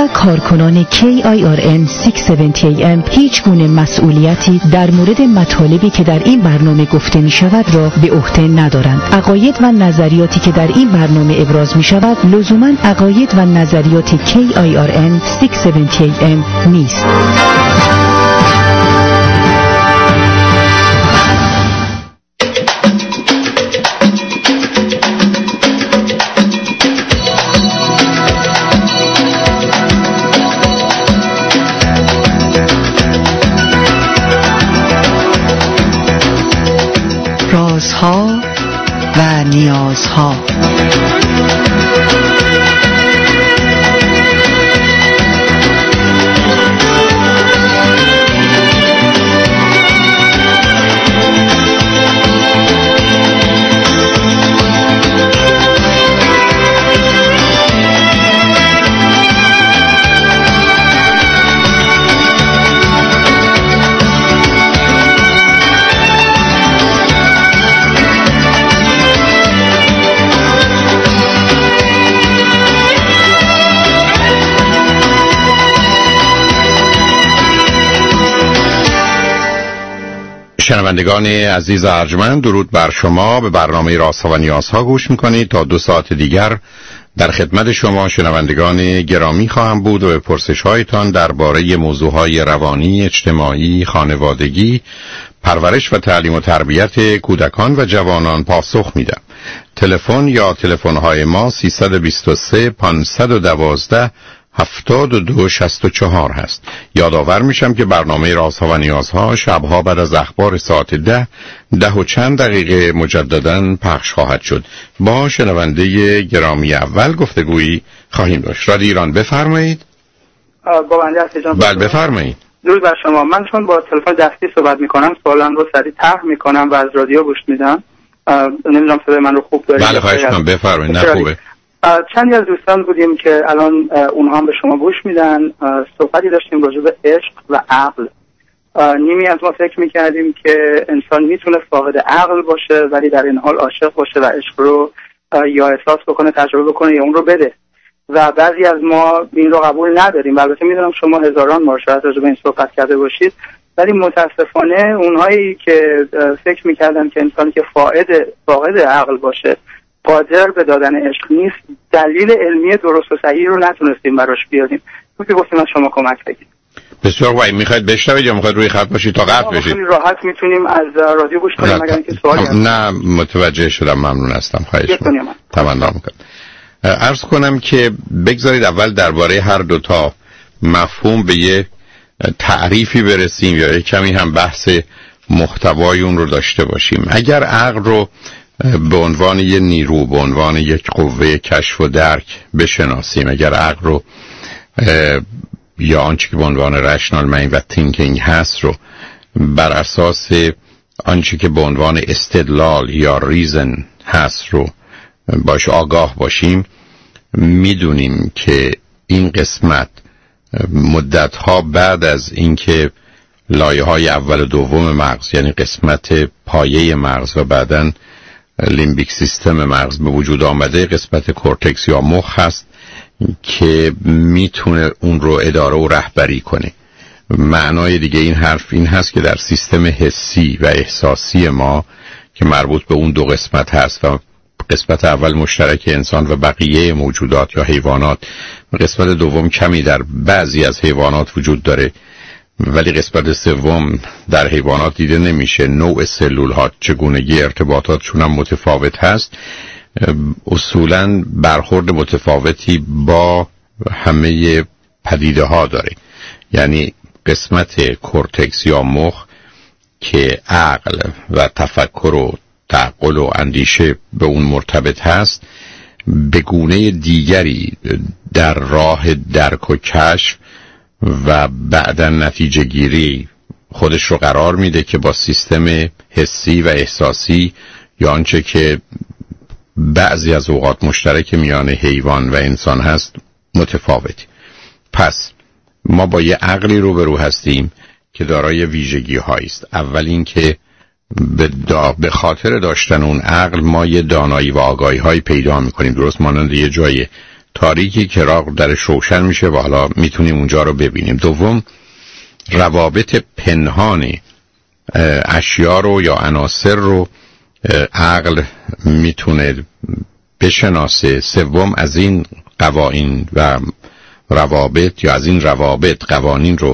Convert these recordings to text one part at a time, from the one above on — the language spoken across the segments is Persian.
کارکنان KIRN 670AM هیچ گونه مسئولیتی در مورد مطالبی که در این برنامه گفته می شود را به عهده ندارند. عقاید و نظریاتی که در این برنامه ابراز می شود لزوماً عقاید و نظریات KIRN 670AM نیست. رازها و نیازها. شنوندگان عزیز ارجمند، درود بر شما. به برنامه رازها و نیازها گوش میکنید. تا 2 ساعت دیگر در خدمت شما شنوندگان گرامی خواهم بود و به پرسش هایتان درباره موضوعهای روانی، اجتماعی، خانوادگی، پرورش و تعلیم و تربیت کودکان و جوانان پاسخ میدم. تلفن یا تلفن‌های ما 323 512 7264 هست. یادآور میشم که برنامه رازها و نیازها شبها بعد از اخبار ساعت 10 و چند دقیقه مجدداً پخش خواهد شد. با شنونده گرامی اول گفتگویی خواهیم داشت. رادیو ایران، بفرمایید. با بنده هستی جان. بله بفرمایید. درود بر شما. من چون با تلفن دستی صحبت میکنم سوالم رو سریع طرح میکنم و از رادیو گوش میدم. نمیدونم صدای من رو خوب دارید؟ بله خواهش می‌کنم بفرمایید. نه خوبه. چندی از دوستان بودیم که الان اونها هم به شما گوش میدن. صحبتی داشتیم راجع به عشق و عقل. نیمی از ما فکر میکردیم که انسان میتونه فاقد عقل باشه ولی در این حال عاشق باشه و عشق رو یا احساس بکنه، تجربه بکنه یا اون رو بده، و بعضی از ما این رو قبول نداریم. البته میدونم شما هزاران بار شاید راجع به این صحبت کرده باشید، ولی متاسفانه اونهایی که فکر میکردن که انسانی که فاقد عقل باشه قادر به دادن عشق نیست، دلیل علمی درست و صحیح رو نتونستیم براش بیاریم. که گفتیم از شما کمک بگیریم. بسیار خوب. میخواید بشنوید یا میخواید روی خط باشید تا قطع بشید؟ خیلی راحت میتونیم از رادیو گوش کنیم اگر اینکه سوالی هست. نه متوجه شدم، ممنون هستم. خواهش می‌کنم. تمنا می‌کنم. عرض کنم که بگذارید اول درباره هر دو تا مفهوم به یه تعریفی برسیم یا یک کمی هم بحث محتوای اون رو داشته باشیم. اگر عقل رو به عنوان یه نیرو، به عنوان یک قوه کشف و درک بشناسیم، اگر عقل رو یا آنچه که به عنوان رشنال مایند و تینکینگ هست رو بر اساس آنچه که به عنوان استدلال یا ریزن هست رو باش آگاه باشیم، میدونیم که این قسمت مدتها بعد از اینکه لایه‌های اول و دوم مغز، یعنی قسمت پایه مغز و بعداً لیمبیک سیستم مغز به وجود آمده، قسمت کورتکس یا مخ هست که میتونه اون رو اداره و رهبری کنه. معنای دیگه این حرف این هست که در سیستم حسی و احساسی ما که مربوط به اون دو قسمت هست و قسمت اول مشترک انسان و بقیه موجودات یا حیوانات، قسمت دوم کمی در بعضی از حیوانات وجود داره ولی قسمت سوم در حیوانات دیده نمیشه. نوع سلول ها، چگونگی ارتباطاتشون هم متفاوت هست. اصولاً برخورد متفاوتی با همه پدیده ها داره. یعنی قسمت کورتکس یا مخ که عقل و تفکر و تعقل و اندیشه به اون مرتبط هست، به گونه دیگری در راه درک و کشف و بعداً نتیجه گیری خودش رو قرار میده که با سیستم حسی و احساسی یا آنچه که بعضی از اوقات مشترک میان حیوان و انسان هست متفاوتی. پس ما با یه عقلی روبرو هستیم که دارای ویژگی هایی است. اول این که به خاطر داشتن اون عقل ما یه دانایی و آگاهی هایی پیدا میکنیم، درست مانند یه جای تاریکی چراغ درش روشن میشه و حالا میتونیم اونجا رو ببینیم. دوم، روابط پنهان اشیا رو یا عناصر رو عقل میتونه بشناسه. سوم، از این قوانین و روابط یا از این روابط قوانین رو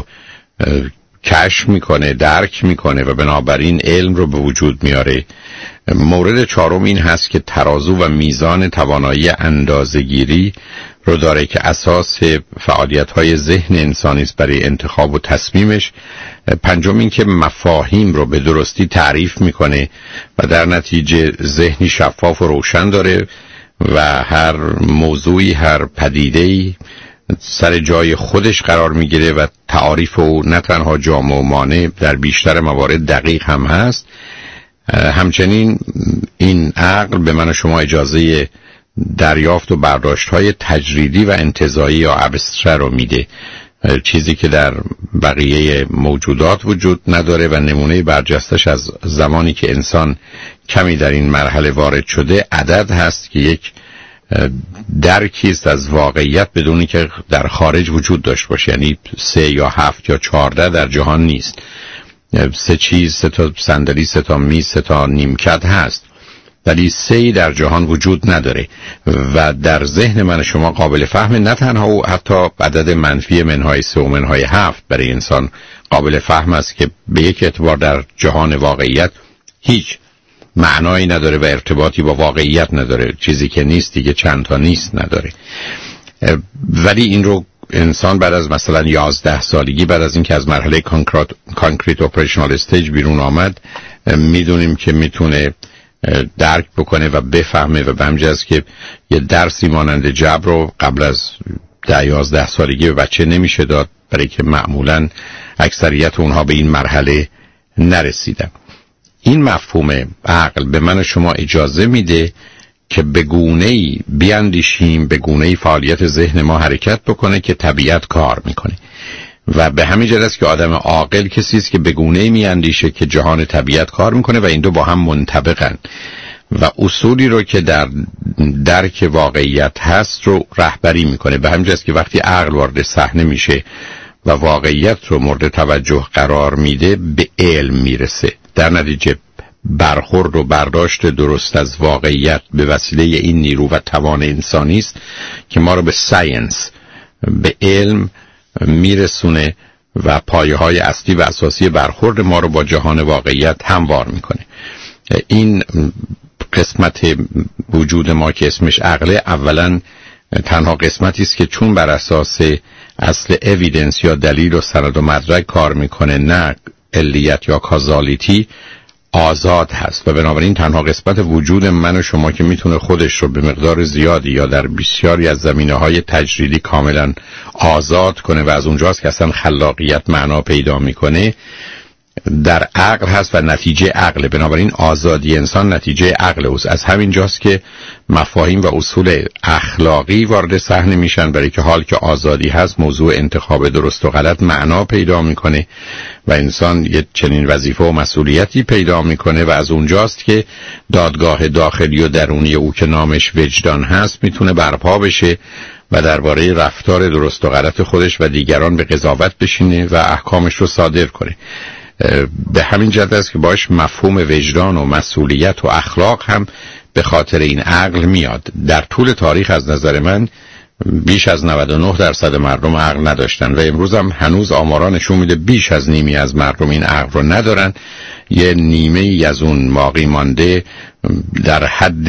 کشف میکنه، درک میکنه و بنابراین علم رو به وجود میاره. مورد چهارم این هست که ترازو و میزان توانایی اندازه‌گیری رو داره که اساس فعالیت‌های ذهن انسانی است برای انتخاب و تصمیمش. پنجم این که مفاهیم رو به درستی تعریف میکنه و در نتیجه ذهنی شفاف و روشن داره و هر موضوعی، هر پدیده‌ای سر جای خودش قرار میگیره و تعاریف او نه تنها جامع و مانع، در بیشتر موارد دقیق هم هست. همچنین این عقل به من و شما اجازه دریافت و برداشت‌های تجریدی و انتزاعی یا ابستره رو میده، چیزی که در بقیه موجودات وجود نداره و نمونه برجستش از زمانی که انسان کمی در این مرحله وارد شده عدد هست که یک درکی است از واقعیت بدونی که در خارج وجود داشت باشه، یعنی 3 یا 7 یا 14 در جهان نیست. 3 چیز، 3 تا صندلی، 3 تا میز، 3 تا نیمکت هست ولی 3 در جهان وجود نداره و در ذهن من شما قابل فهم نه تنها و حتی عدد منفی منهای 3 و منهای 7 برای انسان قابل فهم است که به یک اعتبار در جهان واقعیت هیچ معنایی نداره و ارتباطی با واقعیت نداره، چیزی که نیست دیگه چند تا نیست نداره. ولی این رو انسان بعد از مثلا 11 سالگی، بعد از اینکه از مرحله کانکریت اپریشنال استیج بیرون آمد، میدونیم که میتونه درک بکنه و بفهمه و بمجز که یه درسی مانند جبر رو قبل از 11 سالگی به بچه نمیشه داد، برای که معمولا اکثریت اونها به این مرحله نرسیدن. این مفهوم عقل به من و شما اجازه میده که به گونه‌ای بیاندیشیم، به گونه‌ای فعالیت ذهن ما حرکت بکنه که طبیعت کار میکنه و به همین جهت است که آدم عاقل کسی است که به گونه‌ای میاندیشه که جهان طبیعت کار میکنه و این دو با هم منطبقن و اصولی رو که در درک واقعیت هست رو رهبری میکنه. به همین جهت است که وقتی عقل وارد صحنه میشه و واقعیت رو مورد توجه قرار میده، به علم میرسه. در نتیجه برخورد و برداشت درست از واقعیت به وسیله این نیرو و توان انسانی است که ما رو به ساینس، به علم میرسونه و پایه‌های اصلی و اساسی برخورد ما رو با جهان واقعیت هموار میکنه. این قسمت وجود ما که اسمش عقله، اولا تنها قسمتی است که چون بر اساس اصل اویدنس یا دلیل و سند و مدرک کار میکنه، نه علیت یا کازالیتی، آزاد هست و بنابراین تنها قسمت وجود من و شما که میتونه خودش رو به مقدار زیادی یا در بسیاری از زمینه‌های تجریدی کاملا آزاد کنه و از اونجاست که اصلا خلاقیت معنا پیدا میکنه، در عقل هست و نتیجه عقل. بنابراین آزادی انسان نتیجه عقل است. از همین جاست که مفاهیم و اصول اخلاقی وارد صحنه میشن، برای که حال که آزادی هست موضوع انتخاب درست و غلط معنا پیدا میکنه و انسان یه چنین وظیفه و مسئولیتی پیدا میکنه و از اونجاست که دادگاه داخلی و درونی او که نامش وجدان هست میتونه برپا بشه و درباره رفتار درست و غلط خودش و دیگران به قضاوت بشینه و احکامش رو صادر کنه. به همین جهت است که باش مفهوم وجدان و مسئولیت و اخلاق هم به خاطر این عقل میاد. در طول تاریخ از نظر من بیش از 99% مردم عقل نداشتن و امروز هم هنوز آمارا نشون میده بیش از نیمی از مردم این عقل رو ندارن. یه نیمه ای از اون باقی مانده در حد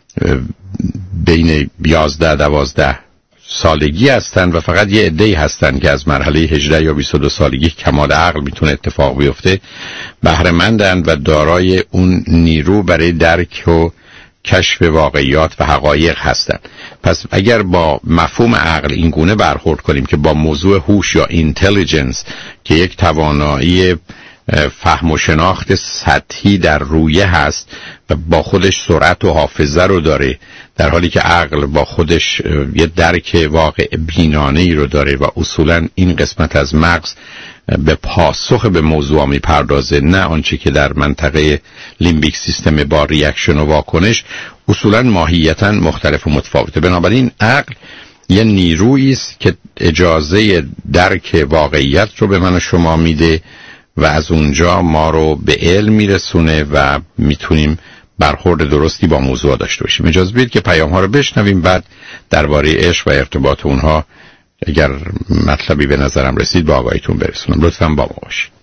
بین 11-12 سالگی هستن و فقط یه عده‌ای هستن که از مرحله 18 یا 22 سالگی کمال عقل میتونه اتفاق بیفته بهره مندن و دارای اون نیرو برای درک و کشف واقعیات و حقایق هستن. پس اگر با مفهوم عقل این گونه برخورد کنیم که با موضوع هوش یا اینتلیجنس که یک توانایی فهم و شناخت سطحی در رویه هست و با خودش سرعت و حافظه رو داره، در حالی که عقل با خودش یه درک واقع بینانه‌ای رو داره و اصولا این قسمت از مغز به پاسخ به موضوع میپردازه، نه آنچه که در منطقه لیمبیک سیستم با ریاکشن و واکنش، اصولا ماهیتا مختلف و متفاوته. بنابراین عقل یه نیرویی است که اجازه درک واقعیت رو به من و شما میده و از اونجا ما رو به علم میرسونه و میتونیم برخورد درستی با موضوع داشته باشیم. اجازه بدید که پیام ها رو بشنویم، بعد درباره عشق و ارتباط اونها اگر مطلبی به نظرم رسید با آقایتون برسونم. لطفاً با ما باشید.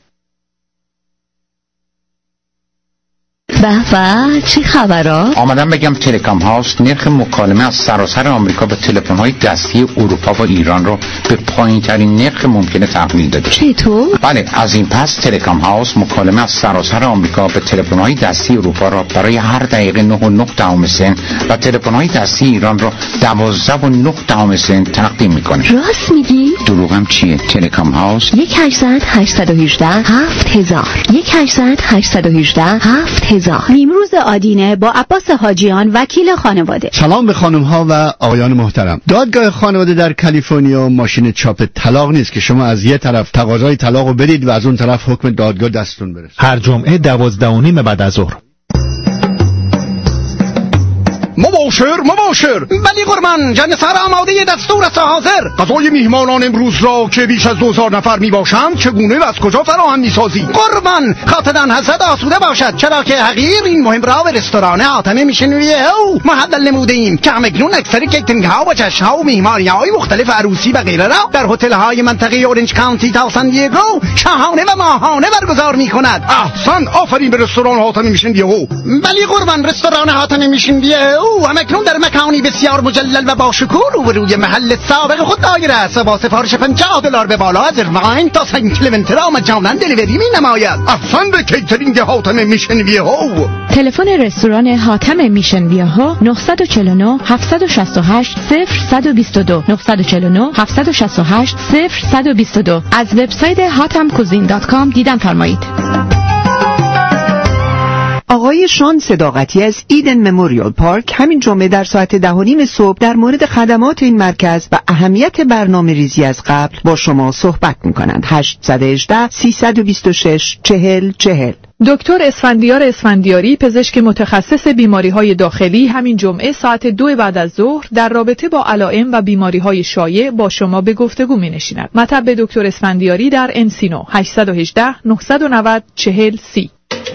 به چه خبرها؟ آمدم بگم تلکام هاوس نرخ مکالمه از سراسر آمریکا به تلفن‌های دستی اروپا و ایران رو به پایین‌ترین نرخ ممکنه تحویل داده. چطور؟ بله، از این پس تلکام هاوس مکالمه از سراسر آمریکا به تلفن‌های دستی اروپا را برای هر دقیقه 9.9 سنت و تلفن‌های دستی ایران را 12.9 سنت تقدیم می‌کنه. راست میگی؟ دروغم چیه؟ تلکام هاوس 1-800-818-7000 1-800-818-7000. نیمروز آدینه با عباس حاجیان، وکیل خانواده. سلام به خانم ها و آقایان محترم. دادگاه خانواده در کالیفرنیا ماشین چاپ طلاق نیست که شما از یه طرف تقاضای طلاق رو بدید و از اون طرف حکم دادگاه دستتون برسه. هر جمعه 12:30 بعد از ظهر. مباشر ولی قربان جنسر آماده دستور است حاضر. غذای میهمانان امروز را که بیش از 2000 نفر میباشند چگونه و از کجا فراهم میسازی؟ قربان خاطران حضرت آسوده باشد، چرا که حقیر این مهم را به رستوران حاتم میشنویه او محدل نموده ایم که همکنون اکثر کیترینگ ها و جشن ها و مهمانی های مختلف عروسی و غیره را در هتل های منطقه اورنج کانتی تا سان دیگو شاهانه و ماهانه برگزار میکند. احسن، آفرین به رستوران حاتم میشنویه او. ولی قربان رستوران حاتم میشنویه او همکنون در مکانی بسیار مجلل و با شکوه روبروی محل سابق خود دایر است و با سفارش $50 به بالا از ایرواین تا سن کلمنت را مجانا دلیوری می نماید. احسن به کیترینگ حاتم میشنویه او. تلفن رستوران حاتم میشنویه ها 949 768 0122 949 768 0122. از وبسایت hatamcuisine.com دیدن فرمایید. آقای شان صداقتی از ایدن مموریال پارک همین جمعه در ساعت 10:30 صبح در مورد خدمات این مرکز و اهمیت برنامه ریزی از قبل با شما صحبت می‌کنند. 818 326 4040. دکتر اسفندیاری پزشک متخصص بیماری‌های داخلی همین جمعه ساعت 2 بعد از ظهر در رابطه با علائم و بیماری‌های شایع با شما به گفتگو می‌نشیند. مطب دکتر اسفندیاری در انسینو 818 990 4030.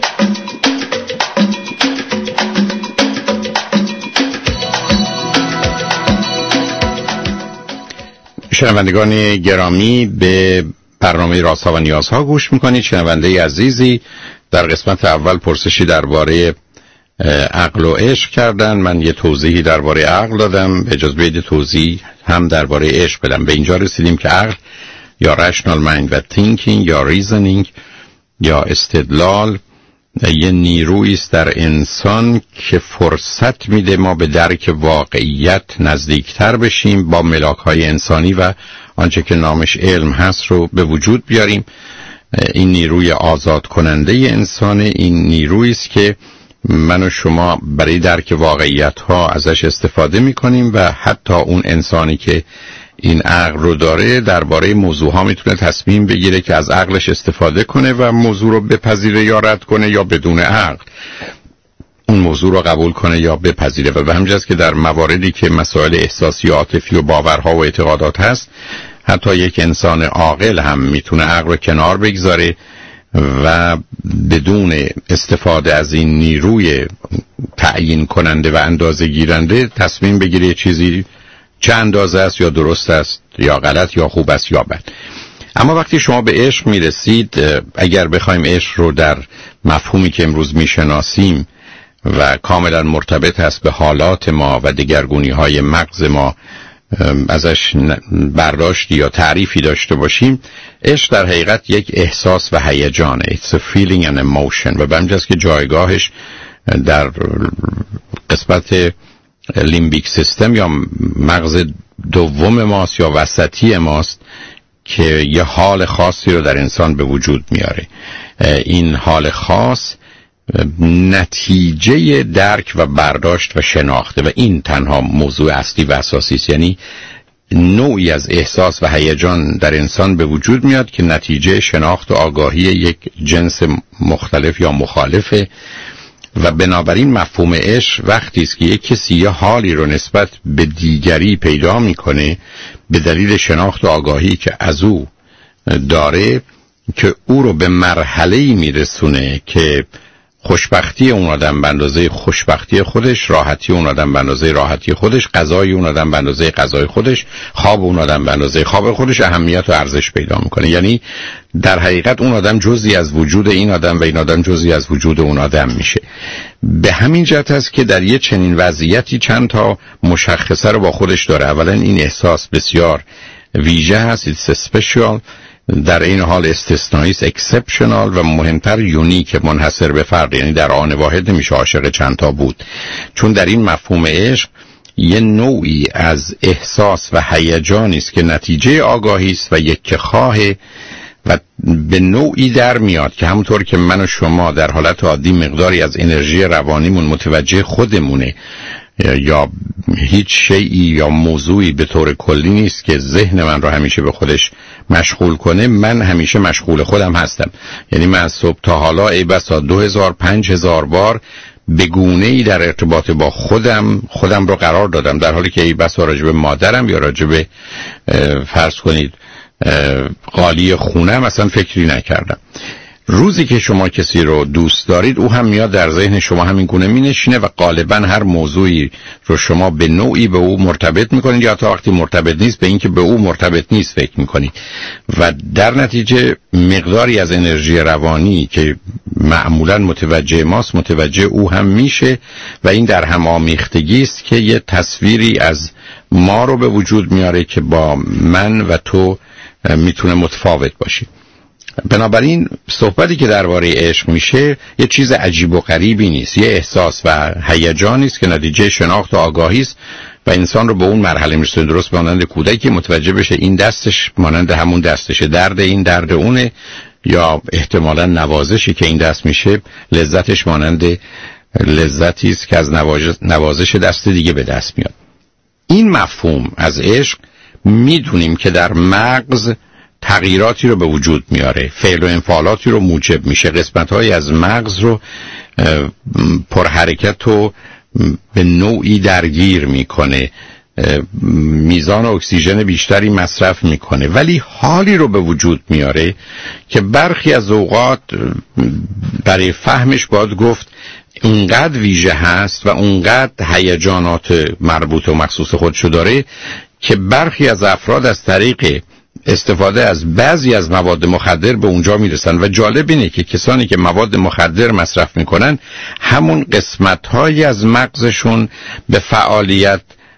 شنوندگان گرامی به برنامه رازها و نیازها گوش میکنید. شنونده عزیزی در قسمت اول پرسشی درباره عقل و عشق کردن. من یه توضیحی درباره عقل دادم، اجازه بدید توضیح هم درباره عشق بدم. به اینجا رسیدیم که عقل یا rational mind و thinking یا reasoning یا استدلال یه نیرویی است در انسان که فرصت میده ما به درک واقعیت نزدیکتر بشیم، با ملاک‌های انسانی و آنچه که نامش علم هست رو به وجود بیاریم. این نیروی آزاد کننده انسان، این نیرویی است که من و شما برای درک واقعیت ها ازش استفاده میکنیم و حتی اون انسانی که این عقل رو داره درباره موضوع ها میتونه تصمیم بگیره که از عقلش استفاده کنه و موضوع رو بپذیره یا رد کنه، یا بدون عقل اون موضوع رو قبول کنه یا بپذیره. و به همین جاست که در مواردی که مسائل احساسی و عاطفی و باورها و اعتقادات هست، حتی یک انسان عاقل هم میتونه عقل رو کنار بگذاره و بدون استفاده از این نیروی تعیین کننده و اندازه گیرنده تصمیم بگیره چیزی چه اندازه است، یا درست است یا غلط، یا خوب است یا بد. اما وقتی شما به عشق میرسید، اگر بخوایم عشق رو در مفهومی که امروز میشناسیم و کاملا مرتبط است به حالات ما و دگرگونی های مغز ما ازش برداشتی یا تعریفی داشته باشیم، عشق در حقیقت یک احساس و هیجانه. It's a feeling and emotion. و به همین جاست که جایگاهش در قسمت لیمبیک سیستم یا مغز دوم ماست یا وسطی ماست که یه حال خاصی رو در انسان به وجود میاره. این حال خاص نتیجه درک و برداشت و شناخته و این تنها موضوع اصلی و اساسی است. یعنی نوعی از احساس و هیجان در انسان به وجود میاد که نتیجه شناخت و آگاهی یک جنس مختلف یا مخالفه و بنابراین مفهوم عشق وقتی است که یک کسی یه حالی رو نسبت به دیگری پیدا میکنه به دلیل شناخت و آگاهی که از او داره که او رو به مرحله‌ای میرسونه که خوشبختی اون آدم به اندازه خوشبختی خودش، راحتی اون آدم به اندازه راحتی خودش، غذای اون آدم به اندازه غذای خودش، خواب اون آدم به اندازه خواب خودش اهمیت و ارزش پیدا میکنه. یعنی در حقیقت اون آدم جزئی از وجود این آدم و این آدم جزئی از وجود اون آدم میشه. به همین جهت است که در یه چنین وضعیتی چند تا مشخصه رو با خودش داره. اولا این احساس بسیار ویژه هست، it's special، در این حال استثنایی است، اکسپشنال، و مهمتر یونیک، منحصر به فرد. یعنی در آن واحد نمیشه عاشق چند تا بود، چون در این مفهوم عشق یه نوعی از احساس و هیجانی است که نتیجه آگاهی است و یک خواهه و به نوعی در میاد که همونطور که من و شما در حالت عادی مقداری از انرژی روانیمون متوجه خودمونه یا هیچ شیئی یا موضوعی به طور کلی نیست که ذهن من رو همیشه به خودش مشغول کنه، من همیشه مشغول خودم هستم. یعنی من از صبح تا حالا ای بسا 2000-5000 بار به گونه‌ای در ارتباط با خودم رو قرار دادم، در حالی که ای بسا راجب مادرم یا راجب فرض کنید قالی خونم اصلا فکری نکردم. روزی که شما کسی رو دوست دارید او هم میاد در ذهن شما همین گونه مینشینه و غالبا هر موضوعی رو شما به نوعی به او مرتبط میکنید یا تا وقتی مرتبط نیست به اینکه به او مرتبط نیست فکر میکنید و در نتیجه مقداری از انرژی روانی که معمولا متوجه ماست متوجه او هم میشه و این در هم آمیختگی است که یه تصویری از ما رو به وجود میاره که با من و تو میتونه متفاوت باشه. بنابراین صحبتی که درباره عشق میشه یه چیز عجیب و غریبی نیست، یه احساس و هیجانی است که نتیجه شناخت و آگاهی است و انسان رو به اون مرحله میرسونه. درست مانند کودکی متوجه بشه این دستش مانند همون دستشه، درد این درد اونه، یا احتمالاً نوازشی که این دست میشه لذتش مانند لذتی است که از نوازش دست دیگه به دست میاد. این مفهوم از عشق میدونیم که در مغز تغییراتی رو به وجود میاره، فعل و انفعالاتی رو موجب میشه، قسمت‌هایی از مغز رو پرحرکت و به نوعی درگیر میکنه، میزان اکسیژن بیشتری مصرف میکنه، ولی حالی رو به وجود میاره که برخی از اوقات برای فهمش باید گفت اونقدر ویژه هست و اونقدر هیجانات مربوط و مخصوص خودشو داره که برخی از افراد از طریق استفاده از بعضی از مواد مخدر به اونجا میرسن. و جالب اینه که کسانی که مواد مخدر مصرف میکنن همون قسمت‌هایی از مغزشون به فعالیت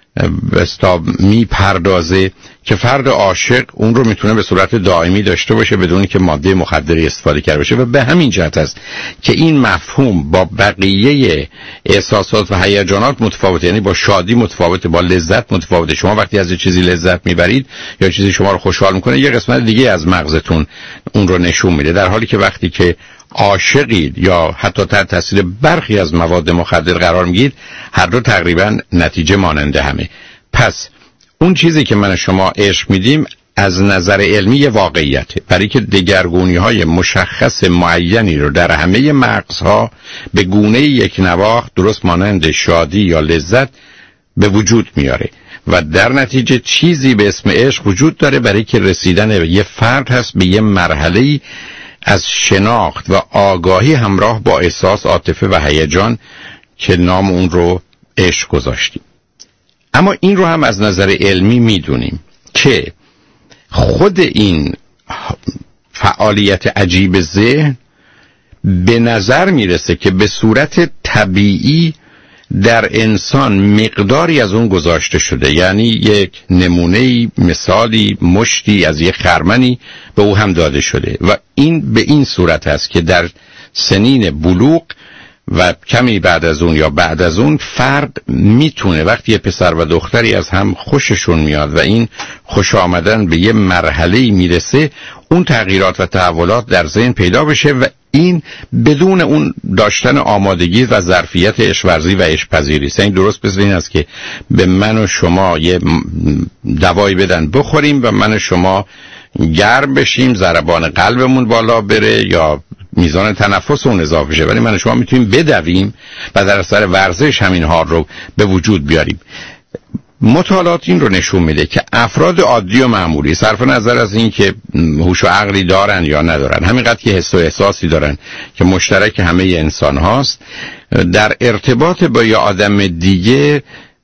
میپردازه که فرد عاشق اون رو میتونه به صورت دائمی داشته باشه بدون که ماده مخدری استفاده کرده باشه. و به همین جهت است که این مفهوم با بقیه احساسات و هیجانات متفاوته، یعنی با شادی متفاوته، با لذت متفاوته. شما وقتی از چیزی لذت میبرید یا چیزی شما رو خوشحال میکنه یه قسمت دیگه از مغزتون اون رو نشون میده، در حالی که وقتی که عاشقید یا حتی تحت تاثیر برخی از مواد مخدر قرار میگیرید هر دو تقریبا نتیجه ماننده همه. پس اون چیزی که من شما عشق میدیم از نظر علمی یه واقعیته، برای که دگرگونی‌های مشخص معینی رو در همه مغزها به گونه یک نواخت درست مانند شادی یا لذت به وجود میاره و در نتیجه چیزی به اسم عشق وجود داره برای که رسیدن یه فرد هست به یه مرحله‌ای از شناخت و آگاهی همراه با احساس، عاطفه و هیجان که نام اون رو عشق گذاشتیم. اما این رو هم از نظر علمی میدونیم که خود این فعالیت عجیب ذهن به نظر میرسه که به صورت طبیعی در انسان مقداری از اون گذاشته شده، یعنی یک نمونه‌ای، مثالی، مشتی از یک خرمنی به او هم داده شده و این به این صورت است که در سنین بلوغ و کمی بعد از اون یا بعد از اون فرد میتونه وقتی یه پسر و دختری از هم خوششون میاد و این خوش آمدن به یه مرحله‌ای میرسه اون تغییرات و تحولات در ذهن پیدا بشه و این بدون اون داشتن آمادگی و ظرفیت عشق ورزی و عشق پذیری است. این درست مثل این است که به من و شما یه دوایی بدن بخوریم و من و شما گرم بشیم، ضربان قلبمون بالا بره یا میزان تنفس اون اضافه شه، ولی من و شما میتونیم بدویم و در اثر ورزش همین حال رو به وجود بیاریم. مطالعات این رو نشون میده که افراد عادی و معمولی صرف نظر از این که هوش و عقلی دارن یا ندارن، همینقدر که حس و احساسی دارن که مشترک همه انسان هاست، در ارتباط با یه آدم دیگه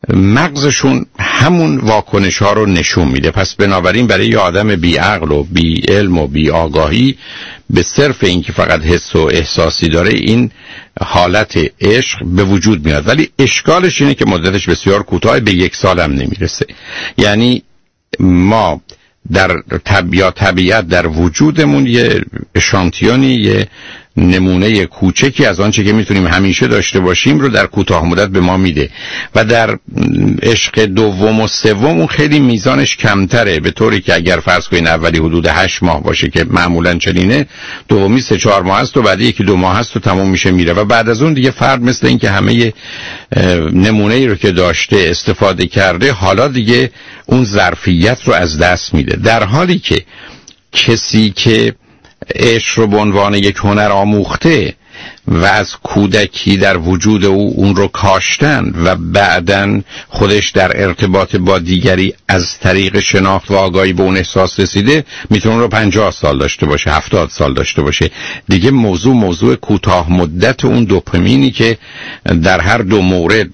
مغزشون همون واکنش ها رو نشون میده. پس بنابراین برای یه آدم بی عقل و بی علم و بی آگاهی به صرف این که فقط حس و احساسی داره این حالت عشق به وجود میاد، ولی اشکالش اینه که مدتش بسیار کوتاه، به 1 سال هم نمیرسه. یعنی ما در طبیعت در وجودمون یه اشانتیونی، یه نمونه کوچکی از آنچه که میتونیم همیشه داشته باشیم رو در کوتاه مدت به ما میده و در عشق دوم و سوم اون خیلی میزانش کمتره، به طوری که اگر فرض کنین اولی حدود 8 ماه باشه که معمولا چنینه، دومی 3-4 ماه است و بعدی 1-2 ماه است و تموم میشه میره و بعد از اون دیگه فرد مثل این که همه نمونه‌ای رو که داشته استفاده کرده، حالا دیگه اون ظرفیت رو از دست میده. در حالی که کسی که عشق رو به عنوان یک هنر آموخته و از کودکی در وجود او اون رو کاشتن و بعدن خودش در ارتباط با دیگری از طریق شناخت و آگاهی به اون احساس رسیده، میتونه رو 50 سال داشته باشه، 70 سال داشته باشه. دیگه موضوع کوتاه مدت اون دوپامینی که در هر دو مورد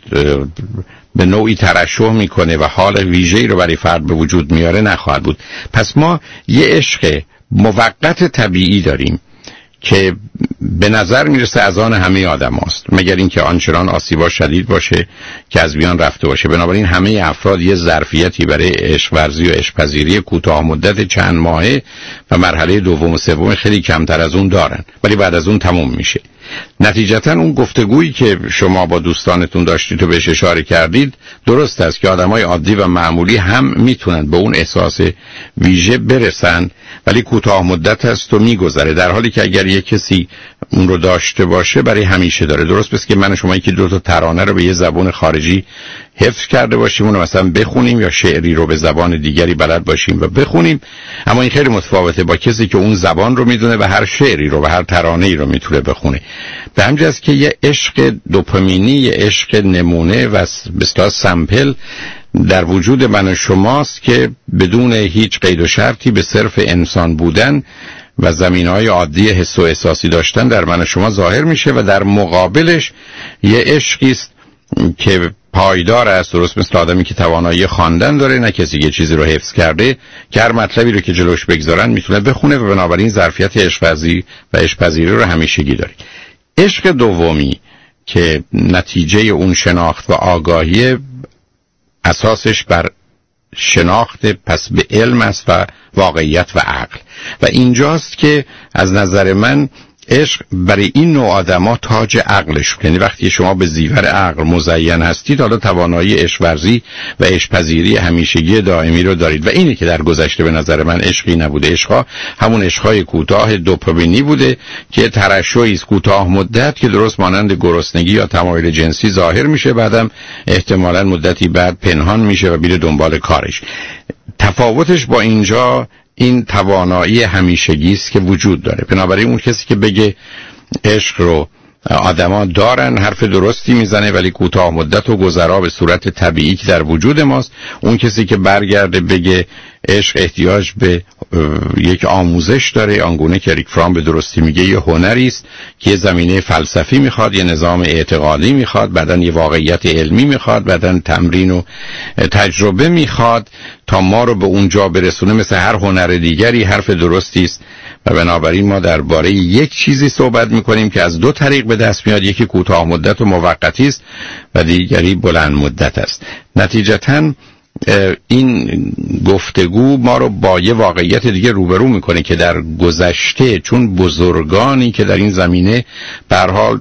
به نوعی ترشح میکنه و حال ویژه‌ای رو برای فرد به وجود میاره نخواهد بود. پس ما یه عشق موقت طبیعی داریم که به نظر میرسه از آن همه آدم هاست، مگر اینکه آنچنان آسیبا شدید باشه که از میان رفته باشه. بنابراین همه افراد یه ظرفیتی برای عشق ورزی و عشق پذیری کوتاه مدت چند ماهه و مرحله دوم و سوم خیلی کمتر از اون دارن، ولی بعد از اون تموم میشه. نتیجتا اون گفتگویی که شما با دوستانتون داشتید و بهش اشاره کردید درست است که آدمای عادی و معمولی هم میتونن به اون احساس ویژه برسن، ولی کوتاه مدت است و میگذره، در حالی که اگر یک کسی اون رو داشته باشه برای همیشه داره. درست پس که من و شما یکی 2 تا ترانه رو به یه زبان خارجی حفظ کرده باشیم، اون رو مثلا بخونیم، یا شعری رو به زبان دیگری بلد باشیم و بخونیم، اما این خیلی متفاوته با کسی که اون زبان رو میدونه و هر شعری رو و هر ترانه‌ای رو میتونه بخونه. به همین جاست که یه عشق دوپامینی، یه عشق نمونه و به اصطلاح سامپل در وجود من و شماست که بدون هیچ قید و شرطی به صرف انسان بودن و زمینه‌های عادی حس و احساسی داشتن در من و شما ظاهر میشه و در مقابلش یه عشقی است که پایدار است، درست مثل آدمی که توانایی خواندن داره، نه کسی یه چیزی رو حفظ کرده که هر مطلبی رو که جلوش بگذارن میتونه بخونه و بنابراین ظرفیت عشق ورزی و عشق پذیری رو همیشگی داره. عشق دومی که نتیجه اون شناخت و آگاهی اساسش بر شناخت پس به علم است و واقعیت و عقل، و اینجاست که از نظر من عشق برای این نوع آدما تاج عقلش، یعنی وقتی شما به زیور عقل مزین هستید حالا توانایی عشق ورزی و عشق پذیری همیشگی دائمی رو دارید. و اینه که در گذشته به نظر من عشقی نبوده، عشقا همون عشقای کوتاه دوپامینی بوده که ترشحی است کوتاه مدت که درست مانند گرسنگی یا تمایل جنسی ظاهر میشه، بعدم احتمالاً مدتی بعد پنهان میشه و میره دنبال کارش. تفاوتش با اینجا این توانایی همیشگی است که وجود داره. بنابراین اون کسی که بگه عشق رو آدما دارن حرف درستی میزنه، ولی کوتاه مدت و گذرا به صورت طبیعی که در وجود ماست. اون کسی که برگرده بگه عشق احتیاج به یک آموزش داره، آنگونه که ریک فرام به درستی میگه یه هنری است که یه زمینه فلسفی میخواد، یه نظام اعتقادی میخواد، بعدن یه واقعیت علمی میخواد، بعدن تمرین و تجربه میخواد تا ما رو به اونجا برسونه. مثل هر هنر دیگری حرف درستی است و بنابراین ما درباره یک چیزی صحبت میکنیم که از 2 طریق به دست میاد، یکی کوتاه مدت و موقتی است و دیگری بلند مدت است. نتیجتاً این گفتگو ما رو با یه واقعیت دیگه روبرو میکنه که در گذشته چون بزرگانی که در این زمینه به هر حال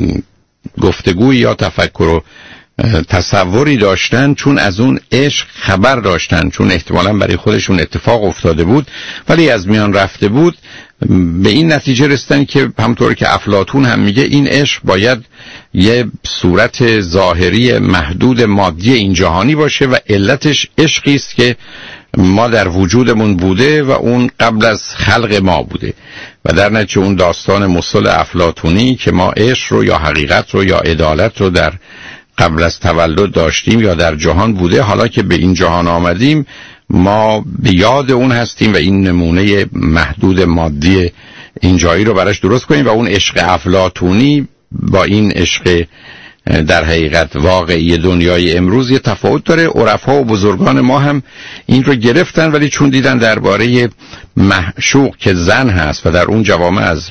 گفتگوی یا تفکر و تصوری داشتن، چون از اون عشق خبر داشتن، چون احتمالاً برای خودشون اتفاق افتاده بود ولی از میان رفته بود، به این نتیجه رسیدن که همطور که افلاطون هم میگه این عشق باید یه صورت ظاهری محدود مادی این جهانی باشه و علتش عشقی است که ما در وجودمون بوده و اون قبل از خلق ما بوده و در نتیجه اون داستان مثل افلاطونی که ما عشق رو یا حقیقت رو یا عدالت رو در قبل از تولد داشتیم یا در جهان بوده، حالا که به این جهان آمدیم ما به یاد اون هستیم و این نمونه محدود مادی اینجایی رو براش درست کنیم و اون عشق افلاطونی با این عشق در حقیقت واقعی دنیای امروز یه تفاوت داره. عرفا و بزرگان ما هم این رو گرفتن، ولی چون دیدن درباره معشوق که زن هست و در اون جوامع از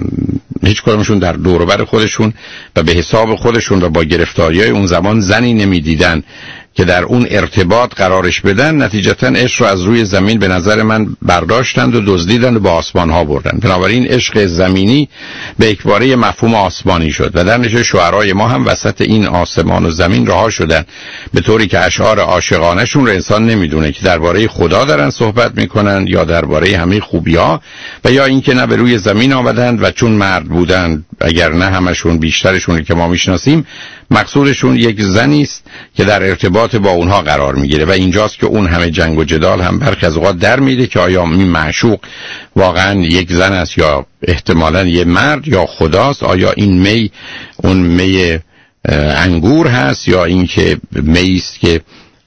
هیچ کدومشون در دور و بر خودشون و به حساب خودشون و با گرفتاریای اون زمان زنی نمیدیدن که در اون ارتباط قرارش بدن، نتیجتا عشق رو از روی زمین به نظر من برداشتند و دزدیدند و به آسمان ها بردن. بنابراین عشق زمینی به اکباره مفهوم آسمانی شد و در نتیجه شعرای ما هم وسط این آسمان و زمین رها شدن، به طوری که اشعار عاشقانه‌شون رو انسان نمیدونه که درباره خدا دارن صحبت میکنن یا درباره همه خوبی‌ها و یا اینکه نه به روی زمین آمدند و چون مرد بودند، اگر نه همشون بیشترشون که ما میشناسیم، مقصودشون یک زنی است که در ارتباط با اونها قرار میگیره و اینجاست که اون همه جنگ و جدال هم برخی از اوقات در میده که آیا این معشوق واقعا یک زن است یا احتمالاً یه مرد یا خداست، آیا این می اون می انگور هست یا اینکه می است که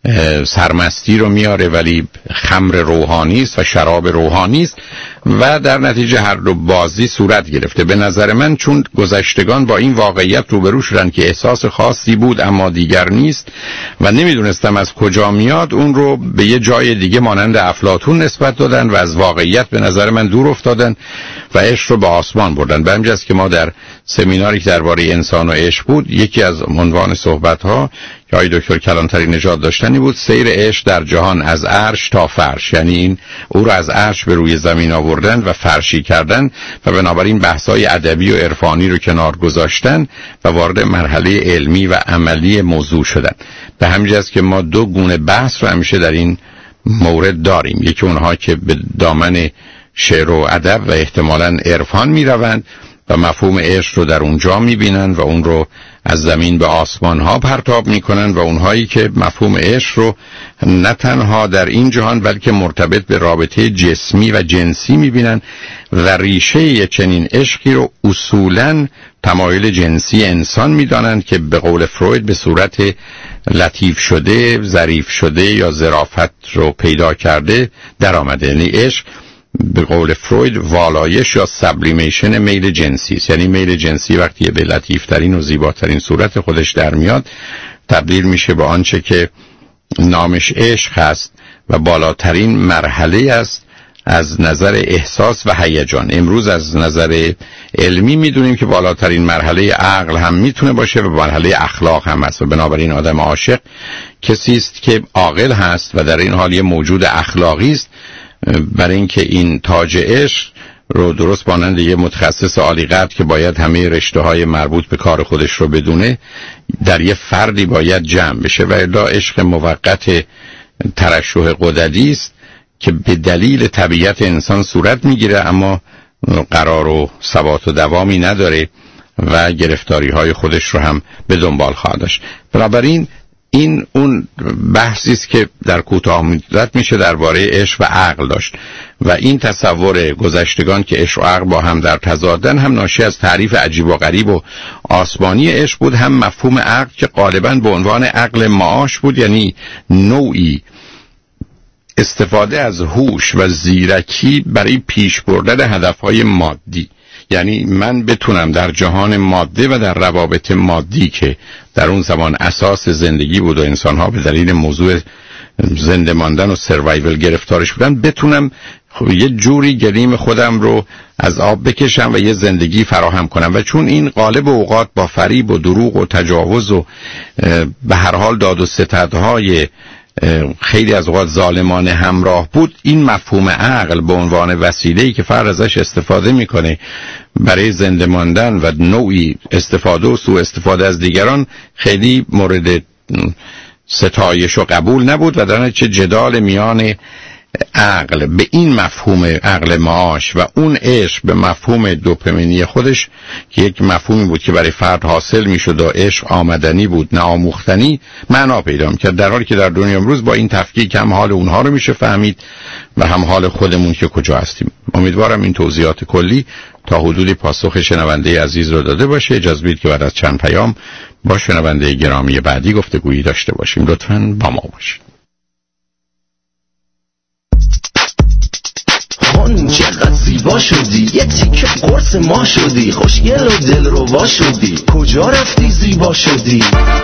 سرمستی رو میاره ولی خمر روحانی است و شراب روحانی است و در نتیجه هر دو بازی صورت گرفته. به نظر من چون گذشتگان با این واقعیت روبرو شدن که احساس خاصی بود اما دیگر نیست و نمیدونستم از کجا میاد، اون رو به یه جای دیگه مانند افلاطون نسبت دادن و از واقعیت به نظر من دور افتادن و عشق رو به آسمان بردن. به همین جاست که ما در سمیناری که درباره انسان و عشق بود، یکی از عنوان صحبت‌ها که آقای دکتر کلانتری نژاد داشتنی بود سیر عشق در جهان از عرش تا فرش، یعنی این او رو از عرش به روی زمین آوردن و فرشی کردن و بنابراین بحث‌های ادبی و عرفانی رو کنار گذاشتن و وارد مرحله علمی و عملی موضوع شدن. به همین جاست که ما دو گونه بحث رو همیشه در این مورد داریم، یکی اونها که به دامن شعر و ادب و احتمالاً عرفان میروند و مفهوم عشق رو در اونجا میبینن و اون رو از زمین به آسمان ها پرتاب میکنن و اونهایی که مفهوم عشق رو نه تنها در این جهان بلکه مرتبط به رابطه جسمی و جنسی میبینن و ریشه چنین عشقی رو اصولاً تمایل جنسی انسان میدانند که به قول فروید به صورت لطیف شده، ظریف شده یا ظرافت رو پیدا کرده در آمده. یعنی عشق به قول فروید والایش یا سبلیمیشن میل جنسی است، یعنی میل جنسی وقتی به لطیفترین و زیباترین صورت خودش در میاد تبدیل میشه به آنچه که نامش عشق هست و بالاترین مرحله است از نظر احساس و هیجان. امروز از نظر علمی میدونیم که بالاترین مرحله عقل هم میتونه باشه و مرحله اخلاق هم هست و بنابراین آدم عاشق کسی است که عاقل هست و در این حال یه موجود اخلاقی است، برای اینکه این تاج عشق رو درست مانند یه متخصص عالی قدر که باید همه رشته‌های مربوط به کار خودش رو بدونه در یه فردی باید جمع بشه و الا عشق موقت ترشح غددی است که به دلیل طبیعت انسان صورت میگیره اما قرار و ثبات و دوامی نداره و گرفتاری‌های خودش رو هم به دنبال خواهد داشت. بنابراین این اون بحثی است که در کوتاه مدت میشه درباره عشق و عقل داشت و این تصور گذشتگان که عشق و عقل با هم در تضادن هم ناشی از تعریف عجیب و غریب و آسمانی عشق بود، هم مفهوم عقل که غالباً به عنوان عقل معاش بود، یعنی نوعی استفاده از هوش و زیرکی برای پیش بردن هدفهای مادی. یعنی من بتونم در جهان ماده و در روابط مادی که در اون زمان اساس زندگی بود و انسان‌ها به دلیل موضوع زنده ماندن و سروایول گرفتارش بودن، بتونم یه جوری گلیم خودم رو از آب بکشم و یه زندگی فراهم کنم و چون این غالب اوقات با فریب و دروغ و تجاوز و به هر حال داد و ستدهای خیلی از اوقات ظالمانه همراه بود، این مفهوم عقل به عنوان وسیله‌ای که فرد ازش استفاده میکنه برای زنده ماندن و نوعی استفاده و سوء استفاده از دیگران خیلی مورد ستایش و قبول نبود و در نتیجه جدال میان عقل به این مفهوم عقل معاش و اون عشق به مفهوم دوپامینی خودش که یک مفهومی بود که برای فرد حاصل میشد و عشق آمدنی بود نه آموختنی، معنا پیدا میکرد، در حالی که در دنیا امروز با این تفکیک هم حال اونها رو میشه فهمید و هم حال خودمون که کجا هستیم. امیدوارم این توضیحات کلی تا حدودی پاسخ شنونده عزیز رو داده باشه. اجازه بدید که بعد از چند پیام با شنونده گرامی بعدی گفتگویی داشته باشیم. لطفاً با ما باشید. خان چقدر زیبا شدی، یه تیکه قرص ما شدی، خوشگل و دلربا شدی، کجا رفتی زیبا شدی؟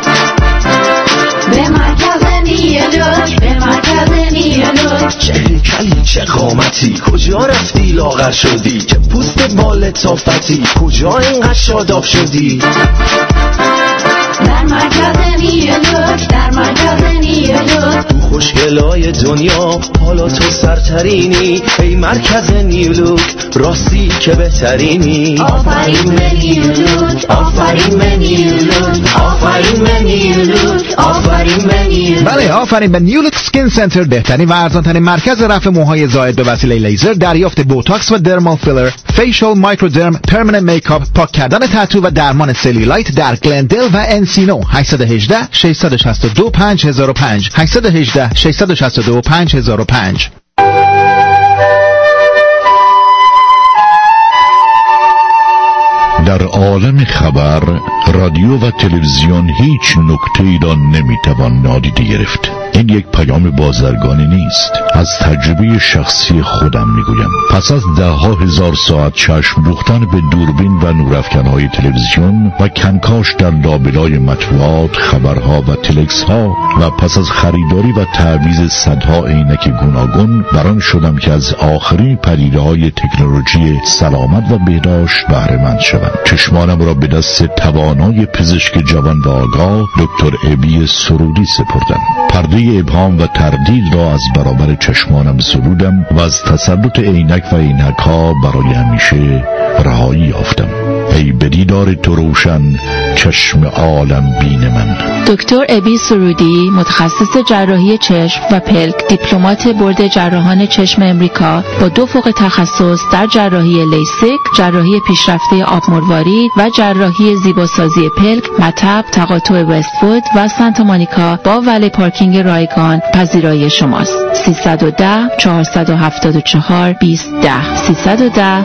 به مرکز نیلوک، به مرکز نیلوک. چه هیکلی چه قامتی، کجا رفتی لاغر شدی، چه پوست بال تافتی، کجا اینقدر شاداب شدی؟ در مرکز نیلوک، در مرکز نیلوک. تو خوشگلای دنیا حالا تو سرترینی، ای مرکز نیلوک راستی که بهترینی. آفرین به نیلوک، آفرین به نیلوک، آفرین به نیلوک، آفرین به نیلوک. بله، آفرین به نیولوک سکین سنتر، بهترین و ارزان‌ترین مرکز رفع موهای زائد به وسیله لیزر، دریافت بوتاکس و درمال فیلر، فیشال مایکرودرم، پرمننت میکاپ، پاک کردن تتو و درمان سلیولایت در گلندل و انسینو. 818 662 5005 818 662 5005. در عالم خبر، رادیو و تلویزیون هیچ نکته‌ای را نمیتوان نادیده گرفت. این یک پیام بازرگانی نیست. از تجربه شخصی خودم میگویم. پس از ده‌ها هزار ساعت چشم دوختن به دوربین و نورافکن‌های تلویزیون و کنکاش در لابلای مطبوعات، خبرها و تلکس ها و پس از خریداری و تعویض صدها عینک گوناگون، بران شدم که از آخرین پدیده‌های تکنولوژی سلامت و بهداشت بهره مند شوم. چشمانم را به دست توانای پزشک جوان و آگاه دکتر ابی سرودی سپردم. پرده ابهام و تردید را از برابر چشمانم سرودم و از تسلط عینک و عینک‌ها برای همیشه رهایی یافتم. ای به دیدار تو روشن چشم عالم بین من. دکتر ابی سرودی، متخصص جراحی چشم و پلک، دیپلمات بورد جراحان چشم امریکا با 2 فوق تخصص در جراحی لیسیک، جراحی پیشرفته آب مروارید و جراحی زیباسازی پلک، مطب، تقاطع وست‌وود و سانتا مونیکا با ولی پارکینگ رایگان پذیرای شماست. 310 474 2010 310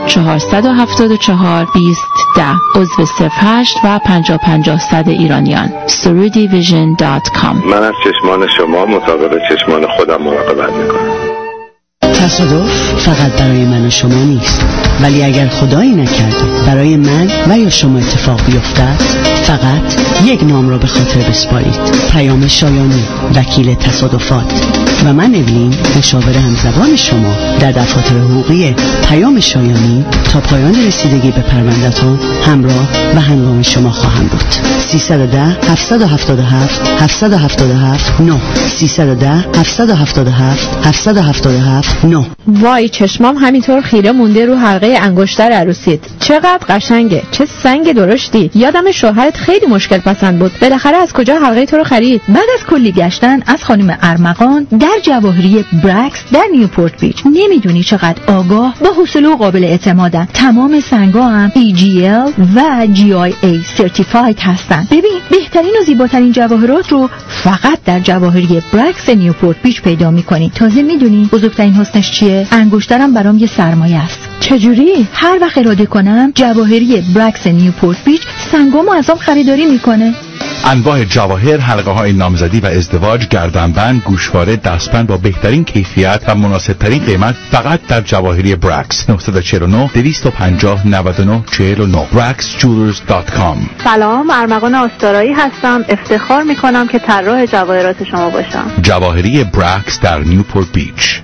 474 2010. عضو 08 و 50-50 ایرانیان. surudivision.com. من از چشمان شما مطابق چشمان خودم مراقبت میکنم. تصادف فقط برای من و شما نیست، ولی اگر خدایی نکرده برای من و یا شما اتفاق بیفتد، فقط یک نام را به خاطر بسپارید: پیام شایانی، وکیل تصادفات. و من اوین، مشاور همزبان شما در دفاتر حقوقی پیام شایانی، تا پایان رسیدگی به پرونده‌تان همراه و همگام شما خواهم بود. 310 777 777 9 310 777 777 9. وای، چشمام همینطور خیره مونده رو حلقه انگشتر عروسیت. چقدر قشنگه، چه سنگ درشتی. یادم شوهرت خیلی مشکل پسند بود. بالاخره از کجا حلقه تو رو خرید؟ بعد از کلی گشتن از خانم ارمغان در جواهری برکس در نیوپورت بیچ. نمیدونی چقدر آگاه، با حوصله و قابل اعتمادن. تمام سنگا هم EGL و GIA سرتیفاید هستن. ببین، بهترین و زیباترین جواهرات رو فقط در جواهری برکس نیوپورت بیچ پیدا می‌کنی. تازه میدونی بزرگترین حسنش چیه؟ انگشترم برام یه سرمایه است. چجوری؟ هر وقت اراده کنم جواهری برکس نیوپورت بیچ سنگامو ازم خریداری میکنه. انواع جواهر، حلقه های نامزدی و ازدواج، گردنبند، گوشواره، دستبند با بهترین کیفیت و مناسب ترین قیمت فقط در جواهری برکس. 949 250 99 49 braxjewelers.com. سلام، ارمغان آستارایی هستم. افتخار میکنم که طراح جواهرات شما باشم. جواهری برکس در نیوپورت بیچ.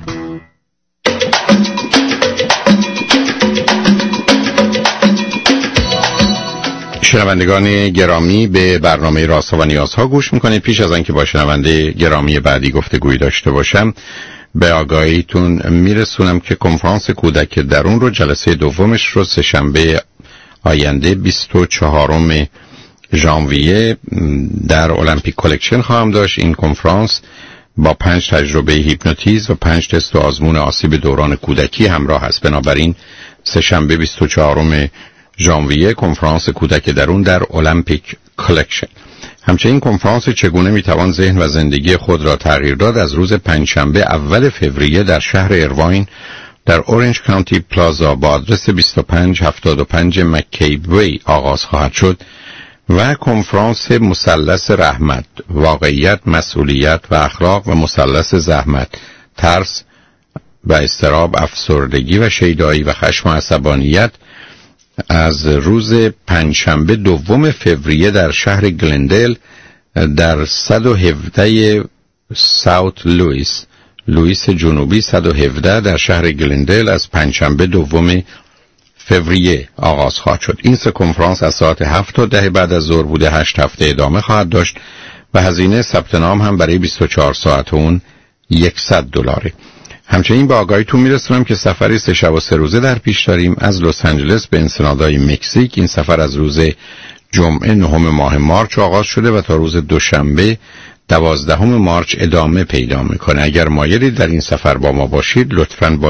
شنوندگان گرامی، به برنامه رازها و نیازها گوش میکنید. پیش از آنکه با شنونده گرامی بعدی گفتگویی داشته باشم، به آگاهیتون میرسونم که کنفرانس کودک درون رو جلسه دومش رو سه‌شنبه آینده 24 ژانویه در المپیک کلکشن خواهم داشت. این کنفرانس با 5 تجربه هیپنوتیزم و 5 تست و آزمون آسیب دوران کودکی همراه است. بنابراین سه‌شنبه 24 ژانویه کنفرانس کودک درون در المپیک کلکشن. همچنین کنفرانس چگونه میتوان ذهن و زندگی خود را تغییر داد از روز پنجشنبه اول فوریه در شهر ایرواین در اورنج کانتی پلازا با آدرس 2575 مککیب وی آغاز خواهد شد و کنفرانس مثلث رحمت، واقعیت، مسئولیت و اخلاق و مثلث زحمت، ترس و اضطراب، افسردگی و شیدایی و خشم و عصبانیت از روز پنجشنبه 2 فوریه در شهر گلندل در 117 ساوت لوئیس جنوبی 117 در شهر گلندل از پنجشنبه 2 فوریه آغاز خواهد شد. این سه کنفرانس از ساعت 7 تا 10 بعد از ظهر بوده 8 هفته ادامه خواهد داشت و هزینه ثبت نام هم برای 24 ساعت اون $100. همچنین به آگاهیتون میرسونم که سفری 3 شب و 3 روزه در پیش داریم از لس آنجلس به انسنادای مکزیک. این سفر از روز جمعه 9 ماه مارچ آغاز شده و تا روز دوشنبه 12 مارچ ادامه پیدا میکنه. اگر مایلید در این سفر با ما باشید لطفاً با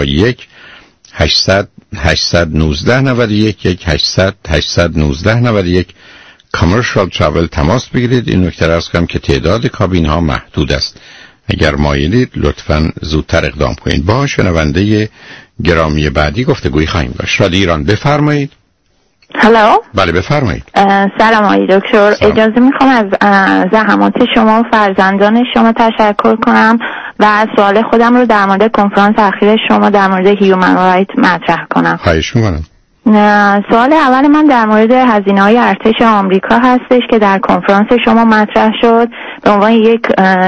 1-800-819-91 کامرشال ترافل تماس بگیرید. این نکته را عرض کنم که تعداد کابین ها محدود است. اگر مایلید لطفاً زودتر اقدام کنید. با شنونده گرامی بعدی گفتگوی خواهیم داشت. رادیو ایران بفرمایید. هلو. بله بفرمایید. سلام آقای دکتر. اجازه میخوام از زحمات شما و فرزندان شما تشکر کنم و سوال خودم رو در مورد کنفرانس اخیر شما در مورد هیومن رایت مطرح کنم. خواهش میکنم. سوال اول من در مورد هزینه‌های ارتش آمریکا هستش که در کنفرانس شما مطرح شد به عنوان یک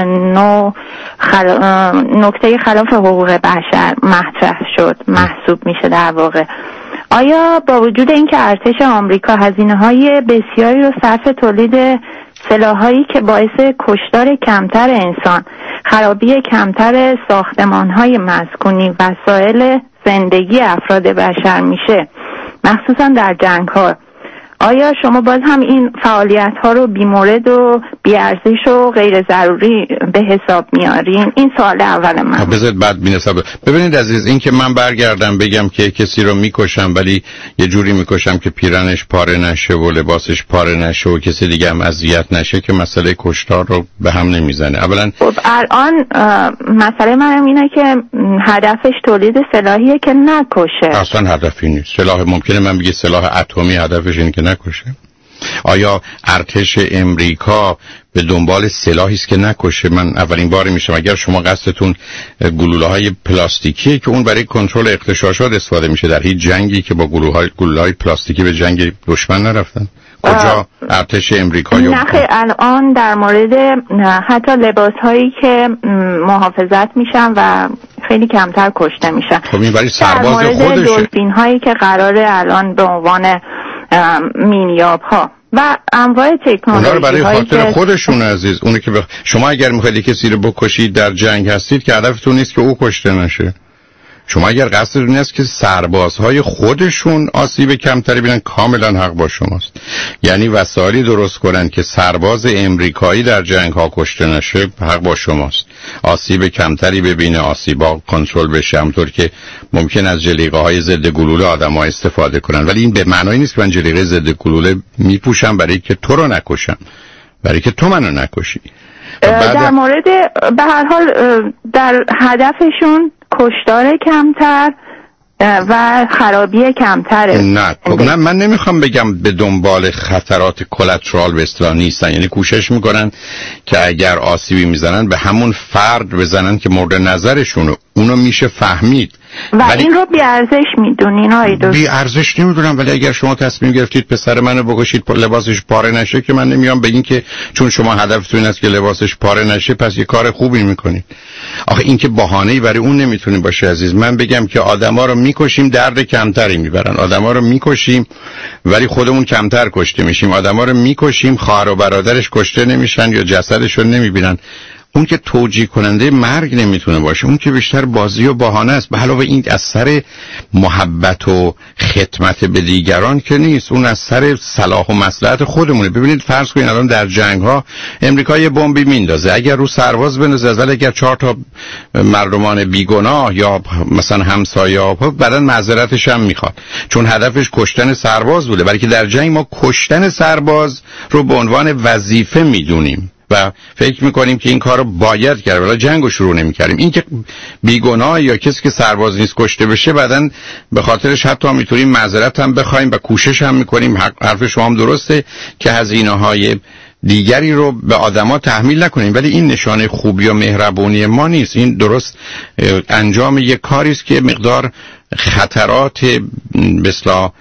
نکته خلاف حقوق بشر مطرح شد، محسوب میشه در واقع. آیا با وجود اینکه ارتش آمریکا هزینه‌های بسیاری رو صرف تولید سلاحایی که باعث کشتار کمتر انسان، خرابی کمتر ساختمان‌های مسکونی، وسایل زندگی افراد بشر میشه، مخصوصا در جنگ‌ها، آیا شما باز هم این فعالیت‌ها رو بی‌مورد و بی‌ارزش و غیر ضروری به حساب میارین؟ این سوال اول من. بذارید بعد می‌نسب. ببینید عزیز، این که من برگردم بگم که کسی رو میکشم ولی یه جوری میکشم که پیرنش پاره نشه و لباسش پاره نشه و کسی دیگه هم اذیت نشه که مسئله کشتار رو به هم نمیزنه. اولا خب الان مسئله من اینه که هدفش تولید سلاحیه که نکشه. اصلا هدفی نیست. سلاح ممکنه من بگم سلاح اتمی هدفش اینه که نکشه. آیا ارتش امریکا به دنبال سلاحی است که نکشه؟ من اولین باری میشم اگر شما قصدتون گلوله‌های پلاستیکیه که اون برای کنترل اغتشاشات استفاده میشه. در هیچ جنگی که با گلوله‌های پلاستیکی به جنگ دشمن نرفتن. کجا ارتش امریکا نخیر، الان در مورد حتی لباس‌هایی که محافظت میشن و خیلی کمتر کشته میشن. خب این برای سرباز خودشه. در مورد دلفین‌هایی که قراره الان به عنوان مینیاب‌ها و انواع تکنولوژی اونا رو برای خاطر خودشون عزیز. اونو که شما اگر میخواید کسی رو بکشید در جنگ هستید که هدفتون نیست که او کشته نشه. شما اگر قصدتون این است که سربازهای خودشون آسیب کمتری ببینن، کاملا حق با شماست. یعنی وسایلی درست کنن که سرباز امریکایی در جنگ ها کشته نشه، حق با شماست. آسیب کمتری ببینه، آسیبا کنترل بشه، همونطور که ممکن از جلیقه های ضد گلوله آدم‌ها استفاده کنن. ولی این به معنی نیست که من جلیقه ضد گلوله میپوشم برای که تو رو نکشم، برای که تو منو نکشی. در مورد به هر حال در هدفشون کشتار کمتر و خرابی کمتره. نه من نمیخوام بگم به دنبال خطرات کلاترال به اصطلاح نیستن. یعنی کوشش میکنن که اگر آسیبی میزنن به همون فرد بزنن که مورد نظرشونه. اونو میشه فهمید. و این رو بی ارزش میدونین آقای دکتر؟ بی ارزش نمیدونم، ولی اگر شما تصمیم گرفتید پسر منو بکشید لباسش پاره نشه که من نمیام بگین که چون شما هدفتون این است که لباسش پاره نشه پس یه کار خوبی میکنید. آخه این که بهانه‌ای برای اون نمیتونه باشه عزیز. من بگم که آدما رو میکشیم درد کمتری میبرن، آدما رو میکشیم ولی خودمون کمتر کشته میشیم، آدما رو میکشیم خواهر و برادرش کشته نمیشن یا جسدشون نمیبینن. اون که توجیه کننده مرگ نمیتونه باشه، اون که بیشتر بازی و بهانه است. به علاوه این از سر محبت و خدمت به دیگران که نیست، اون از سر صلاح و مصلحت خودمونه. ببینید فرض کنید الان در جنگ ها امریکا یه بمبی میندازه، اگر رو سرباز بندازه، ولی اگر 4 تا مردمان بیگناه یا مثلا همسایه‌ها بعدن معذرتش هم میخواد، چون هدفش کشتن سرباز بوده. برای که در جنگ ما کشتن سرباز رو به عنوان وظیفه میدونیم و فکر میکنیم که این کار رو باید کرد، ولی جنگ رو شروع نمی‌کردیم. این که بیگناه یا کسی که سرباز نیست کشته بشه، بعدن به خاطرش حتی میتونیم معذرت هم بخوایم و کوشش هم میکنیم. حرف شما هم درسته که هزینه‌های دیگری رو به آدما تحمیل نکنیم، ولی این نشانه خوبی و مهربونی ما نیست. این درست انجام یک کاری است که مقدار خطرات بسلا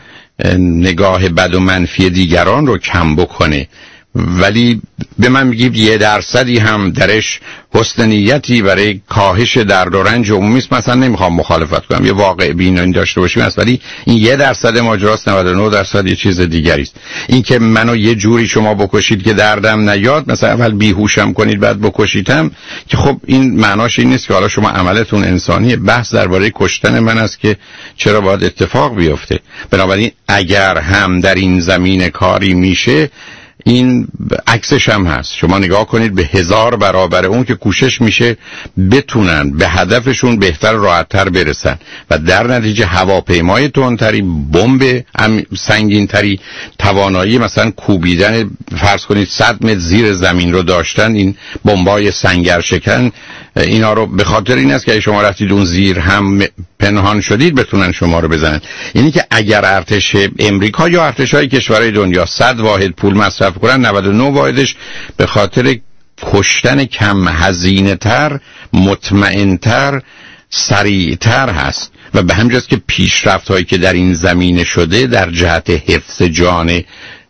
نگاه بد و منفی دیگران رو کم بکنه، ولی به من میگید 1% هم درش حسن نیتی برای کاهش درد و رنج عمومی است. مثلا نمیخوام مخالفت کنم، یه واقع بینایی داشته باشیم است، ولی این 1% ماجراست، 99% یه چیز دیگری است. این که منو یه جوری شما بکشید که دردم نیاد، مثلا اول بیهوشم کنید بعد بکشیدم، که خب این معناش این نیست که حالا شما عملتون انسانیه. بحث درباره کشتن من است که چرا باید اتفاق بیفته. بنابراین اگر هم در این زمینه کاری میشه، این عکسش هم هست. شما نگاه کنید به 1000 برابر اون که کوشش میشه بتونن به هدفشون بهتر راحت‌تر برسن و در نتیجه هواپیمای تندتری، بمب سنگین‌تری، توانایی مثلا کوبیدن فرض کنید 100 متر زیر زمین رو داشتن. این بمبای سنگر شکن اینا رو به خاطر این است که شما رفتید اون زیر هم پنهان شدید بتونن شما رو بزنن. اینی که اگر ارتش امریکا یا ارتش‌های کشورهای دنیا 100 واحد پول مصرف کنن، 99 واحدش به خاطر کشتن کم هزینه تر، مطمئن تر، سریع تر هست. و به همجاست که پیشرفت هایی که در این زمینه شده در جهت حفظ جان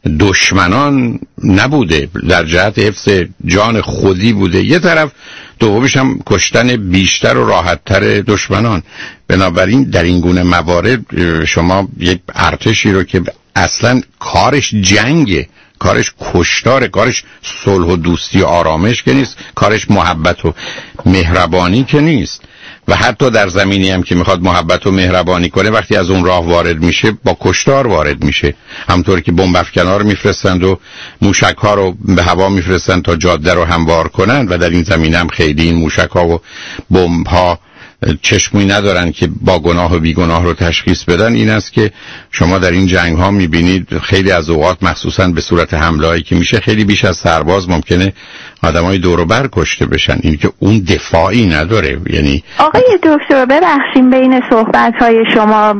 دشمنان نبوده، در جهت حفظ جان خودی بوده یه طرف، دومش هم کشتن بیشتر و راحتتر دشمنان. بنابراین در این گونه موارد شما یک ارتشی رو که اصلا کارش جنگه، کارش کشتاره، کارش صلح و دوستی و آرامش که نیست، کارش محبت و مهربانی که نیست، و حتی در زمینی هم که میخواد محبت و مهربانی کنه وقتی از اون راه وارد میشه با کشتار وارد میشه. همطور که بمب افکن‌ها رو میفرستند و موشک‌ها رو به هوا میفرستند تا جاده رو هموار کنند، و در این زمینه هم خیلی این موشک‌ها و بمب‌ها چشمی ندارن که با گناه و بیگناه رو تشخیص بدن. این است که شما در این جنگ ها میبینید خیلی از اوقات مخصوصا به صورت حملهایی که میشه خیلی بیش از سرباز ممکنه آدمای دور و بر کشته بشن. این که اون دفاعی نداره. یعنی آقای دکتر ببخشید بین صحبت های شما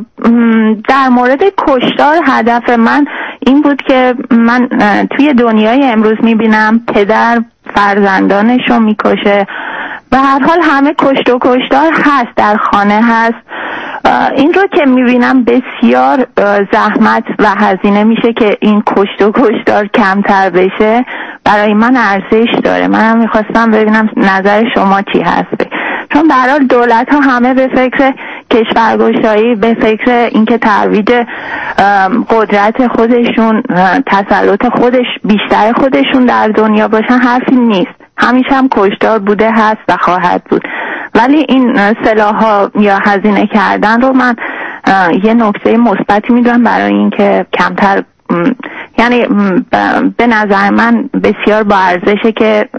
در مورد کشتار هدف من این بود که من توی دنیای امروز میبینم پدر فرزندانشو میکشه، به هر حال همه کشت و کشتار هست، در خانه هست. این رو که میبینم بسیار زحمت و هزینه میشه که این کشت و کشتار کمتر بشه، برای من ارزش داره. منم میخواستم ببینم نظر شما چی هست، چون به هر حال دولت ها همه به فکر کشورگشایی، به فکر اینکه ترویج قدرت خودشون، تسلط بیشتر خودشون در دنیا باشن، حرفی نیست. همیشه هم کشتار بوده، هست و خواهد بود. ولی این سلاح‌ها یا هزینه کردن رو من یه نکته مثبتی میدونم برای اینکه کمتر، یعنی به نظر من بسیار با ارزشه که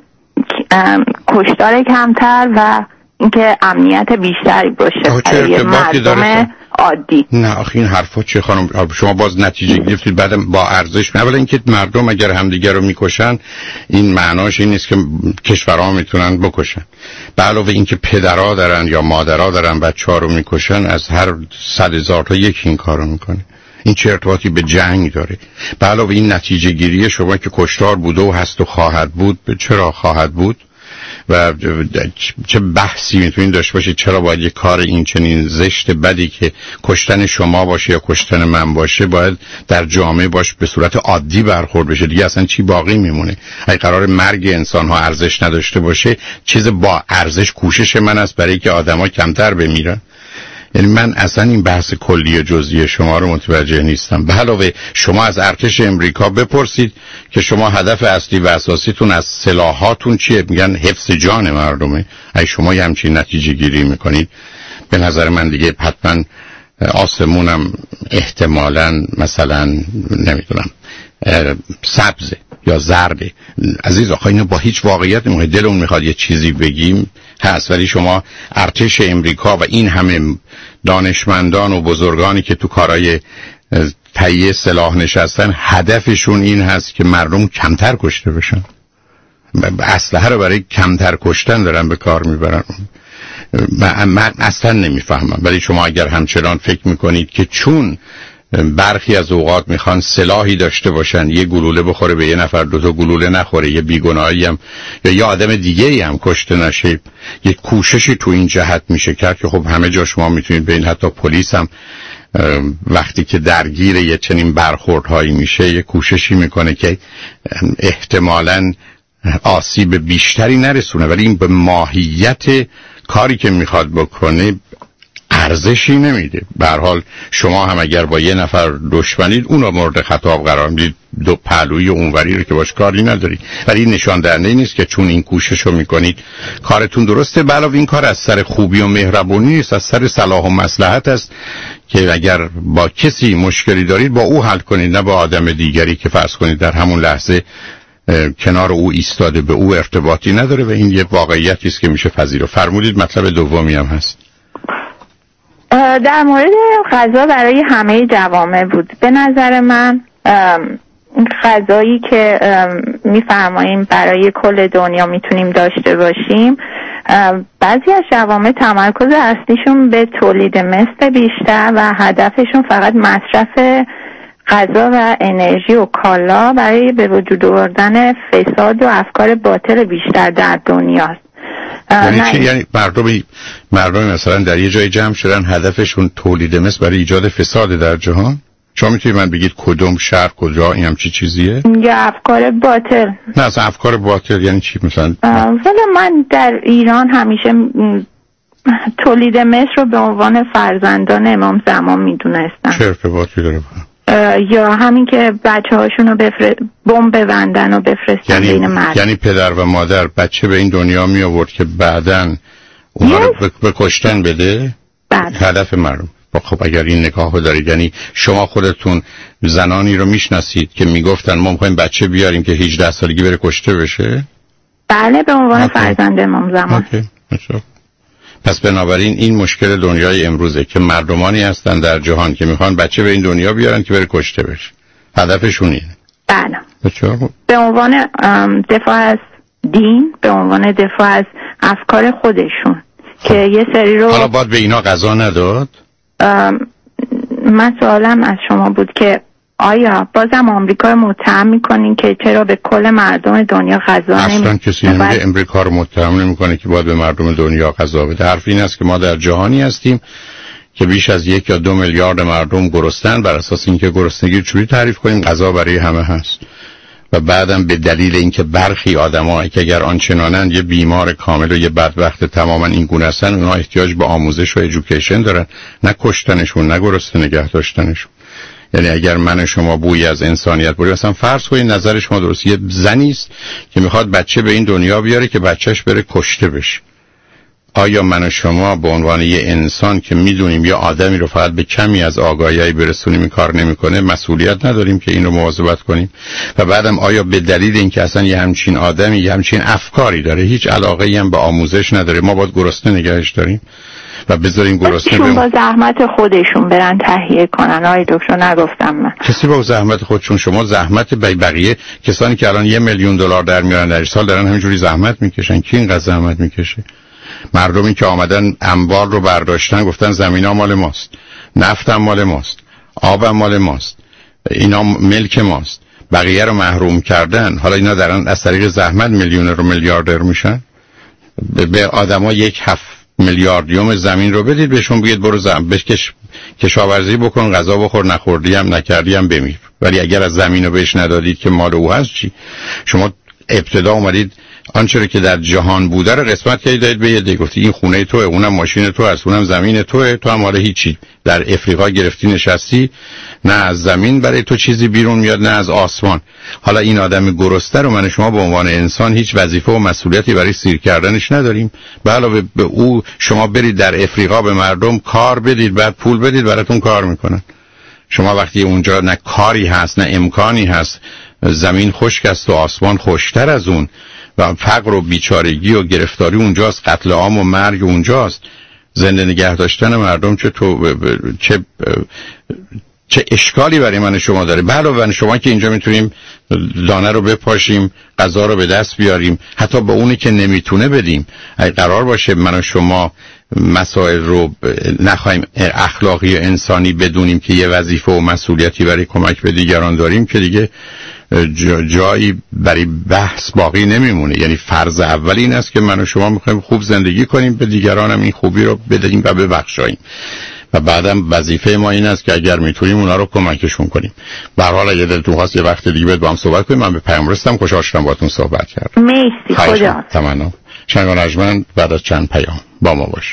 کشتار کمتر و اینکه امنیت بیشتری باشه برای مردم عادی. نه آخه این حرفا چه خانم، شما باز نتیجه گرفتید بعدم با ارزش. اولا اینکه مردم اگر همدیگه رو میکشن این معناش این نیست که کشورها میتونن بکشن. به علاوه اینکه پدرها دارن یا مادرها دارن بچه‌ها رو میکشن، از هر 100,000 تا یکی این کارو میکنه. این چه ارتباطی به جنگ داره؟ به علاوه این نتیجه گیری شما که کشتار بوده و هست و خواهد بود، چرا خواهد بود و چه بحثی میتونین داشته باشید چرا باید یک کار این چنین زشت بدی که کشتن شما باشه یا کشتن من باشه باید در جامعه باش به صورت عادی برخورد بشه؟ دیگه اصلا چی باقی میمونه؟ اگه قرار مرگ انسان ها ارزش نداشته باشه، چیز با ارزش کوشش من است برای که آدما کمتر بمیرن. یعنی من اصلا این بحث کلی و جزئی شما رو متوجه نیستم. به علاوه شما از ارتش امریکا بپرسید که شما هدف اصلی و اساسیتون از سلاحاتون چیه؟ میگن حفظ جان مردمه. اگه شما یه همچین نتیجه گیری میکنید به نظر من دیگه حتما آسمونم احتمالاً مثلا نمیدونم سبزه یا زرده. عزیز آقا اینو با هیچ واقعیت نمیخواد، دلمون میخواد یه چیزی بگیم هست، ولی شما ارتش امریکا و این همه دانشمندان و بزرگانی که تو کارهای تهیه سلاح نشستن هدفشون این هست که مردم کمتر کشته بشن. اسلحه رو برای کمتر کشتن دارن به کار میبرن. من اصلا نمیفهمم. ولی شما اگر همچنان فکر میکنید که چون برخی از اوقات میخوان سلاحی داشته باشن یه گلوله بخوره به یه نفر، دوتا گلوله نخوره، یه بیگناهی هم یا یه آدم دیگه‌ای هم کشته نشه، یه کوششی تو این جهت میشه کرد که خب همه جا شما میتونید ببینید حتی پلیس هم وقتی که درگیر یه چنین برخوردهایی میشه یه کوششی میکنه که احتمالاً آسیب بیشتری نرسونه، ولی این به ماهیت کاری که میخواد بکنه ارزشی نمیده. به هر حال شما هم اگر با یه نفر دشمنید اونو مورد خطاب قرار میدید، دو پهلوی اونوری رو که باش کاری نداری، ولی این نشان دهنده نیست که چون این کوشش رو میکنید کارتون درسته. به علاوه این کار از سر خوبی و مهربونی نیست، از سر صلاح و مصلحت است که اگر با کسی مشکلی دارید با او حل کنید، نه با آدم دیگری که فرض کنید در همون لحظه کنار او ایستاده به او ارتباطی نداره. و این یه واقعیتی است که میشه پذیرفت. فرمودید مطلب دومی هم هست. در مورد غذا برای همه جوامع بود. به نظر من غذایی که میفرماییم برای کل دنیا میتونیم داشته باشیم، بعضی از جوامع تمرکز اصلیشون به تولید مثل بیشتر و هدفشون فقط مصرف غذا و انرژی و کالا برای به وجود آوردن فساد و افکار باطل بیشتر در دنیاست. یعنی چی؟ یعنی مردم مثلا در یه جای جمع شدن هدفشون تولید مثل برای ایجاد فساد در جهان؟ شما میتونید من بگید کدوم شهر کجا این همچی چیزیه؟ یا افکار باطل. نه اصلا افکار باطل یعنی چی مثلا؟ ولی من در ایران همیشه تولید مصر رو به عنوان فرزندان امام زمان میدونستم. چه ارتباطی داره با؟ یا همین که بچه هاشون رو بمب ببندن و بفرستن بین مردم. یعنی پدر و مادر بچه به این دنیا می آورد که بعدن اونا رو به کشتن بده؟ هدف مردم. خب اگر این نگاه دارید، یعنی شما خودتون زنانی رو میشناسید که میگفتن ما میخوایم بچه بیاریم که 18 سالگی بره کشته بشه؟ بله، به عنوان فرزند امام زمان. پس بنابراین این مشکل دنیای امروزه که مردمانی هستن در جهان که میخوان بچه به این دنیا بیارن که بره کشته بشه. هدفشون اینه. بله. بچه به عنوان دفاع از دین، به عنوان دفاع از افکار خودشون که یه سری رو. حالا باید به اینا غذا نداد؟ من سوالم از شما بود که آیا بازم آمریکا رو متهم میکنین که چرا به کل مردم دنیا غذا نمیده؟ اصلا کسی نمیگه امریکا رو متهم نمیکنه که باید به مردم دنیا غذا بده. حرف این است که ما در جهانی هستیم که بیش از 1 یا 2 میلیارد مردم گرسنه‌اند. بر اساس اینکه گرسنگی چجوری تعریف کنیم، غذا برای همه هست. و بعدم به دلیل اینکه برخی آدم‌ها که اگر آنچنانند یه بیمار کامل و یه بدبخت تماما این گونه هستن، اونها احتیاج به آموزش و ادویکیشن دارن، نه کشتنشون، نه گرسنه نگه داشتنشون. یعنی اگر من شما بویی از انسانیت بریم، مثلا فرض کنید نظر شما درست، یه زنی است که میخواد بچه به این دنیا بیاره که بچهش بره کشته بشه. آیا من و شما به عنوان یه انسان که میدونیم یه آدمی رو فقط به کمی از آگاهی برسونیم این کار نمیکنه، مسئولیت نداریم که اینو مواظبت کنیم؟ و بعدم آیا به دلیل اینکه اصلا یه همچین آدمی یه همچین افکاری داره، هیچ علاقه‌ای هم به آموزش نداره، ما باید گرسنه نگهش داریم و بذاریم گرسنه با زحمت خودشون برن تهیه کنن؟ آی دکتر نگفتم من کسی با زحمت خودشون. شما زحمت بقیه کسانی که الان $1 میلیون در میارن در سال دارن همینجوری زحمت میکشن. کی اینقدر زحمت میکشه؟ مردمی که آمدن انبار رو برداشتن، گفتن زمینا مال ماست، نفتم مال ماست، آبم مال ماست، اینا ملک ماست، بقیه رو محروم کردن. حالا اینا دارن از طریق زحمت میلیونر و میلیاردر میشن. به آدما 1/7 میلیاردیوم زمین رو بدید، بهشون بگید برو بکش کشاورزی بکن، غذا بخور، نخوردی هم نکردی هم بمیر. ولی اگر از زمین رو بهش ندادید که مال او هست چی؟ شما ابتدا اومدید آنچه که در جهان بوده رو قسمت کردید به یه دیگه، گفتی این خونه توئه، اونم ماشین تو است، اونم زمین توئه، تو هم حالا هیچی در افریقا گرفتی نشستی، نه از زمین برای تو چیزی بیرون میاد نه از آسمان. حالا این آدم گرسنه رو من شما به عنوان انسان هیچ وظیفه و مسئولیتی برای سیر کردنش نداریم. به علاوه به او شما برید در افریقا به مردم کار بدید، بعد پول بدید براتون کار میکنن. شما وقتی اونجا نه کاری هست نه امکانی هست، زمین خشک است و آسمان خشک‌تر از اون و فقر و بیچارگی و گرفتاری اونجاست، قتل عام و مرگ اونجاست، زنده نگه داشتن مردم چه اشکالی برای من شما داره؟ بله من شما که اینجا میتونیم دانه رو بپاشیم، غذا رو به دست بیاریم، حتی به اونی که نمیتونه بدیم. اگه قرار باشه من و شما مسائل رو نخواهیم اخلاقی و انسانی بدونیم که یه وظیفه و مسئولیتی برای کمک به دیگران داریم که دیگه جایی برای بحث باقی نمیمونه. یعنی فرض اول این است که من و شما میخوایم خوب زندگی کنیم، به دیگران هم این خوبی رو بدهیم و ببخشاییم و بعدم وظیفه ما این است که اگر میتونیم اونا رو کمکشون کنیم. به هر حال اگه دلتون خواست یه وقت دیگه با هم صحبت کنیم، من به پیام رسیدم، خوشحال شدم باهاتون صحبت کردم. مرسی. خدا تمام. شنگان رجمن بعد از چند پیام با ما باش.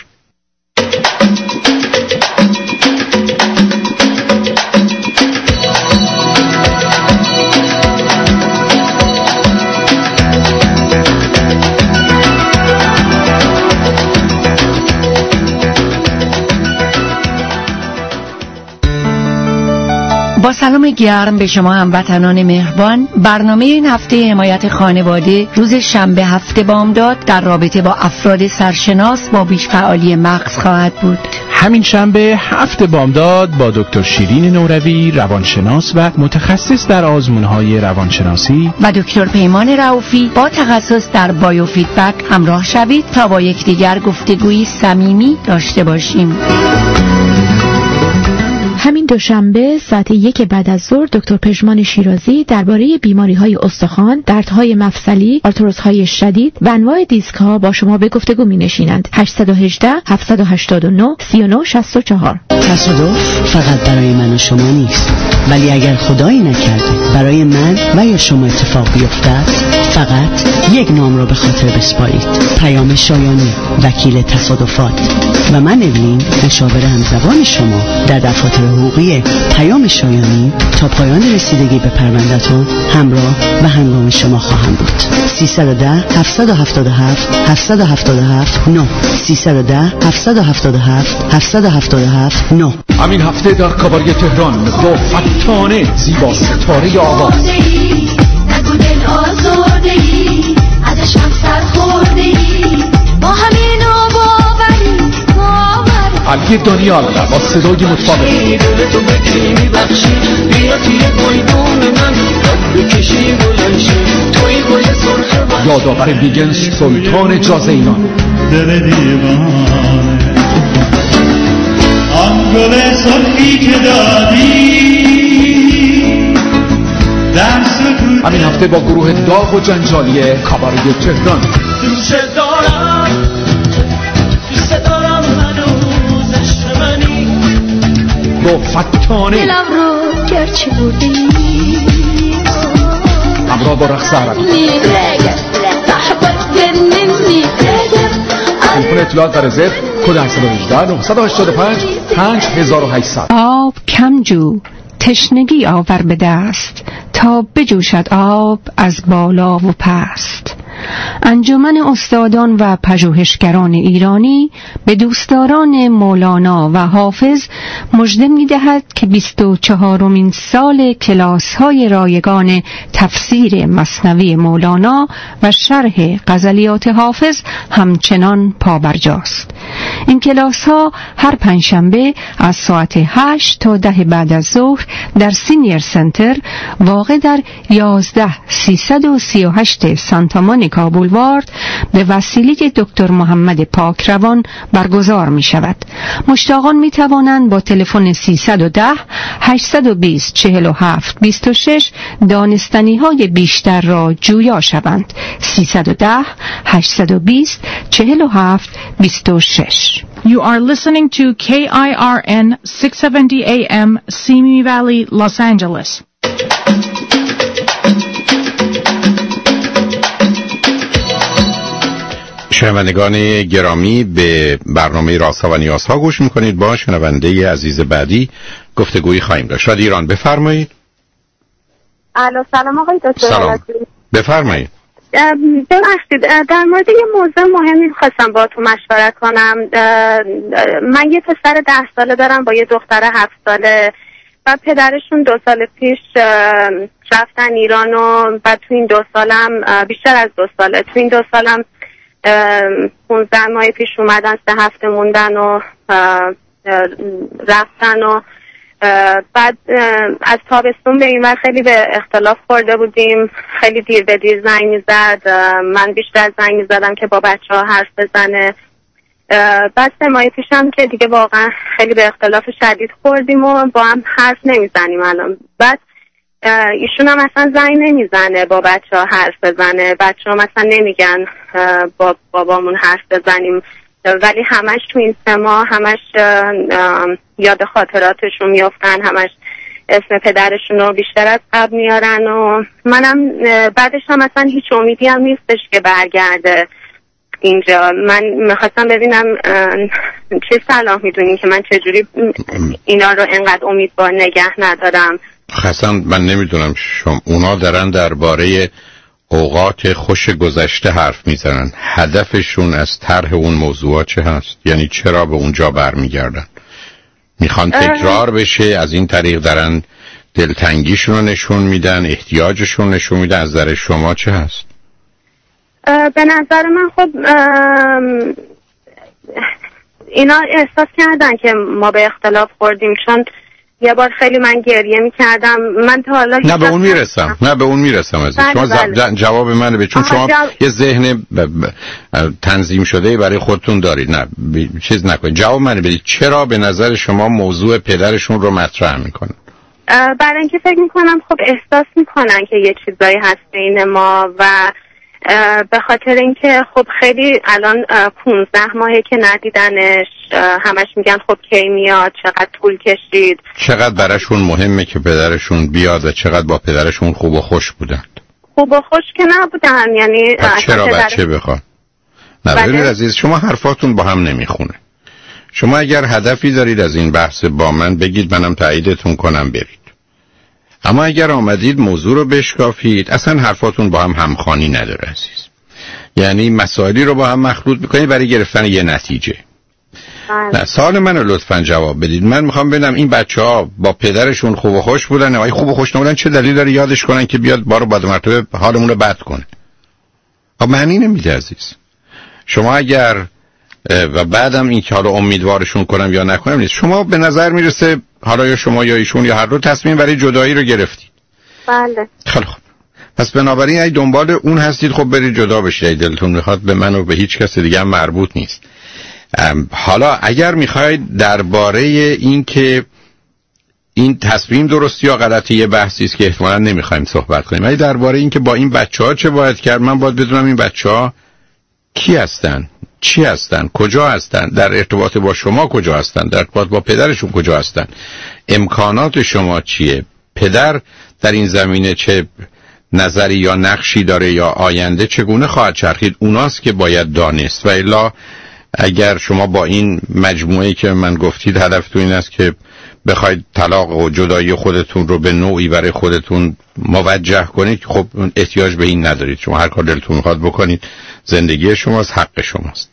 با سلام گرم به شما هموطنان مهربان، برنامه این هفته حمایت خانواده روز شنبه هفته بامداد در رابطه با افراد سرشناس با بیش‌فعالی مغز خواهد بود. همین شنبه هفته بامداد با دکتر شیرین نوروی، روانشناس و متخصص در آزمون‌های روانشناسی، و دکتر پیمان رؤوفی با تخصص در بایوفیدبک همراه شوید تا با یکدیگر گفتگویی صمیمی داشته باشیم. همین دوشنبه ساعت 1 بعد از ظهر دکتر پژمان شیرازی درباره بیماری‌های استخوان، دردهای مفصلی، آرتروزهای شدید و انواع دیسک‌ها با شما به گفتگو می‌نشینند. 818 789 3964. تصادف فقط برای من و شما نیست، ولی اگر خدایی نکرده برای من و یا شما اتفاق بیفتد، فقط یک نام را به خاطر بسپارید: پیام شایانی، وکیل تصادفات. و من اولین مشاور همزبان شما در دفاتر حقوقی پیام شایانی تا پایان رسیدگی به پرونده‌تون همراه و همگام شما خواهم بود. 310 777 777 9 310 777 777 9. همین هفته در کاباری تهران با فتانه زیبا ستاره آواز، نگو دل آزردگی ازش هم سرخوردگی، با همین آباوری علی دانیال با صدای مطابق، تو بگی میبخشی، بیا توی گلدون من بکشی بلنشی، توی گل سرخ یادآور بیگنز سلطان جاز ایران. دل دیوانه آن گل سرخی که دادی. همین هفته با گروه داغ و جنجالی کاباری تهران. دوست دارم هنوز عشق منی، با فتانه دلم رو گرچه بردی، همراه با رقص عربی. تلفن اطلاعات در رزرو کد 818 985 5800. آب کم جو، تشنگی آور به دست، تا بجوشد آب از بالا و پست. انجمن استادان و پژوهشگران ایرانی به دوستداران مولانا و حافظ مژده می‌دهد که 24مین سال کلاس‌های رایگان تفسیر مثنوی مولانا و شرح غزلیات حافظ همچنان پابرجاست. این کلاس‌ها هر پنجشنبه از ساعت 8 تا 10 بعد از ظهر در سینیر سنتر واقع در 11338 سانتا مونیکا بولوارد به وسیله دکتر محمد پاکروان برگزار می شود. مشتاقان می توانند با تلفن 310 820 47 26 دانستنی های بیشتر را جویا شوند. 310 820 47 26. You are listening to KIRN 670 AM, Simi Valley, Los Angeles. شنوندگان گرامی، به برنامه رازها و نیازها گوش میکنید. با شنونده عزیز بعدی گفتگویی خواهیم داشت. شاد ایران، بفرمایید. الو، سلام آقای دکتر. سلام، بفرمایید. ببخشید، در مورد یه موضوع مهمی خواستم با تو مشورت کنم. من یه پسر 10 ساله دارم با یه دختر 7 ساله و پدرشون 2 سال پیش رفتن ایران و بعد تو این 2 سالم، بیشتر از 2 ساله، تو این 2 سالم 15 ماه پیش اومدن، 3 هفته موندن و رفتن و بعد از تابستون به این ور خیلی به اختلاف خورده بودیم. خیلی دیر به دیر زنگ میزد، من بیشتر زنگ میزدم که با بچه ها حرف بزنه. بعد 3 ماه پیشم که دیگه واقعا خیلی به اختلاف شدید خوردیم و با هم حرف نمیزنیم الان. بعد ایشون هم اصلا زنگ نمیزنه با بچه ها حرف بزنه، بچه ها مثلا نمیگن با بابامون حرف بزنیم، ولی همش تو این 3 ماه همش یاد خاطراتشون میافتن، همش اسم پدرشون رو بیشتر از قبل میارن و منم بعدش هم مثلا هیچ امیدی هم نیستش که برگرده اینجا. من میخواستم ببینم چه صلاح میدونین که من چجوری اینا رو انقدر امیدوار نگه ندارم. خاصا من نمیدونم اونا دارن درباره اوقات خوش گذشته حرف میزنن، هدفشون از طرح اون موضوع چه هست؟ یعنی چرا به اونجا برمیگردن؟ میخوان تکرار بشه؟ از این طریق دارن دلتنگیشون رو نشون میدن، احتیاجشون نشون میدن؟ از نظر شما چه هست؟ به نظر من خب اینا احساس کردن که ما به اختلاف خوردیم، چون یه بار خیلی من گریه میکردم. من تا حالا نه به اون میرسم عزیز. شما جواب منو به، چون شما یه ذهن تنظیم شده برای خودتون دارید. نه چیز نکنید، جواب منو بدید. چرا به نظر شما موضوع پدرشون رو مطرح میکنن؟ برای اینکه فکر میکنم خب احساس میکنن که یه چیزایی هست بین ما و به خاطر اینکه خب خیلی الان 15 ماهه که ندیدنش، همش میگن خب کی میاد، چقدر طول کشید. چقدر براشون مهمه که پدرشون بیاد و چقدر با پدرشون خوب و خوش بودند؟ خوب و خوش که نبودن، یعنی چرا بچه بخواد؟ نه ببینید عزیز، شما حرفاتون با هم نمیخونه. شما اگر هدفی دارید از این بحث با من بگید، منم تاییدتون کنم برید. اما اگر آمدید موضوع رو بشکافید، اصلا حرفاتون با هم همخوانی نداره عزیز. یعنی مسائلی رو با هم مخلوط میکنید برای گرفتن یه نتیجه. نه، سوال منو لطفاً جواب بدید. من میخوام ببینم این بچه‌ها با پدرشون خوب و خوش بودن؟ اگه خوب و خوش نبودن چه دلیل داره یادش کنن که بیاد بارو بعد مرتبه حالمون رو بد کنه؟ معنی نمیده عزیز. شما اگر و بعدم این که حالا امیدوارشون کنم یا نکنم نیست. شما به نظر میرسه حالا یا شما یا ایشون یا هر دو تصمیم برای جدایی رو گرفتید. بله. خیلی خوب. پس بنابراین اگه دنبال اون هستید، خب برید جدا بشید. اگه دلتون میخواد، به من و به هیچ کس دیگه هم مربوط نیست. حالا اگر میخواید درباره این که این تصمیم درستی یا غلطی یه بحثی است که احتمالاً نمیخوایم صحبت کنیم، ولی درباره این که با این بچه‌ها چه باید کرد، من باید بدونم این بچه‌ها کی هستن، چی هستن، کجا هستن، در ارتباط با شما کجا هستن، در ارتباط با پدرشون کجا هستن، امکانات شما چیه، پدر در این زمینه چه نظری یا نقشی داره یا آینده چگونه خواهد چرخید. اوناست که باید دانست. و الا اگر شما با این مجموعه‌ای که من گفتید هدفتون این است که بخواید طلاق و جدایی خودتون رو به نوعی برای خودتون موجه کنید، خب احتیاج به این ندارید. شما هر کار دلتون میخواد بکنید، زندگی شماست، حق شماست.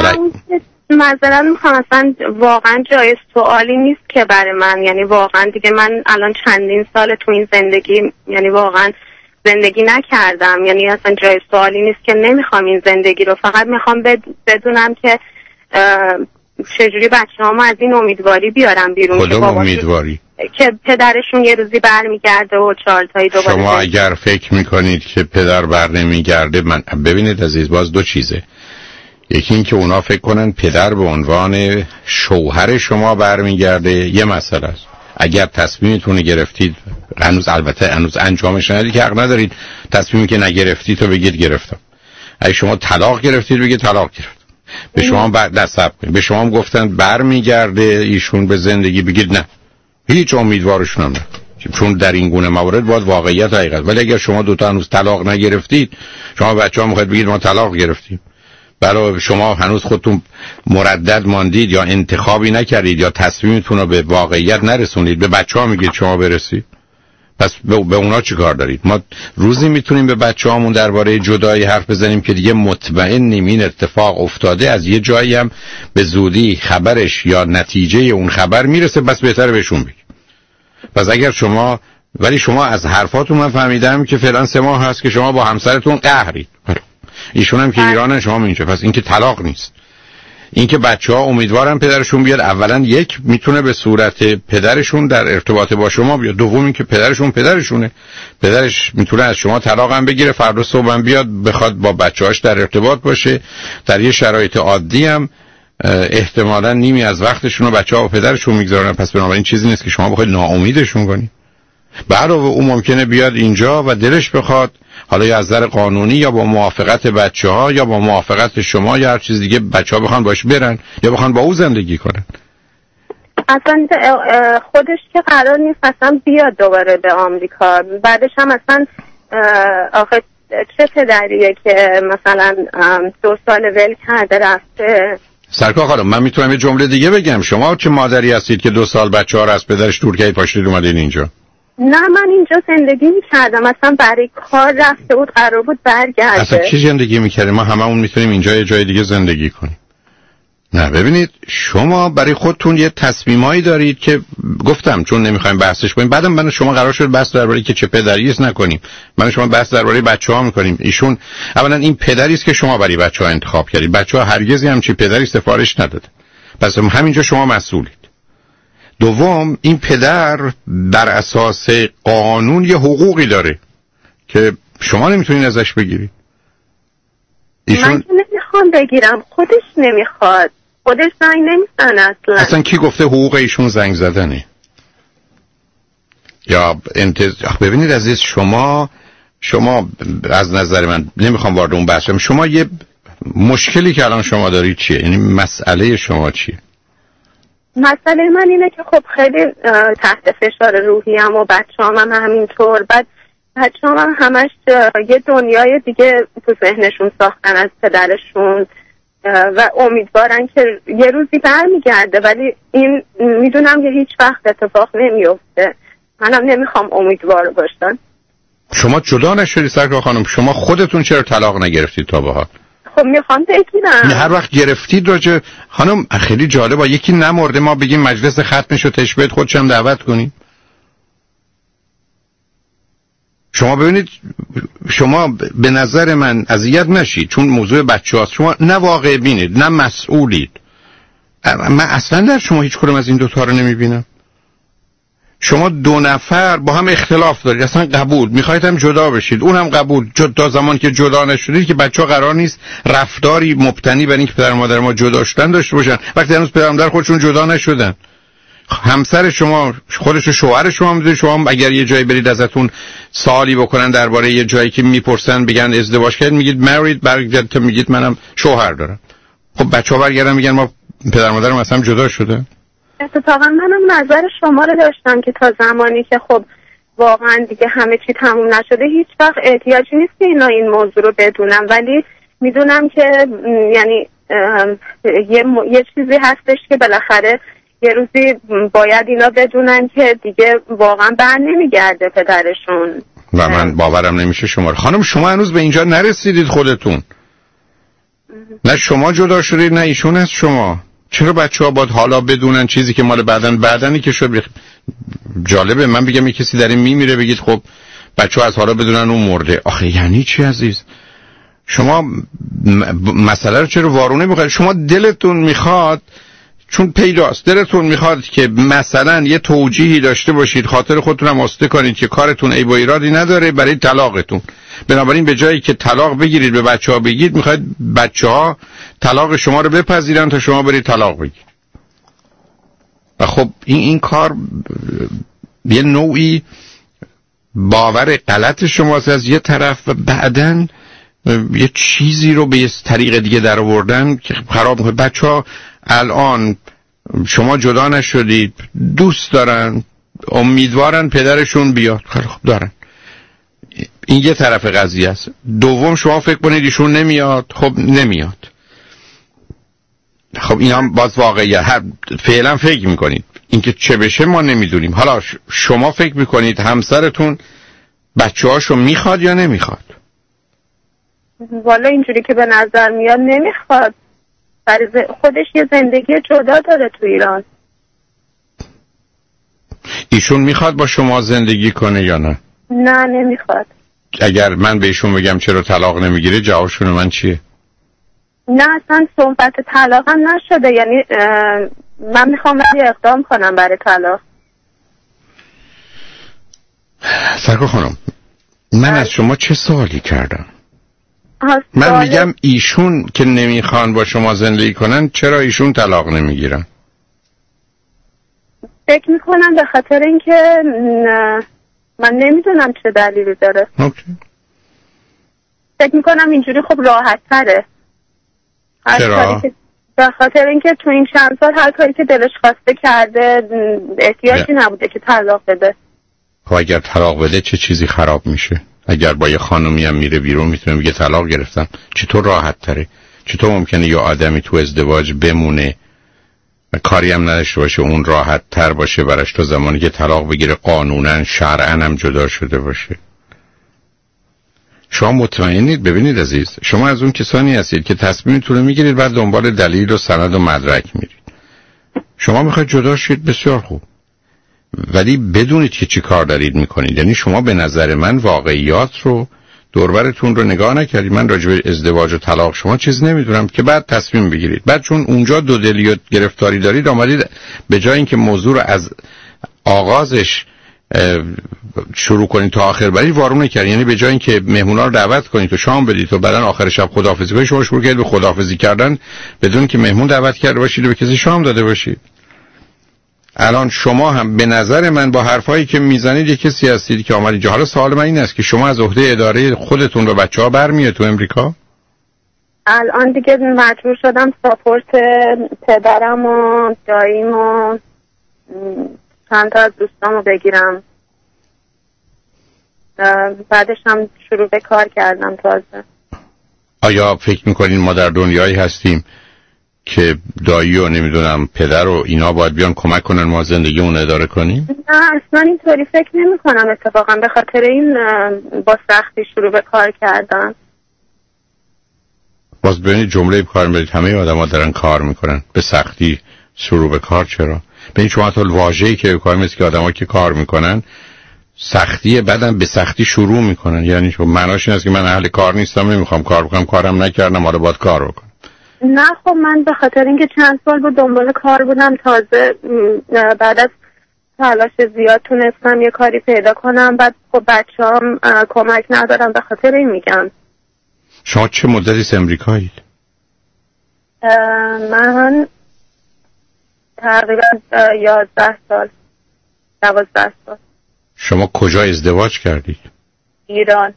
معذرت میخوام، اصلا واقعا جای سوالی نیست که برای من، یعنی واقعا دیگه من الان چندین سال تو این زندگی، یعنی واقعا زندگی نکردم، یعنی اصلا جای سوالی نیست که نمیخوام این زندگی رو. فقط میخوام بدونم که چجوری بچه‌هامو از این امیدواری بیارم بیرون. کدوم امیدواری؟ که پدرشون یه روزی برمیگرده و 4 تایی دوباره. شما اگر فکر میکنید که پدر بر نمیگرده، من ببینید عزیز، باز دو چیزه. یکی این که اونا فکر کنن پدر به عنوان شوهر شما برمیگرده، یه مسئله است. اگر تصمیمتون گرفتید، هنوز انجامش ندید که حق ندارید تصمیمی که نگرفتید تو بگید گرفتم. اگه شما طلاق گرفتید بگید طلاق گرفتم. به شما بعد نصب کنید. به شما هم گفتن برمیگرده ایشون به زندگی، بگید نه، هیچ امیدوارشون هم نه، چون در این گونه موارد باید واقعیت حقیقت. ولی اگر شما دوتا هنوز طلاق نگرفتید، شما بچه‌ها میخواید بگید ما طلاق گرفتیم، برای شما هنوز خودتون مردد ماندید یا انتخابی نکردید یا تصمیمتون رو به واقعیت نرسونید، به بچه‌ها میگید شما برسید. پس به اونا چی کار دارید؟ ما روزی میتونیم به بچه‌هامون درباره جدایی حرف بزنیم که دیگه مطمئنیم این اتفاق افتاده، از یه جایی هم به زودی خبرش یا نتیجه اون خبر میرسه، بس بهتره بهشون بگید. پس اگر شما ولی شما از حرفاتون من فهمیدم که فعلا 3 ماه هست که شما با همسرتون قهرید. ایشون هم که ایرانه، شما اینجا. پس این که طلاق نیست. این که بچه‌ها امیدوارن پدرشون بیاد، اولا یک میتونه به صورت پدرشون در ارتباط با شما بیاد، دوم این که پدرشونه، پدرش میتونه از شما طلاق هم بگیره، فردا صبح هم بیاد بخواد با بچه‌هاش در ارتباط باشه. در یه شرایط عادی هم احتمالاً نیمی از وقتشون رو بچه‌ها با پدرشون میگذارن. پس بنابراین چیزی نیست که شما بخواید ناامیدشون کنید. بعد اون ممکنه بیاد اینجا و دلش بخواد، حالا یا از نظر قانونی یا با موافقت بچه‌ها یا با موافقت شما یا هر چیز دیگه، بچه‌ها بخوان باش برن یا بخوان با او زندگی کنن. اصلا خودش که قرار نیست اصلا بیاد دوباره به آمریکا. بعدش هم اصلا آخه چه پدریه که مثلا 2 سال ول کرده رفته. سرکار خانم من میتونم یه جمله دیگه بگم، شما چه مادری هستید که 2 سال بچه‌ها رو از پدرش دور کردید پاشید اومدین اینجا؟ نه من اینجا زندگی میکردم، اصلا برای کار رفته بود، قرار بود برگرده. اصلا کی زندگی میکردیم؟ ما هممون میتونیم اینجا یه جای دیگه زندگی کنیم. نه ببینید شما برای خودتون یه تصمیمایی دارید که گفتم چون نمیخوایم بحثش کنیم، بعدم من شما قرار شد بحث درباره که چه پدری است نکنیم، من شما بحث درباره بچه‌ها میکنیم. ایشون اولا این پدری است که شما برای بچه‌ها انتخاب کردید، بچه‌ها هرگز همچین پدری سفارش نداده، پس همینجا شما مسئولید. دوم این پدر بر اساس قانون یه حقوقی داره که شما نمیتونین ازش بگیرید. ایشون من نمیخوام بگیرم، خودش نمیخواد، خودش زنگ نمیزنه اصلا کی گفته حقوق ایشون زنگ زدنه؟ یا ببینید عزیز، شما از نظر من نمیخوام وارد اون بحث شم، شما یه مشکلی که الان شما دارید چیه؟ یعنی مسئله شما چیه؟ مسئله من اینه که خب خیلی تحت فشار روحیم و بچه‌هام هم همینطور. بعد بچه‌هام هم همش یه دنیای دیگه تو ذهنشون ساختن از پدرشون و امیدوارن که یه روزی برمیگرده، ولی این میدونم که هیچ وقت اتفاق نمیفته. منم نمیخوام امیدوار باشم. شما جدا نشدید سرکار خانم؟ شما خودتون چرا طلاق نگرفتید تا به حال؟ خب میخوام بگیرم. هر وقت گرفتید راجع خانم خیلی جالبه، یکی نمرده ما بگیم مجلس ختمش رو تشبیه خودشم دعوت کنیم. شما ببینید، شما به نظر من اذیت نشید چون موضوع بچه‌هاست، شما نه واقع بینید نه مسئولید. من اصلا در شما هیچ کدوم از این دوتا رو نمیبینم. شما 2 نفر با هم اختلاف دارید، اصلا قبول میخواید هم جدا بشید، اونم قبول، تا زمان که جدا نشدید که بچه‌ها قرار نیست رفتاری مبتنی بر اینکه پدر و مادر ما جدا شدن داشته باشن، وقتی هنوز پدر و مادر خودشون جدا نشدن. همسر شما خودش شوهر شما میدونید، شما اگر یه جایی برید ازتون سوالی بکنن درباره یه جایی که میپرسن بگن ازدواج کردید، میگید married، برگردید میگید منم شوهر دارم. خب بچه‌ها برگردن میگن ما پدر و مادرم اصلا جدا شده. اتفاقا منم نظر شما رو داشتم که تا زمانی که خب واقعا دیگه همه چی تموم نشده هیچ وقت احتیاجی نیست که اینا این موضوع رو بدونم، ولی میدونم که یعنی یه چیزی هستش که بالاخره یه روزی باید اینا بدونن که دیگه واقعا بر نمیگرده پدرشون. و من باورم نمیشه شما خانم، شما هنوز به اینجا نرسیدید خودتون. نه شما جدا شدید نه ایشون از شما. چرا بچه‌ها باید حالا بدونن چیزی که مال بعدنی که شد؟ جالبه من بگم یه کسی در این میمیره بگید خب بچه‌ها از حالا بدونن اون مرده. آخه یعنی چی عزیز؟ شما مسئله رو چرا وارونه میخواید؟ شما دلتون میخواد، چون پیداست دلتون میخواد که مثلا یه توجیهی داشته باشید، خاطر خودتون هم آسوده کنید که کارتون عیب و ایرادی نداره برای طلاقتون. بنابراین به جایی که طلاق بگیرید به بچه‌ها بگید میخواید بچه‌ها طلاق شما رو بپذیرن تا شما برید طلاق بگیرید. و خب این کار یه نوعی باور غلط شماست از یه طرف، و بعدن یه چیزی رو به یه طریق دیگه در آوردن که خراب میکنه. بچه‌ها الان شما جدا نشدید، دوست دارن، امیدوارن پدرشون بیاد، خب دارن. این یه طرف قضیه است. دوم شما فکر کنید ایشون نمیاد، خب نمیاد. خب اینا باز واقعیه. فعلا فکر میکنید اینکه چه بشه ما نمیدونیم. حالا شما فکر میکنید همسرتون بچه‌هاشو میخواد یا نمیخواد؟ والا اینجوری که به نظر میاد نمیخواد. خودش یه زندگی جدا داره تو ایران. ایشون میخواد با شما زندگی کنه یا نه؟ نه نمیخواد. اگر من بهشون بگم چرا طلاق نمیگیره جوابشون من چیه؟ نه اصلا صحبت طلاق هم نشده. یعنی من میخوام ولی اقدام کنم برای طلاق. سرکار خانم من از شما چه سوالی کردم؟ من میگم ایشون که نمیخوان با شما زندگی کنن چرا ایشون طلاق نمیگیرن؟ فکر میکنم به خاطر اینکه من نمیدونم چه دلیلی داره. فکر میکنم اینجوری خب راحت تره. چرا؟ به خاطر اینکه تو این چند سال هر کاری که دلش خواسته کرده، احتیاجی نبوده که طلاق بده. خب اگر طلاق بده چه چیزی خراب میشه؟ اگر با یه خانومی هم میره بیرون میتونه بگه طلاق گرفتم، چطور راحت تره؟ چطور ممکنه یه آدمی تو ازدواج بمونه و کاری هم نداشته باشه اون راحت تر باشه براش تا زمانی که طلاق بگیره قانونا شرعا هم جدا شده باشه؟ شما مطمئنید؟ ببینید عزیز، شما از اون کسانی هستید که تصمیمتون رو میگیرید بعد دنبال دلیل و سند و مدرک میرید. شما میخواید جدا شید، بسیار خوب، ولی بدونید که چی کار دارید میکنید. یعنی شما به نظر من واقعیات رو دوربرتون رو نگاه نکردید. من راجع به ازدواج و طلاق شما چیز نمیدونم که بعد تصمیم بگیرید. بعد چون اونجا دو دلی و گرفتاری دارید آمدید به جای اینکه موضوع رو از آغازش شروع کنید تا آخر برید وارونه کردید. یعنی به جای اینکه مهمونا رو دعوت کنید و شام بدید و بعدن آخر شب خداحافظی کنید، شما شروع کردید به خداحافظی کردن بدون که مهمون دعوت کرده باشید و به کسی شام داده باشید. الان شما هم به نظر من با حرفایی که میزنید یک کسی هستید که آمدید جا. حالا سوال من این است که شما از عهده اداره خودتون و بچه‌ها برمیاد تو امریکا؟ الان دیگه مجبور شدم ساپورت پدرم و داییم و چند تا از دوستامو بگیرم. بعدش هم شروع به کار کردم تازه. آیا فکر میکنین ما در دنیایی هستیم که دایی و نمیدونم پدر و اینا باید بیان کمک کنن ما زندگی اون اداره کنیم؟ نه اصلا اینطوری فکر نمی کنم. اتفاقا به خاطر این با سختی شروع به کار کردم. باز ببینید جمله کار میبرید همه آدم ها دارن کار میکنن. به سختی شروع به کار چرا؟ ببینید شما حتی واژه‌ای که کار میست که آدم ها که کار میکنن سختیه بعدم به سختی شروع میکنن. یعنی شما معناش این است که من اهل کار نیستم نمیخوام کار بکنم، کارم نکردم حالا باید کار بکنم. نه خب من به خاطر اینکه چند سال با دنبال کار بودم تازه بعد از تلاش زیاد تونستم یه کاری پیدا کنم. بعد خب بچه‌ام کمک ندارم به خاطر این میگم. شما چه مدتی امریکایید؟ من تقریبا 11 سال 12 سال. شما کجا ازدواج کردید؟ ایران.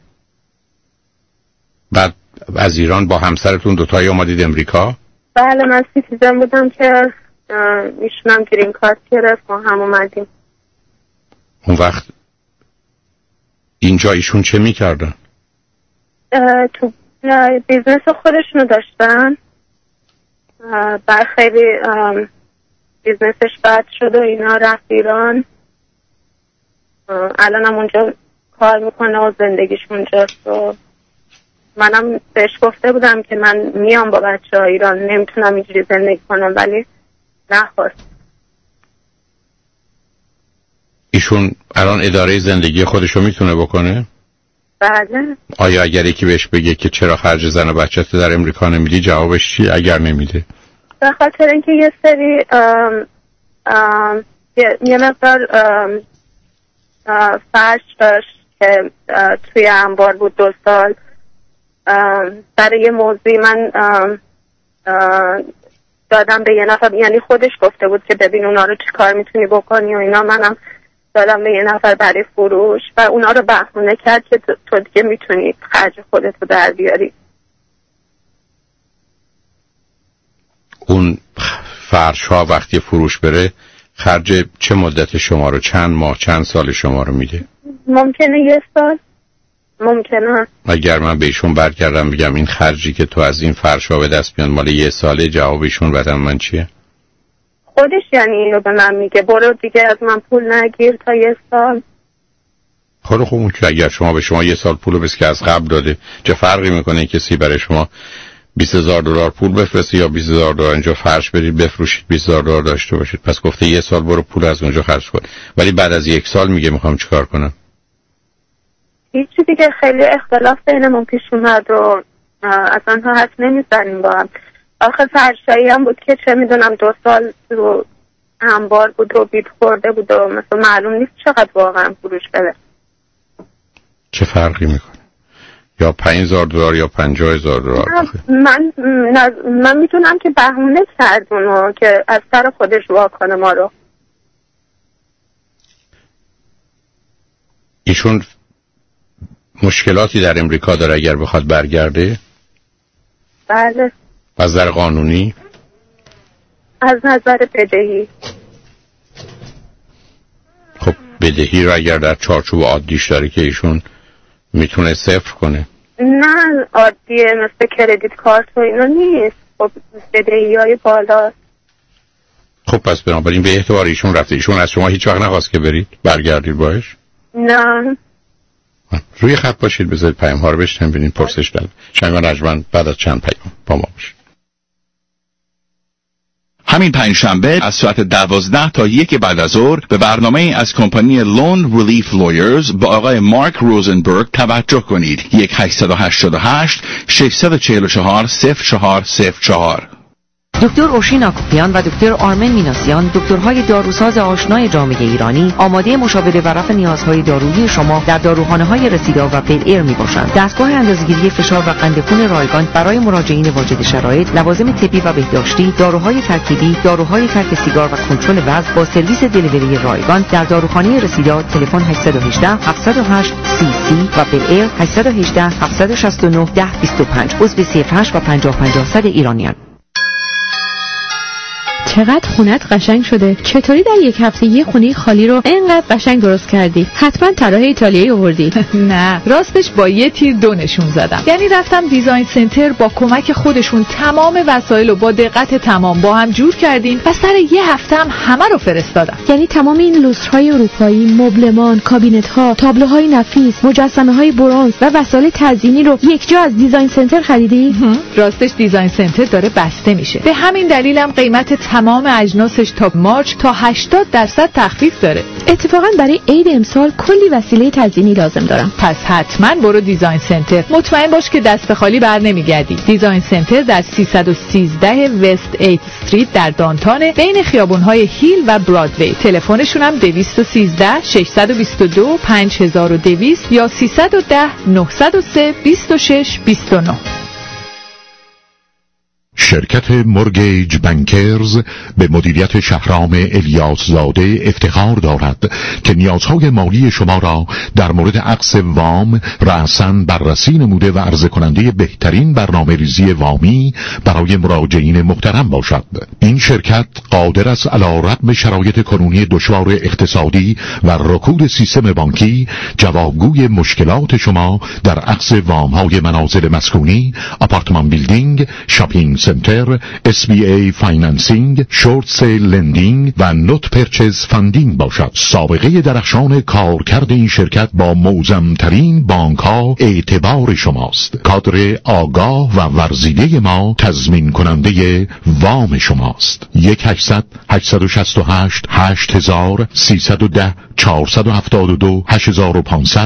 بعد از ایران با همسرتون دوتایی اومدید امریکا؟ بله من سیتیزن بودم که ایشونم گرین کارت گرفت و هم اومدیم. اون وقت اینجا ایشون چه میکردن؟ تو بیزنس خودشونو داشتن. بعد خیلی بیزنسش بد شد و اینا رفت ایران. الان هم اونجا کار میکنه و زندگیش اونجاست و منم بهش گفته بودم که من میام با بچه ها ایران، نمیتونم اینجوری زندگی کنم، ولی نخواست. ایشون الان اداره زندگی خودشو میتونه بکنه؟ بله. آیا اگر یکی بهش بگه که چرا خرج زن و بچه تو در امریکا نمیدی جوابش چی اگر نمیده؟ به خاطر اینکه یه سری یه مقدار فرش داشت که توی انبار بود 2 سال. برای یه موضوعی من دادم به یه نفر، یعنی خودش گفته بود که ببین اونا رو چی کار میتونی بکنی و اینا. منم دادم به یه نفر برای فروش و اونا رو بهونه کرد که تو دیگه میتونی خرج خودت رو در بیاری. اون فرش ها وقتی فروش بره خرج چه مدت شما رو، چند ماه چند سال شما رو میده؟ ممکنه 1 سال. ممکنه. اگر من به ایشون برگردم بگم این خرجی که تو از این فرشا به دست میاد مال 1 ساله، جوابشون بدم من چیه؟ خودش یعنی اینو به من میگه برو دیگه از من پول نگیر تا 1 سال. خب اون که اگر شما به شما 1 سال پولو بس که از قبل داده، چه فرقی میکنه کسی برای شما $20,000 پول بفرسته یا $20,000 اینجا فرش برید بفروشید $20,000 داشته باشید؟ پس گفته 1 سال برو پول از اونجا خرج کن، ولی بعد از 1 سال میگه میخوام چیکار کنم؟ هیچی دیگه، خیلی اختلاف بینمون پیش اومد و اصلا تا حرف نمیزنیم با هم. آخه فرشایی هم بود که چه میدونم 2 سال رو انبار بود و بیت خورده بود و مثلا معلوم نیست چقدر واقعا فروش بده. چه فرقی میکنه؟ یا $5,000 یا $50,000؟ من میتونم که بهونه کرد اونو که از سر خودش واکنه ما رو. ایشون مشکلاتی در امریکا داره اگر بخواد برگرده؟ بله. از نظر قانونی؟ از نظر بدهی. خب بدهی رو اگر در چارچوب عادیش داره که ایشون میتونه صفر کنه. نه عادیه، مثل کردیت کارت و اینا نیست. خب بدهی های بالا. خب پس بنابراین به اعتبار ایشون رفته، ایشون از شما هیچ وقت نخواست که برید برگردید باش؟ نه. روی خط باشید، بذارید پیام ها رو بشنویم ببینید پرسش دارم. شنگان رجمن بعد از چند پیام با ما باشید. همین پنجشنبه از ساعت 12 تا 1 بعد از ظهر به برنامه از کمپانی لون ریلیف لویرز با آقای مارک روزنبرگ توجه کنید. 1-888-644-0404. دکتر اوشین آکوپیان و دکتر آرمن میناسیان، دکترهای داروساز آشنای جامعه ایرانی، آماده مشاوره و رفع نیازهای دارویی شما در داروخانه‌های رسیدا و پیل ایر میباشند. دستگاه اندازه‌گیری فشار و قند خون رایگان برای مراجعین واجد شرایط، لوازم طبی و بهداشتی، داروهای ترکیبی، داروهای ترک سیگار و کنترل وزن با سرویس دلیوری رایگان در داروخانه رسیدا. تلفن 818-708-CC و پیل ایر 818-769-1025. عضو 08 و 50-50 ایرانیان. چقدر خونت قشنگ شده. چطوری در 1 هفته یه خونه خالی رو اینقدر قشنگ درست کردی؟ حتما طراح ایتالیایی آوردی. نه، راستش با یه تیر 2 نشون زدم. یعنی رفتم دیزاین سنتر، با کمک خودشون تمام وسایل رو با دقت تمام با هم جور کردیم و سر 1 هفته هم همه رو فرستادم. یعنی تمام این لوسترهای اروپایی، مبلمان، کابینت‌ها، تابلوهای نفیس، مجسمه‌های برنز و وسایل تزیینی رو یک جا از دیزاین سنتر خریدی؟ راستش دیزاین سنتر داره بسته میشه. به همین دلیلم قیمت تمام اجناسش تا مارچ تا 80% تخفیف داره. اتفاقا برای عید امسال کلی وسیله تزیینی لازم دارم. پس حتما برو دیزاین سنتر. مطمئن باش که دست خالی بر نمیگردی. دیزاین سنتر در 313 وست 8 استریت در دانتان بین خیابون‌های هیل و برادوی. تلفنشون هم 213 622 5200 یا 310 903 26 29. شرکت مورگیج بانکرز به مدیریت شهرام الیاس زاده افتخار دارد که نیازهای مالی شما را در مورد عقد وام رأساً بررسی نموده و عرضه کننده بهترین برنامه ریزی وامی برای مراجعین محترم باشد. این شرکت قادر است علی رغم شرایط کنونی دشوار اقتصادی و رکود سیستم بانکی جوابگوی مشکلات شما در عقد وام‌های منازل مسکونی، آپارتمان بیلدینگ، شاپینگ سنتر، SBA فایننسینگ، شورت سیل لندینگ و نوت پرچز فاندینگ باشد. سابقه درخشان کارکرد این شرکت با معظم‌ترین بانک‌ها اعتبار شماست. کادر آگاه و ورزیده ما تضمین کننده وام شماست. 1-800-868-8000 310 472 8500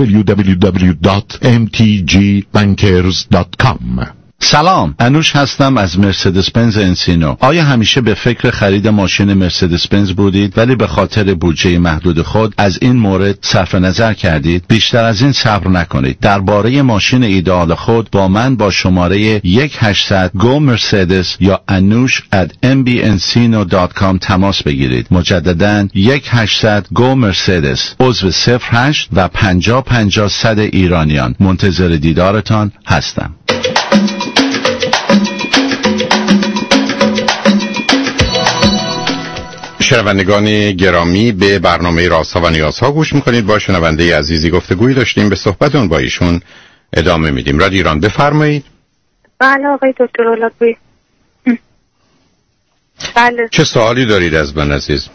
www.mtgbankers.com. سلام، انوش هستم از مرسدس بنز انسینو. آیا همیشه به فکر خرید ماشین مرسدس بنز بودید ولی به خاطر بودجه محدود خود از این مورد صرف نظر کردید؟ بیشتر از این صبر نکنید. درباره ماشین ایدئال خود با من با شماره 1-800-GO مرسدس یا anush@mbencino.com تماس بگیرید. مجدداً 1-800-GO مرسدس، عضو 08 و 50-50 ایرانیان. منتظر دیدارتان هستم. شنوندگان گرامی، به برنامه رازها و نیازها گوش میکنید. با شنونده عزیزی گفتگویی داشتیم، به صحبتون با ایشون ادامه میدیم. رادیو ایران، بفرمایید. بله آقای دکتر اولادپوری. بله. چه سوالی دارید از من عزیز؟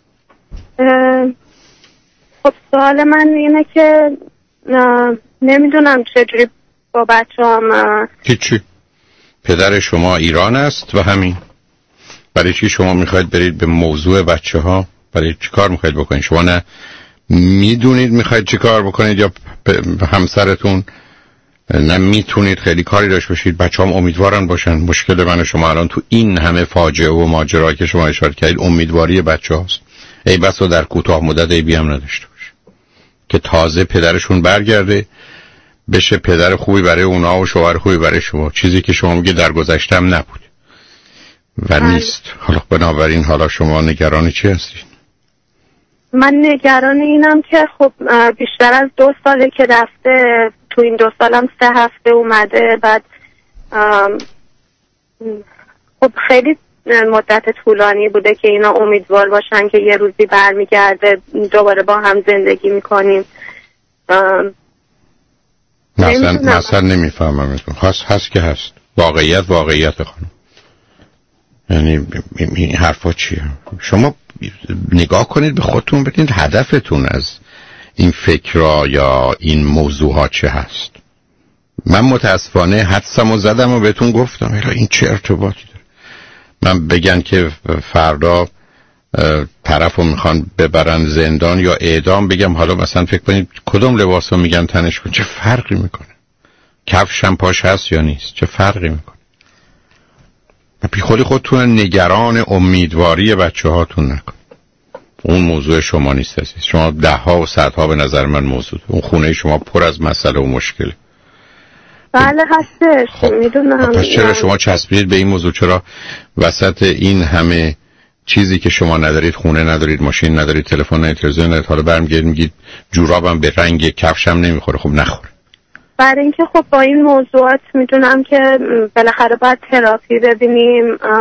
خب سوال من اینه که نمیدونم چجوری با بچه‌ام. هیچی. پدر شما ایران است و همین. برای چی شما میخواید برید به موضوع بچه ها؟ برای چی کار میخواید بکنید؟ شما نه میدونید میخواید چی کار بکنید یا همسرتون نه میتونید خیلی کاری داشت باشید؟ بچه هم امیدوارن باشن. مشکل من شما الان تو این همه فاجعه و ماجرا که شما اشاره کردید امیدواری بچه هاست. ای بسا در کوتاه مدت ای بی هم نداشته باشه که تازه پدرشون برگرده بشه پدر خوبی برای اونا و شوهر خوبی برای شما، چیزی که شما میگه در گذشته هم نبود و نیست. حالا بنابراین حالا شما نگران چی هستید؟ من نگران اینم که خب بیشتر از 2 ساله که رفته، تو این 2 سالم 3 هفته اومده، بعد خب خیلی مدت طولانی بوده که اینا امیدوار باشن که یه روزی برمیگرده دوباره با هم زندگی میکنیم. مثلا نمیفهمم. هست که هست. واقعیت خانم. یعنی این حرفا چیه؟ شما نگاه کنید به خودتون، ببینید هدفتون از این فکرها یا این موضوعات چه هست. من متاسفانه حدسمو زدم و بهتون گفتم این چه ارتباطی داره. من بگن که فردا طرفو میخوان ببرن زندان یا اعدام، بگم حالا مثلا فکر کنید کدوم لباسو میگن تنش کن، چه فرقی میکنه؟ کفشم پاش هست یا نیست، چه فرقی میکنه؟ بی خودتون نگران امیدواری بچه هاتون نکن. اون موضوع شما نیست عزیز. شما 10 ها و 100 ها به نظر من موضوع. اون خونه شما پر از مسئله و مشکله. بله هستش. خب. میدونم. پس چرا شما چسبیدید به این موضوع؟ چرا وسط این همه چیزی که شما ندارید، خونه ندارید، ماشین ندارید، تلفن ندارید، تلویزیون ندارید، حالا برمیگردید میگید جورابم به رنگ کفشم نمیخوره؟ خب نخوره. برای اینکه خب با این موضوعات میدونم که بالاخره باید تراپی ببینیم،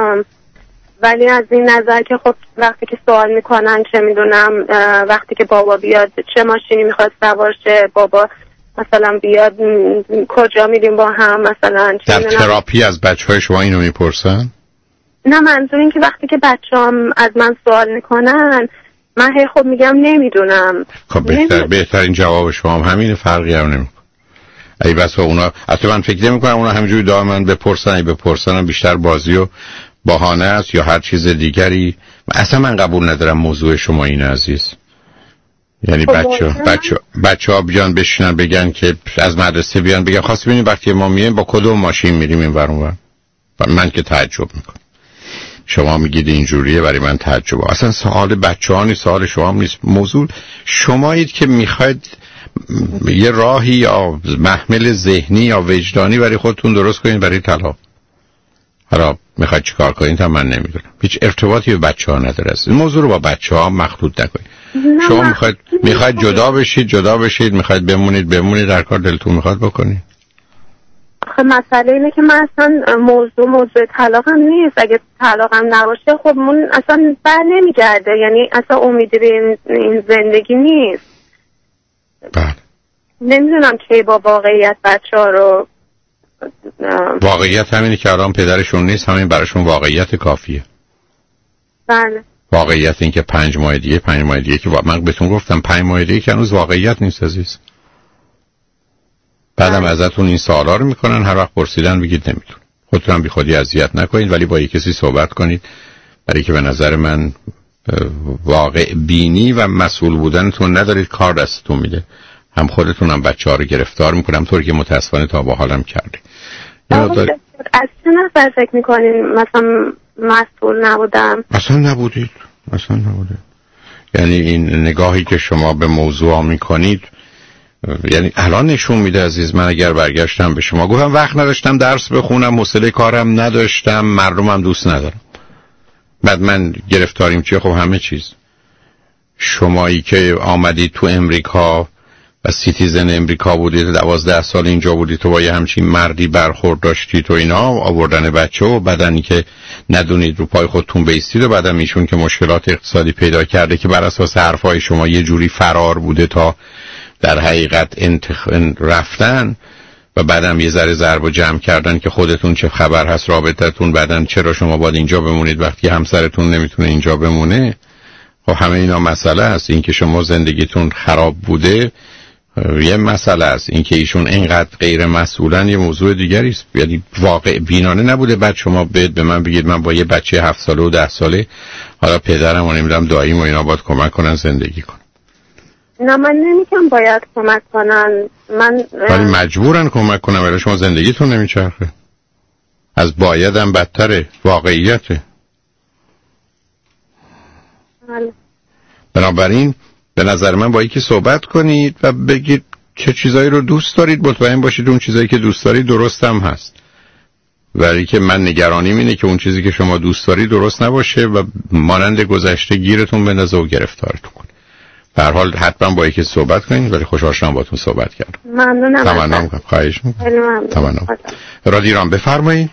ولی از این نظر که خب وقتی که سوال میکنن چه میدونم وقتی که بابا بیاد چه ماشینی میخواد سوار شه، بابا مثلا بیاد کجا میریم با هم مثلا. در تراپی از بچهای شما اینو میپرسن؟ نه منظور این که وقتی که بچه‌ام از من سوال میکنن من خب میگم نمیدونم. خب بهترین جواب شما هم همینه، فرقی هم نمیکنه. ای بسا اونا اصلا من فکر نمی‌کنم اونا همینجوری دائما بپرسن بیشتر بازی و بهانه است یا هر چیز دیگری. اصلا من قبول ندارم موضوع شما این عزیز. یعنی بچه‌ها بیان بشینن بگن که از مدرسه بیان بگن خواست ببینید وقتی ما میایم با کدوم ماشین میریم این ور اون ور. من که تعجب میکنم. شما میگید اینجوریه، برای من تعجبه. اصلا سوال بچه‌ها نیست، سوال شما هم نیست. موضوع شمایید که میخواید یه راهی یا محمل ذهنی یا وجدانی برای خودتون درست کنید برای طلاق. حالا میخواید چیکار کنید هم من نمیدونم. هیچ ارتباطی به بچه‌ها نداره. این موضوع رو با بچه‌ها مخلوط نکنید. شما میخواید جدا بشید، میخواید بمونید در کار دلتون میخواد بکنید. آخه مسئله اینه که من اصلا موضوع طلاقم نیست. اگه طلاقم نباشه خب من اصلا بر نمیگرده، یعنی اصلا امیدی به این زندگی نیست. بله. نمیدونم که با واقعیت بچه‌ها رو واقعیت همینه که الان پدرشون نیست، همین براشون واقعیت کافیه. بله. واقعیت این که 5 ماه دیگه که من بهتون گفتم 5 ماه دیگه که هنوز واقعیت نیست عزیز. بعدم ازتون این سوالا رو میکنن، هر وقت پرسیدن بگید نمیدونم. خودتون هم بی خودی اذیت نکنید، ولی با کسی صحبت کنید، برای که به نظر من واقع بینی و مسئول بودنتون ندارید، کار دستتون میده. هم خودتون هم بچه‌ها رو گرفتار میکنم، طوری که متاسفانه تا با حالم کردی. از چه نظر فکر میکنین مثلا مسئول نبودم؟ اصلا نبودید. یعنی این نگاهی که شما به موضوع میکنید یعنی الان نشون میده عزیز. من اگر برگشتم به شما گفتم وقت نداشتم درس بخونم، حوصله کارم نداشتم، مردمم دوست ندارم، بعد من گرفتاریم چیه؟ خب همه چیز. شمایی که آمدید تو امریکا و سیتیزن امریکا بودید 12 سال اینجا بودید تو با یه همچین مردی برخورد داشتید و اینا، آوردن بچه و بعدن که ندونید رو پای خودتون بیستید و بعدم ایشون که مشکلات اقتصادی پیدا کرده که بر اساس حرفای شما یه جوری فرار بوده تا در حقیقت رفتن و بعدم یه ذره ضرب و جمع کردن که خودتون چه خبر هست رابطتون، بعدن چرا شما باید اینجا بمونید وقتی همسرتون نمیتونه اینجا بمونه. خب همه اینا مسئله است. این که شما زندگیتون خراب بوده یه مسئله است، این که ایشون اینقدر غیر مسئولن یه موضوع دیگری است. یعنی واقع بینانه نبوده بعد شما به من بگید من با یه بچه 7 ساله و 10 ساله حالا پدرم و نمیدونم داییم و اینا باید کمک کنن زندگی کنن. نه من نمیگم باید کمک کنن، ولی مجبورن کمک کنن ولی شما زندگیتون نمیچرخه. از بایدم بدتره، واقعیته. بنابراین به نظر من با یکی صحبت کنید و بگید چه چیزایی رو دوست دارید، مطمئن باشید اون چیزایی که دوست دارید درست هم هست، ولی که من نگرانیم اینه که اون چیزی که شما دوست دارید درست نباشه و مانند گذشته گیرتون بندازه و گرفتارتون کنه. به هر حال حتما با یکی صحبت کنید، ولی خوشحال شدم باهاتون صحبت کردم. ممنونم. تمنا می‌کنم. خواهش می‌کنم. تمنا. رادیرام بفرمایید.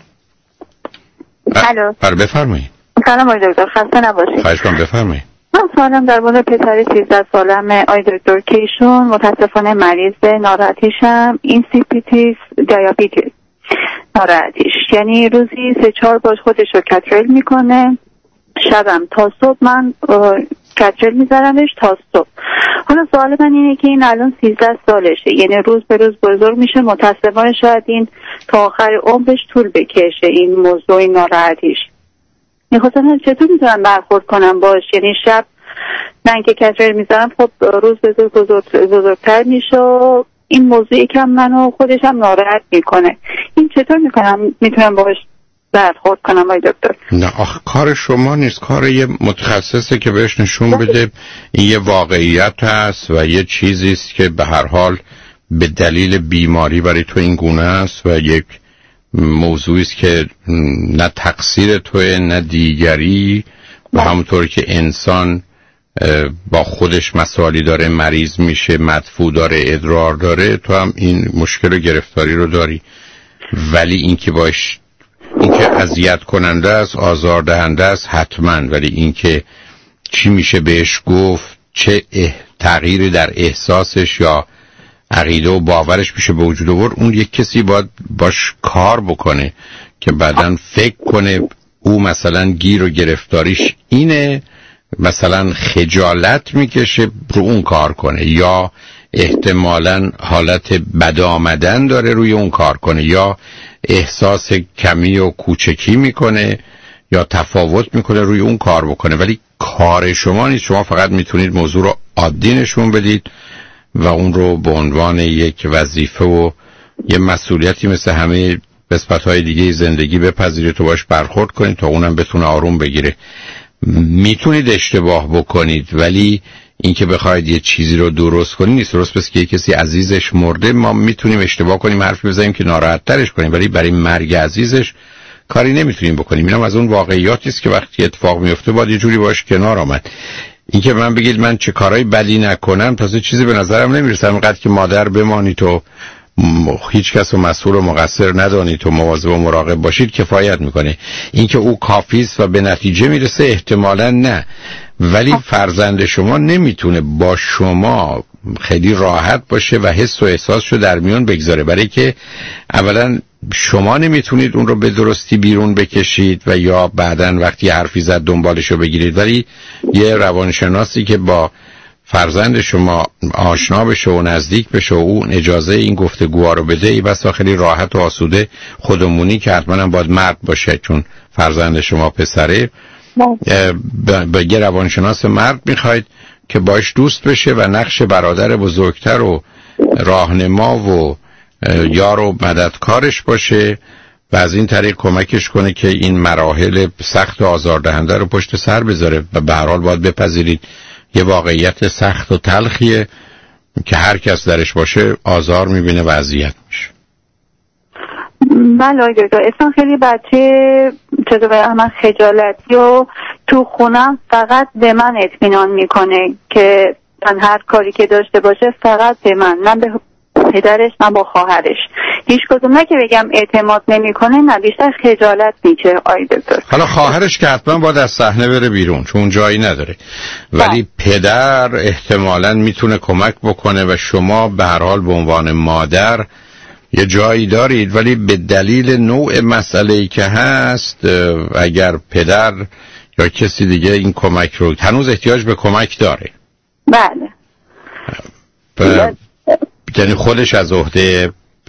الو. بفرمایید. سلام آقای دکتر، خسته نباشید. خواهش می‌کنم بفرمایید. من سوالم در مورد پسر 13 سالمه آقای دکتر که ایشون متاسفانه مریض ناراحتیشم اینسیپیتیس دیابتیس ناراحتیش، یعنی روزی 3-4 بار خودش رو کترل میکنه، شبم تا صبح من کترل میذارمش تا صبح. حالا سوال من اینه که این الان 13 سالشه، یعنی روز به روز بزرگ میشه، متاسفانه شاید این تا آخر عمرش طول بکشه این موضوع ناراحتیش. میخواستم چطور میتونم برخورد کنم باش، یعنی شب من که کترل میذارم خب روز به روز بزرگتر میشه و این موضوع یکم منو خودش هم ناراحت میکنه. این چطور میتونم باش برخورد کنم آقای دکتر؟ نه آخه کار شما نیست، کار یه متخصصه که بهش نشون بده این یه واقعیت هست و یه چیزی است که به هر حال به دلیل بیماری برای تو این گونه است و یک موضوعی است که نه تقصیر توه نه دیگری و همونطور که انسان با خودش مسائلی داره، مریض میشه، مدفوع داره، ادرار داره، تو هم این مشکل و گرفتاری رو داری. ولی اینکه باش اینکه اذیت کننده است، آزار دهنده است حتما، ولی اینکه چی میشه بهش گفت، چه تغییری در احساسش یا عقیده و باورش میشه به وجود آورد، اون یک کسی باید باش کار بکنه که بعداً فکر کنه او مثلا گیر و گرفتاریش اینه، مثلا خجالت میکشه رو اون کار کنه، یا احتمالاً حالت بد آمدن داره روی اون کار کنه، یا احساس کمی و کوچکی میکنه یا تفاوت میکنه روی اون کار بکنه. ولی کار شما نیست، شما فقط میتونید موضوع رو عادی نشون بدید و اون رو به عنوان یک وظیفه و یه مسئولیتی مثل همه نسبت‌های دیگه زندگی بپذیرید و باش برخورد کنید تا اونم بتونه آروم بگیره. میتونید اشتباه بکنید ولی اینکه بخواید یه چیزی رو درست کنید نیست. درست پس که یه کسی عزیزش مرده ما میتونیم اشتباه کنیم، حرف بزنیم که ناراحت ترش کنیم، ولی برای مرگ عزیزش کاری نمیتونیم بکنیم. اینم از اون واقعیاتی است که وقتی اتفاق میفته باید یه جوری باش کنار آمد. اینکه من بگید من چه کارهای بدی نکنم تازه چیزی به نظرم نمیرسه، همینقدر که مادر بمانید و هیچ کس رو مسئول و مقصر ندانید و مواظب و مراقب باشید کفایت میکنه. اینکه او کافی است و به نتیجه میرسه احتمالاً نه، ولی فرزند شما نمیتونه با شما خیلی راحت باشه و حس و احساسشو در میون بگذاره، برای که اولا شما نمیتونید اون رو به درستی بیرون بکشید و یا بعداً وقتی حرفی زد دنبالشو بگیرید، ولی یه روانشناسی که با فرزند شما آشنا بشه و نزدیک بشه و اون اجازه این گفتگوها رو بده، ای بسا خیلی راحت و آسوده خودمونی که حتما هم باید مرد باشه چون فرزند شما پسره، به یه روانشناس مرد میخواید که باش دوست بشه و نقش برادر بزرگتر و راهنما و یار و مددکارش باشه و از این طریق کمکش کنه که این مراحل سخت و آزاردهنده رو پشت سر بذاره. و به هر حال باید بپذیرید یه واقعیت سخت و تلخیه که هر کس درش باشه آزار میبینه و اذیت میشه. بله دکتر، اصلا خیلی بچه چطور بگم من خجالتی و تو خونم فقط به من اطمینان میکنه که گفتن هر کاری که داشته باشه فقط به من به پدرش، من با خواهرش. هیچ کدوم نه که بگم اعتماد نمیکنه، نه بیشتر خجالت میکشه. آی دکتر حالا خواهرش که حتما باید از صحنه بره بیرون چون جایی نداره، ولی پدر احتمالاً میتونه کمک بکنه و شما به هر حال به عنوان مادر یه جایی دارید، ولی به دلیل نوع مسئله‌ای که هست اگر پدر یا کسی دیگه این کمک رو هنوز احتیاج به کمک داره. بله. یعنی خودش از عهده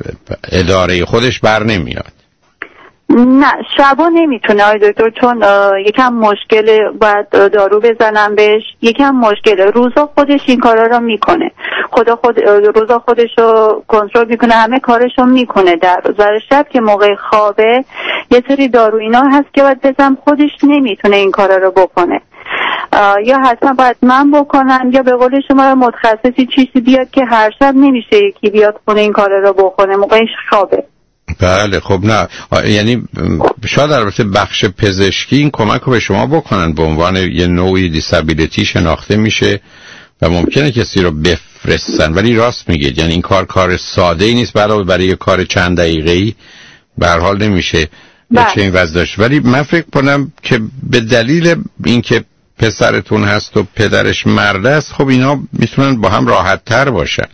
اداره خودش بر نمیاد. نه شبا نمیتونه آی دکتر، چون یکم مشکل، باید دارو بزنم بهش، یکم مشکله. روزا خودش این کارا رو میکنه، روزا خودش رو کنترل میکنه، همه کارش رو میکنه در روز. و شب که موقع خوابه یه سری دارو اینا هست که باید بزنم، خودش نمیتونه این کارا رو بکنه. یا حتما باید من بکنم یا به قول شما متخصصی چیزی بیاد که هر شب نمیشه یکی بیاد خونه این کارا رو بکنه موقعش خوابه. بله خب نه، یعنی شاید البته بخش پزشکی این کمک رو به شما بکنن، به عنوان یه نوعی دیسابیلیتی شناخته میشه و ممکنه کسی رو بفرستن، ولی راست میگید یعنی این کار ساده ای نیست، علاوه برای یه کار چند دقیقه‌ای به هر حال نمیشه چه این وضع داشت. ولی من فکر کنم که به دلیل اینکه پسرتون هست و پدرش مرد است، خب اینا میتونن با هم راحت تر باشن.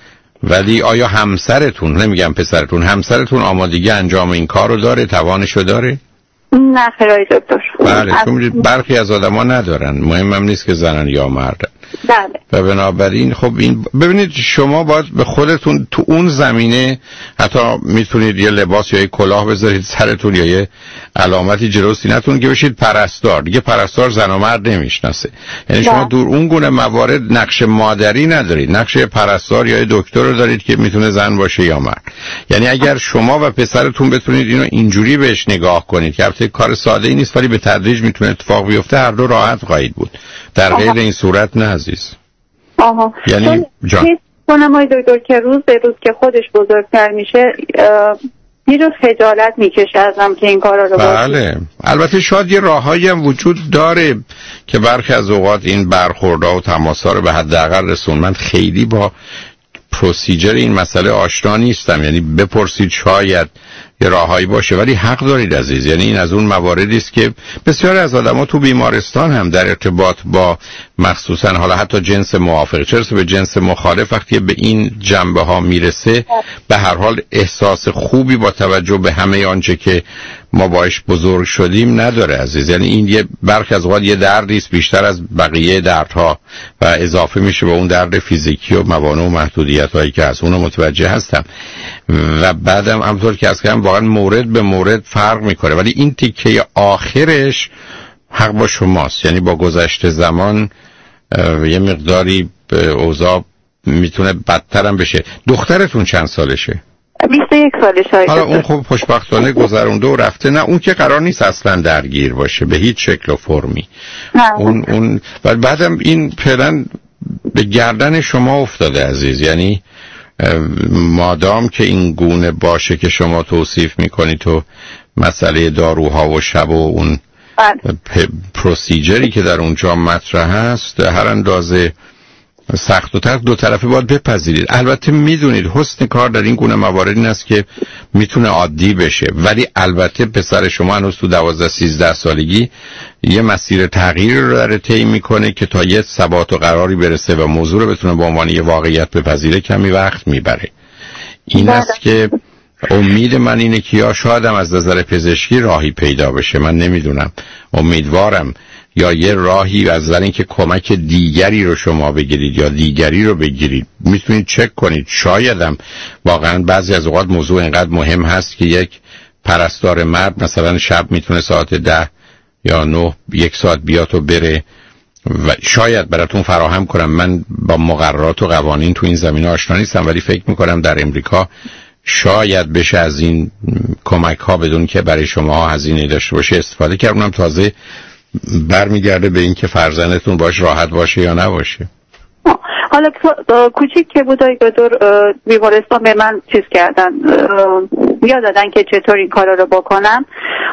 ولی آیا همسرتون، نمیگم پسرتون، همسرتون آمادگی انجام این کار رو داره، توانشو داره؟ نه خیلی دکتر. بله چون برخی از آدما ندارن، مهمم نیست که زنن یا مردن. بله. و بنابراین خب این ببینید شما باید به خودتون تو اون زمینه حتی میتونید یه لباس یا یه کلاه بذارید سرتون یا یه علامتی جلوی سینه‌تون که بشید پرستار. دیگه پرستار زن و مرد نمیشناسه، یعنی شما دور اون گونه موارد نقش مادری ندارید، نقش پرستار یا دکتر رو دارید که میتونه زن باشه یا مرد. یعنی اگر شما و پسرتون بتونید اینو اینجوری بهش نگاه کنید که البته کار ساده ای نیست ولی به تدریج میتونه اتفاق بیفته، هر دو راحت خواهید بود. در غیر این صورت نه عزیز. یعنی جان کنم آی دکتر که روز به روز که خودش بزرگتر میشه یه جور خجالت میکشه ازم که این کارا رو بله البته شاید یه راههایی هم وجود داره که برخی از اوقات این برخوردها و تماس‌ها رو به حداقل رسون. من خیلی با پروسیجر این مسئله آشنا نیستم، یعنی بپرسید شاید یه راههایی باشه، ولی حق دارید عزیز. یعنی این از اون مواردی است که بسیاری از آدم‌ها تو بیمارستان هم در ارتباط با مخصوصا حالا حتی جنس موافق چه رسه به جنس مخالف وقتی به این جنبه ها میرسه به هر حال احساس خوبی با توجه به همه آنچه که ما باش بزرگ شدیم نداره عزیز. یعنی این یه برخی از اوقات یه دردی است بیشتر از بقیه دردها و اضافه میشه به اون درد فیزیکی و موانع و محدودیت‌هایی که از اون متوجه هستم و بعدم همونطور که از کردم واقعا مورد به مورد فرق میکنه، ولی این تیکه آخرش حق با شماست. یعنی با گذشت زمان یه مقداری اوضاع میتونه بدتر هم بشه. دخترتون چند سالشه؟ 21 سالشه. حالا اون خب خوشبختانه گذرونده و رفته، نه اون که قرار نیست اصلا درگیر باشه به هیچ شکل و فرمی. اون و بعدم این فعلا به گردن شما افتاده عزیز. یعنی مادام که این گونه باشه که شما توصیف میکنی تو مسئله داروها و شب و اون پروسیجری که در اونجا مطرح هست هر اندازه سخت و تلخ دو طرفه باید بپذیرید. البته میدونید حسن کار در این گونه موارد این است که میتونه عادی بشه، ولی البته پسر شما هنوز تو 12-13 سالگی یه مسیر تغییر رو داره طی میکنه که تا یه ثبات و قراری برسه و موضوع رو بتونه به عنوان یه واقعیت بپذیره کمی وقت میبره. این است که امید من اینه که یا شاید هم از نظر پزشکی راهی پیدا بشه، من نمیدونم، امیدوارم، یا یه راهی از نظر اینکه کمک دیگری رو شما بگیرید یا دیگری رو بگیرید میتونید چک کنید. شایدم واقعا بعضی از اوقات موضوع اینقدر مهم هست که یک پرستار مرد مثلا شب میتونه ساعت 10 یا 9 1 ساعت بیاد و بره و شاید براتون فراهم کنم. من با مقررات و قوانین تو این زمینه آشنا نیستم، ولی فکر میکنم در امریکا شاید بشه از این کمک ها بدون که برای شما هزینه داشته باشه استفاده کرد. اونم تازه برمیگرده به این که فرزندتون باش راحت باشه یا نباشه. حالا کوچیک که بود دکتر بیمارستان به من چیز کردن، یاد دادن که چطور این کارا رو بکنم.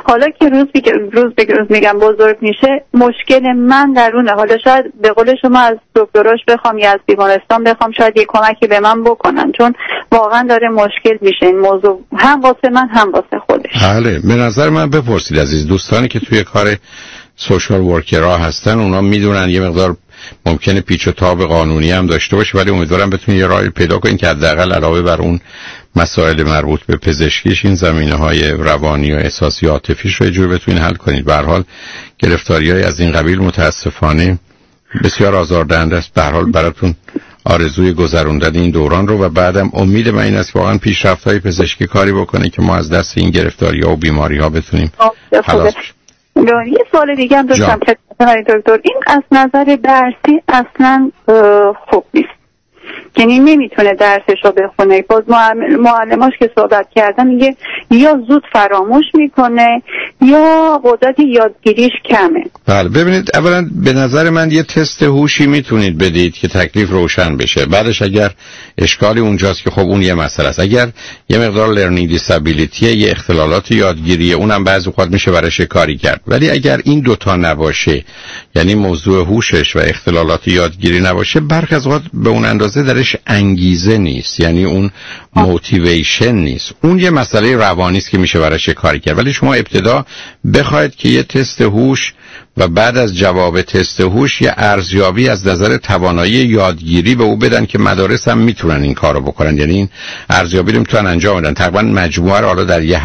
حالا که روز به روز میگم بزرگ میشه، مشکل من درونه. حالا شاید به قول شما از دکتراش بخوام یا از بیمارستان بخوام شاید یه کمکی به من بکنن، چون واقعا داره مشکل میشه این موضوع، هم واسه من هم واسه خودش. بله، به نظر من بپرسید عزیز دوستانی که توی کار سوشال ورکرها هستن، اونا میدونن یه مقدار ممکنه پیچ و تاب قانونی هم داشته باشه، ولی امیدوارم بتونید یه راهی پیدا کنید که حداقل علاوه بر اون مسائل مربوط به پزشکیش این زمینه‌های روانی و احساسی و عاطفیش رو یه جور بتونید حل کنید. به هر حال گرفتاری‌های از این قبیل متاسفانه بسیار آزاردهنده است. به هر حال براتون آرزوی گذروندن این دوران رو و بعدم امید من این است واقعا پیشرفت‌های پزشکی کاری بکنه که ما از دست این گرفتاری‌ها و بیماری‌ها بتونیم خلاص بشیم. یه سوال دیگه هم داشتم که دکتر، این از نظر درسی اصلا خوب نیست، یعنی نمیتونه درسش رو بخونه. باز معلماش که صحبت کردن میگه یا زود فراموش میکنه یا قدرت یادگیریش کمه. بله ببینید، اولا به نظر من یه تست هوشی میتونید بدید که تکلیف روشن بشه. بعدش اگر اشکالی اونجاست که خب اون یه مسئله است. اگر یه مقدار لرنینگ دیسابیلیتی، یه اختلالات یادگیری، اونم بعضی وقت میشه براش کاری کرد. ولی اگر این دوتا نباشه، یعنی موضوع هوشش و اختلالات یادگیری نباشه، برخی از وقت به اون اندازه درش انگیزه نیست، یعنی اون موتیویشن نیست. اون یه مسئله روانی است که میشه براش کاری کرد. ولی شما ابتدا بخواید که یه تست هوش و بعد از جواب تست هوش یه ارزیابی از نظر توانایی یادگیری به او بدن که مدارس هم میتونن این کارو بکنن، یعنی این ارزیابی رو میتونن انجام بدن تقریبا مجموعه رو حالا در یه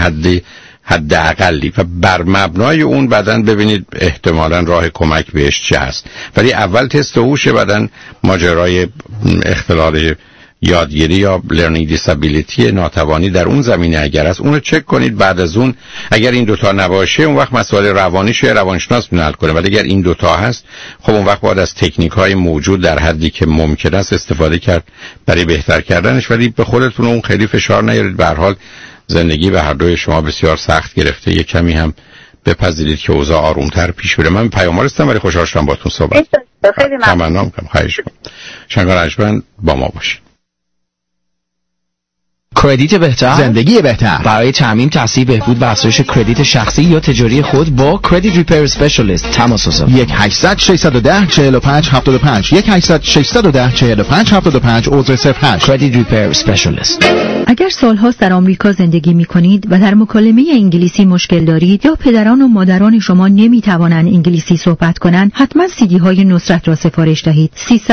حد اقلی و بر مبنای اون بعدن ببینید احتمالاً راه کمک بهش چه هست. ولی اول تست هوش، بعدن ماجرای اختلال یادگیری یا لرنینگ دیسابیلیتی، ناتوانی در اون زمینه اگر هست اون رو چک کنید. بعد از اون اگر این دوتا نباشه اون وقت مسائل روانیش یا روانشناس حل کنه. ولی اگر این دوتا هست خب اون وقت باید از تکنیک‌های موجود در حدی که ممکن است استفاده کرد برای بهتر کردنش. ولی به خودتون اون خیلی فشار نیارید. به هر حال زندگی به هر دوی شما بسیار سخت گرفته، یک کمی هم بپذیرید که اوضاع آرومتر پیش بره. من پیام‌آور هستم ولی خوشحال شدم باهاتون صحبت. خیلی ممنونم. خواهش می‌کنم. شنگان رجبن با ما باشید. کردیت بهتر، زندگی بهتر. برای تامین تحصیل، بهبود و افزایش کردیت شخصی یا تجاری خود با کردیت ریپیر اسپشیالیست تماس بگیرید. 1-800-610-4575 1-800-610-4575 عضو 08 کردیت ریپیر اسپشیالیست. اگر سال‌هاست در آمریکا زندگی می‌کنید و در مکالمه انگلیسی مشکل دارید یا پدران و مادران شما نمی‌توانند انگلیسی صحبت کنند، حتما CD-های نصرت را سفارش دهید.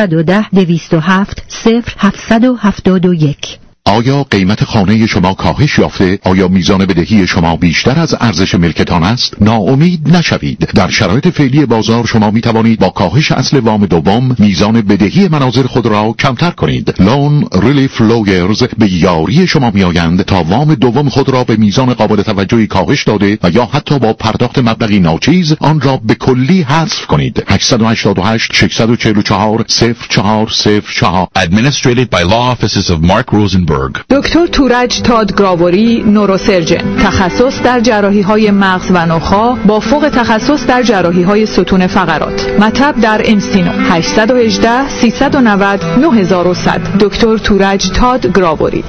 310-207-0771. آیا قیمت خانه شما کاهش یافته؟ آیا میزان بدهی شما بیشتر از ارزش ملکتان است؟ ناامید نشوید. در شرایط فعلی بازار شما می توانید با کاهش اصل وام دوم میزان بدهی منازل خود را کمتر کنید. لون ریلیف لویرز به یاری شما می آیند تا وام دوم خود را به میزان قابل توجهی کاهش داده و یا حتی با پرداخت مبلغی ناچیز آن را به کلی حذف کنید. 888-644-0404 Administrated by Law Offices of Mark Rosenberg. دکتر تورج تاد گراوری، نوروسرجن، تخصص در جراحی‌های مغز و نخاع با فوق تخصص در جراحی‌های ستون فقرات. مطب در انسینو. 818-390-9100. دکتر تورج تاد گراوری.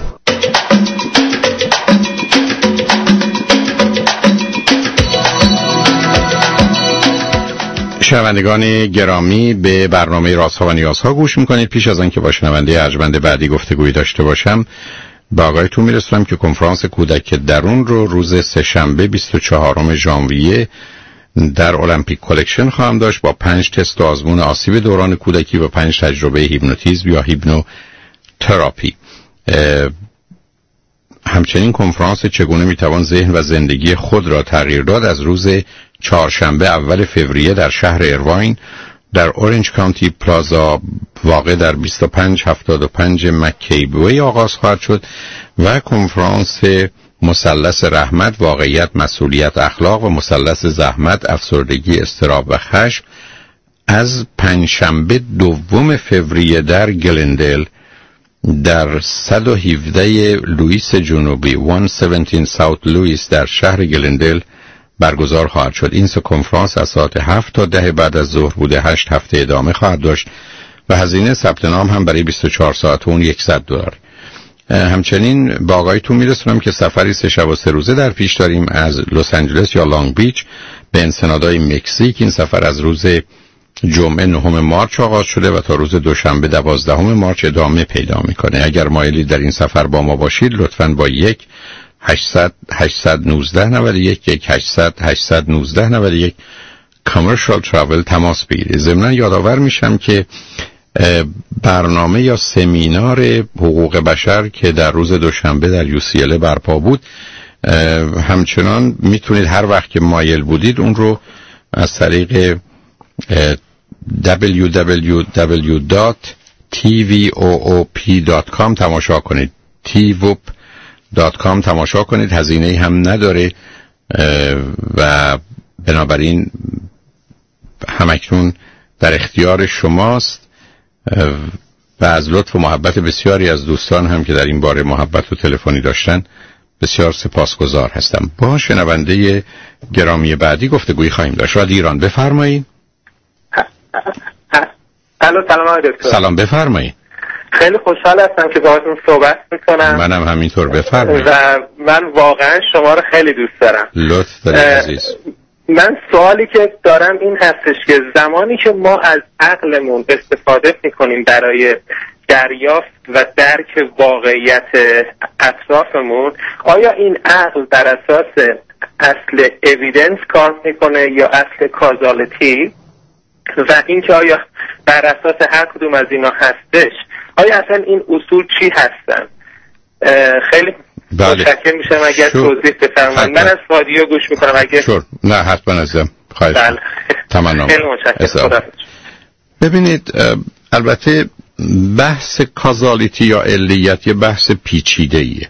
شنوندگان گرامی، به برنامه رازها و نیازها گوش میکنید. پیش از آن که با شنونده ارجمند بعدی گفتگویی داشته باشم، به آقایتون میرسونم که کنفرانس کودک درون رو روز سه‌شنبه 24 ژانویه در المپیک کلکشن خواهم داشت با 5 تست و آزمون آسیب دوران کودکی و 5 تجربه هیپنوتیزم یا هیپنوتراپی. همچنین کنفرانس چگونه میتوان ذهن و زندگی خود را تغییر داد از روز چهارشنبه اول فوریه در شهر ایرواین در اورنج کانتی پلازا واقع در 2575 مکیبوی آغاز خواهد شد و کنفرانس مثلث رحمت، واقعیت، مسئولیت، اخلاق و مثلث زحمت، افسردگی، اضطراب و خشم از پنجشنبه دوم فوریه در گلندل در 117 لوئیس جنوبی 117 ساوت لوئیس در شهر گلندل برگزار خواهد شد. این سه کنفرانس از ساعت 7 تا 10 بعد از ظهر بوده. 8 هفته ادامه خواهد داشت و هزینه ثبت نام هم برای 24 ساعت اون $100. همچنین با آقایتون میرسونم که سفری 3 شب و 3 روزه در پیش داریم از لس آنجلس یا لانگ بیچ به انسنادای مکزیک. این سفر از روز جمعه 9 مارچ آغاز شده و تا روز دوشنبه 12 مارچ ادامه پیدا میکنه. اگر مایلی در این سفر با ما باشید لطفاً با 1-800-819-91 Commercial Travel تماس بگیرید. ضمناً یادآور میشم که برنامه یا سمینار حقوق بشر که در روز دوشنبه در UCLA برپا بود همچنان میتونید هر وقت که مایل بودید اون رو از طریق www.tvoop.com تماشا کنید. tvoop.com تماشا کنید، هزینه‌ای هم نداره و بنابراین همکنون در اختیار شماست و از لطف و محبت بسیاری از دوستان هم که در این باره محبت و تلفنی داشتن بسیار سپاسگزار هستم. با شنونده گرامی بعدی گفتگویی خواهیم داشت. رادیو ایران بفرمایید. سلام دکتر. سلام بفرمایید. خیلی خوشحال هستم که باهاتون صحبت میکنم. منم همینطور بفرمایید. و من واقعا شما رو خیلی دوست دارم. لطف دارید عزیز. من سوالی که دارم این هستش که زمانی که ما از عقلمون استفاده میکنیم برای دریافت و درک واقعیت اطرافمون، آیا این عقل بر اساس اصل اویدنس کار میکنه یا اصل کازالتی؟ و اینکه آیا بر اساس هر کدوم از اینا هستش، آیا اصلا این اصول چی هستن؟ خیلی متشکرم میشم اگر توضیح بفرمایید. من از رادیو گوش میکنم اگه نه حتما ازم خواهش تمام. خیلی متشکرم. ببینید البته بحث کازالیتی یا علیت یه بحث پیچیده‌ایه.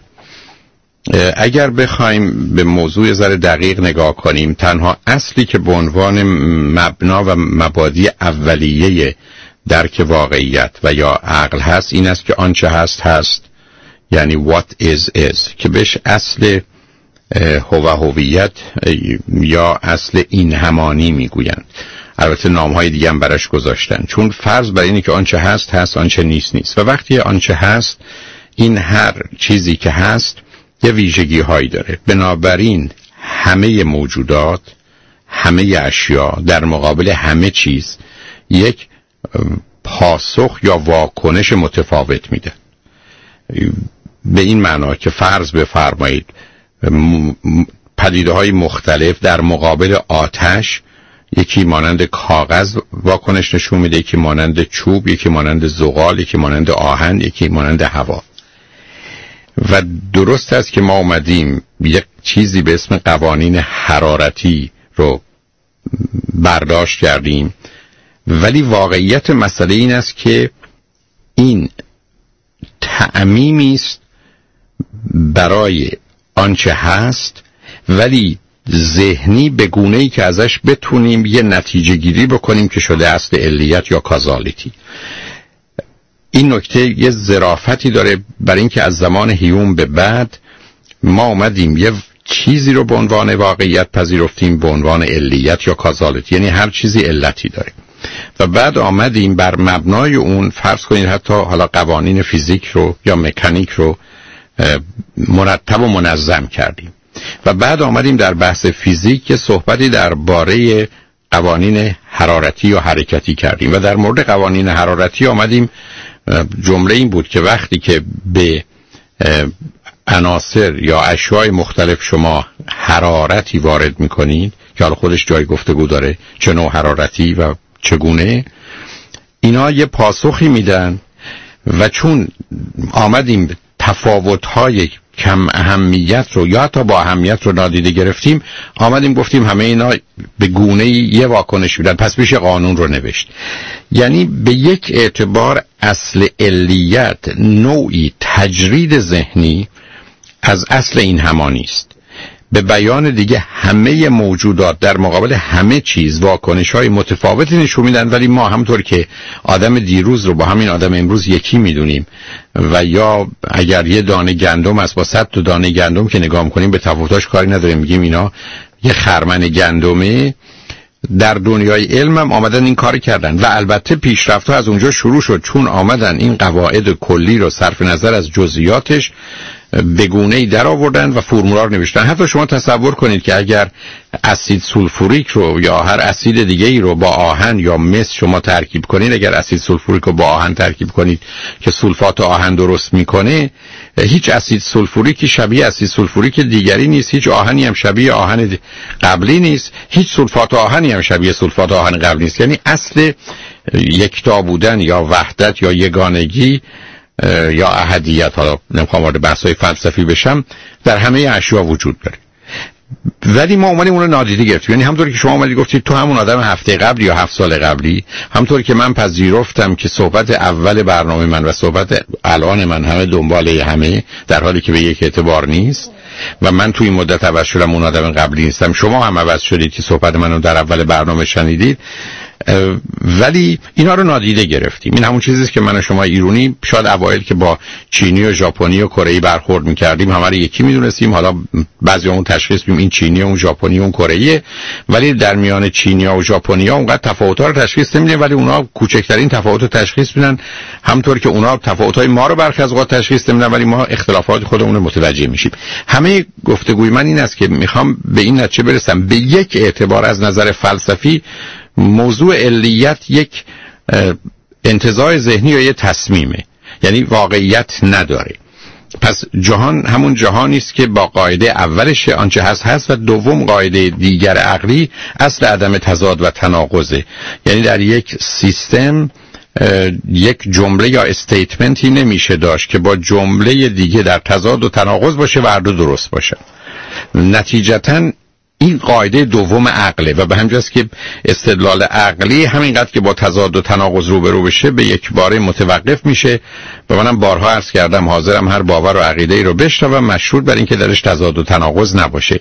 اگر بخوایم به موضوع ذره دقیق نگاه کنیم، تنها اصلی که به عنوان مبنا و مبادی اولیه درک واقعیت و یا عقل هست این است که آنچه هست، یعنی what is که بهش اصل هویت یا اصل این همانی میگویند. البته نامهای دیگه هم براش گذاشتن، چون فرض بر اینه که آنچه هست، آنچه نیست. و وقتی آنچه هست، این هر چیزی که هست یه ویژگی هایی داره. بنابراین همه موجودات، همه اشیا در مقابل همه چیز یک پاسخ یا واکنش متفاوت میده. به این معنا که فرض بفرمایید پدیده های مختلف در مقابل آتش، یکی مانند کاغذ واکنش نشون میده، یکی مانند چوب، یکی مانند زغال، یکی مانند آهن، یکی مانند هوا. و درست است که ما اومدیم یک چیزی به اسم قوانین حرارتی رو برداشت کردیم، ولی واقعیت مسئله این است که این تعمیمی است برای آنچه هست، ولی ذهنی به گونه‌ای که ازش بتونیم یه نتیجه گیری بکنیم که شده است علیت یا کازالیتی. این نکته یه ظرافتی داره برای اینکه از زمان هیوم به بعد ما اومدیم یه چیزی رو به عنوان واقعیت پذیرفتیم به عنوان علیت یا کازالیتی، یعنی هر چیزی علتی داره و بعد آمدیم بر مبنای اون فرض کنید حتی حالا قوانین فیزیک رو یا مکانیک رو مرتب و منظم کردیم و بعد آمدیم در بحث فیزیک که صحبتی درباره قوانین حرارتی یا حرکتی کردیم و در مورد قوانین حرارتی آمدیم جمله این بود که وقتی که به عناصر یا اشیاء مختلف شما حرارتی وارد میکنید که حالا خودش جای گفتگو داره چه نوع حرارتی و چگونه، اینا یه پاسخی میدن و چون آمدیم تفاوت‌های کم اهمیت رو یا حتی با اهمیت رو نادیده گرفتیم، آمدیم گفتیم همه اینا به گونه یه واکنش میدن، پس میشه قانون رو نوشت. یعنی به یک اعتبار اصل علیت نوعی تجرید ذهنی از اصل این همانی است. به بیان دیگه همه موجودات در مقابل همه چیز واکنش‌های متفاوتی نشون میدن، ولی ما همونطور که آدم دیروز رو با همین آدم امروز یکی میدونیم و یا اگر یه دانه گندم است با 100 تا دانه گندم که نگاه می‌کنیم به تفاوتاش کاری نداریم، میگیم اینا یه خرمن گندمه، در دنیای علم هم آمدن این کار کردن و البته پیشرفت‌ها از اونجا شروع شد، چون آمدن این قواعد کلی رو صرف نظر از جزئیاتش به گونه‌ای در آوردن و فرمول‌ها رو نوشتن. حتی شما تصور کنید که اگر اسید سولفوریک رو یا هر اسید دیگه‌ای رو با آهن یا مس شما ترکیب کنید، اگر اسید سولفوریک رو با آهن ترکیب کنید که سولفات آهن درست میکنه، هیچ اسید سولفوریکی شبیه اسید سولفوریک دیگری نیست، هیچ آهنی هم شبیه آهن قبلی نیست، هیچ سولفات آهنی هم شبیه سولفات آهن قبلی نیست. یعنی اصل یکتا بودن یا وحدت یا یگانگی یا احدیت، حالا نمیخوام وارد بحث‌های فلسفی بشم، در همه اشیا وجود داره. ولی ما اومدیم اون رو نادیده گرفتیم. یعنی همونطوری که شما اومدید گفتید تو همون آدم هفته قبلی یا 7 سال قبلی، همونطوری که من پذیرفتم که صحبت اول برنامه من و صحبت الان من همه دنباله همه، در حالی که به یک اعتبار نیست و من تو این مدت عوض شدم، اون آدم قبلی نیستم. شما هم عوض شدید که صحبت منو در اول برنامه شنیدید، ولی اینا رو نادیده گرفتیم. این همون چیزی است که من و شما ایرانی شاید اوایل که با چینی و ژاپنی و کره‌ای برخورد می‌کردیم همه رو یکی می‌دونستیم، حالا بعضیامون تشخیص میدیم این چینی و اون ژاپنی و اون کره‌ایه، ولی در میان چینی‌ها و ژاپنی‌ها اونقدر تفاوت‌ها رو تشخیص نمیدیم، ولی اونا کوچکترین تفاوت رو تشخیص میدن، همونطور که اونا تفاوت‌های ما رو برخی از اوقات تشخیص نمیدن ولی ما اختلافات خودمون رو متوجه میشیم. همه گفتگوی من این است که میخوام به این نتیجه برسم به یک اعتبار از نظر فلسفی موضوع علیت یک انتزاع ذهنی یا یک تصمیمه، یعنی واقعیت نداره. پس جهان همون جهانی است که با قاعده اولش آنچه هست و دوم قاعده دیگر عقلی اصل عدم تضاد و تناقضه. یعنی در یک سیستم یک جمله یا استیتمنتی نمیشه داشت که با جمله دیگه در تضاد و تناقض باشه و هر دو درست باشه. نتیجتاً این قاعده دوم عقله و به همجاست که استدلال عقلی همینقدر که با تضاد و تناقض روبرو بشه به یک باره متوقف میشه و منم بارها عرض کردم حاضرم هر باور و عقیده‌ای رو بشنوم مشروط بر اینکه درش تضاد و تناقض نباشه.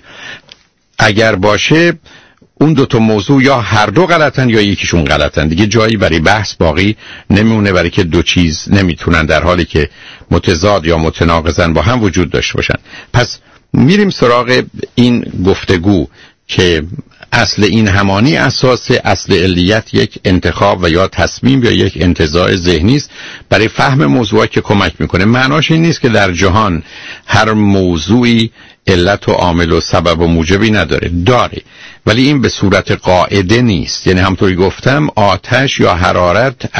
اگر باشه اون دو تا موضوع یا هر دو غلطن یا یکیشون غلطن، دیگه جایی برای بحث باقی نمیمونه، برای که دو چیز نمیتونن در حالی که متضاد یا متناقضن با هم وجود داشته باشن. پس میریم سراغ این گفتگو که اصل این همانی اساس اصل علیت یک انتخاب و یا تصمیم یا یک انتزاع ذهنی است برای فهم موضوعی که کمک میکنه. معناش این نیست که در جهان هر موضوعی علت و عامل و سبب و موجبی داره، ولی این به صورت قاعده نیست. یعنی همطوری گفتم آتش یا حرارت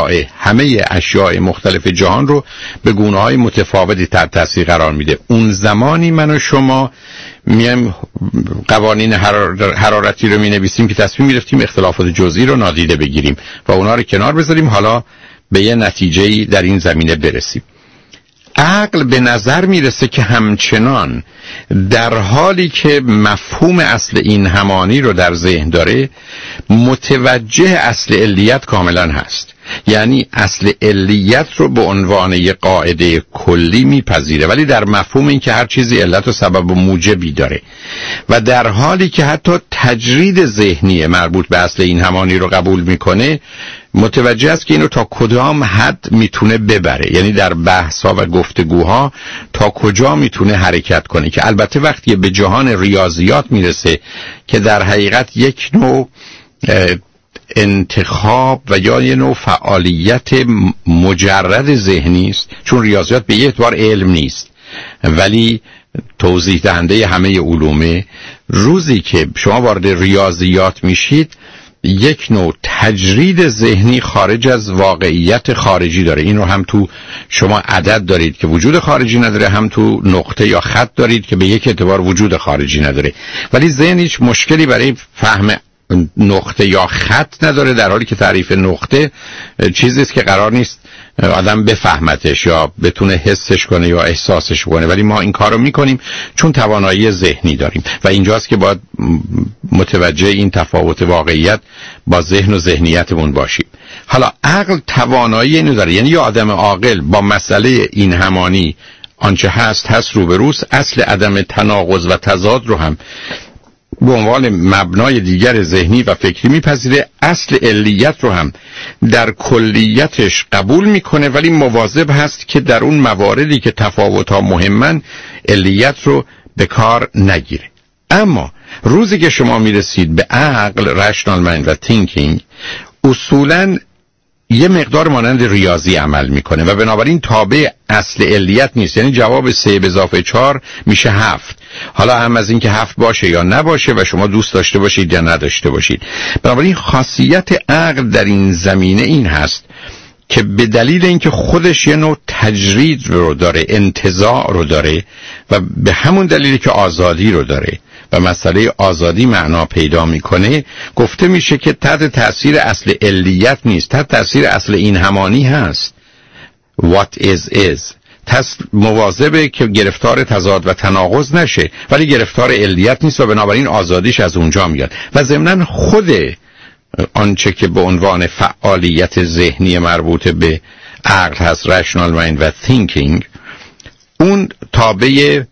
همه اشیاء مختلف جهان رو به گونه‌های متفاوتی تحت تاثیر قرار میده. اون زمانی من و شما میایم قوانین حرارتی رو مینویسیم که تصمیم گرفتیم اختلافات جزئی رو نادیده بگیریم و اونا رو کنار بذاریم، حالا به یه نتیجه‌ای در این زمینه برسیم. عقل به نظر میرسه که همچنان در حالی که مفهوم اصل این همانی رو در ذهن داره متوجه اصل علیت کاملا هست. یعنی اصل علیت رو به عنوان یک قاعده کلی میپذیره، ولی در مفهوم این که هر چیزی علت و سبب و موجبی داره و در حالی که حتی تجرید ذهنی مربوط به اصل این همانی رو قبول میکنه متوجه است که اینو تا کدام حد میتونه ببره، یعنی در بحث‌ها و گفتگوها تا کجا میتونه حرکت کنه، که البته وقتی به جهان ریاضیات میرسه که در حقیقت یک نوع انتخاب و یا یه نوع فعالیت مجرد ذهنی است، چون ریاضیات به یه اعتبار علم نیست ولی توضیح دهنده همه علومه. روزی که شما وارد ریاضیات میشید یک نوع تجرید ذهنی خارج از واقعیت خارجی داره. این رو هم تو شما عدد دارید که وجود خارجی نداره، هم تو نقطه یا خط دارید که به یک اعتبار وجود خارجی نداره، ولی ذهن هیچ مشکلی برای فهم نقطه یا خط نداره، در حالی که تعریف نقطه چیزی است که قرار نیست آدم بفهمتش یا بتونه حسش کنه یا احساسش کنه، ولی ما این کارو میکنیم چون توانایی ذهنی داریم و اینجاست که باید متوجه این تفاوت واقعیت با ذهن و ذهنیتمون باشیم. حالا عقل توانایی اینو داره، یعنی یه آدم عاقل با مسئله این همانی آنچه هست روبروست، اصل عدم تناقض و تضاد رو هم به عنوان مبنای دیگر ذهنی و فکری میپذیره، اصل علیت رو هم در کلیتش قبول میکنه، ولی مواظب هست که در اون مواردی که تفاوت‌ها مهمن علیت رو به کار نگیره. اما روزی که شما میرسید به عقل، رشنال مایند و تینکینگ، اصولاً یه مقدار مانند ریاضی عمل میکنه و بنابراین تابع اصل علیت نیست. یعنی جواب 3 + 4 میشه 7. حالا هم از این که 7 باشه یا نباشه و شما دوست داشته باشید یا نداشته باشید. بنابراین خاصیت عقل در این زمینه این هست که به دلیل اینکه خودش یه نوع تجرید رو داره، انتزاع رو داره و به همون دلیلی که آزادی رو داره و مسئله آزادی معنا پیدا میکنه، گفته میشه که تحت تأثیر اصل علیت نیست، تحت تأثیر اصل این همانی هست. What is. مواظبه که گرفتار تضاد و تناقض نشه، ولی گرفتار علیت نیست و بنابراین آزادیش از اونجا میاد. و ضمناً خود آنچه که به عنوان فعالیت ذهنی مربوط به عقل هست، رشنال مایند و تینکینگ، اون تابع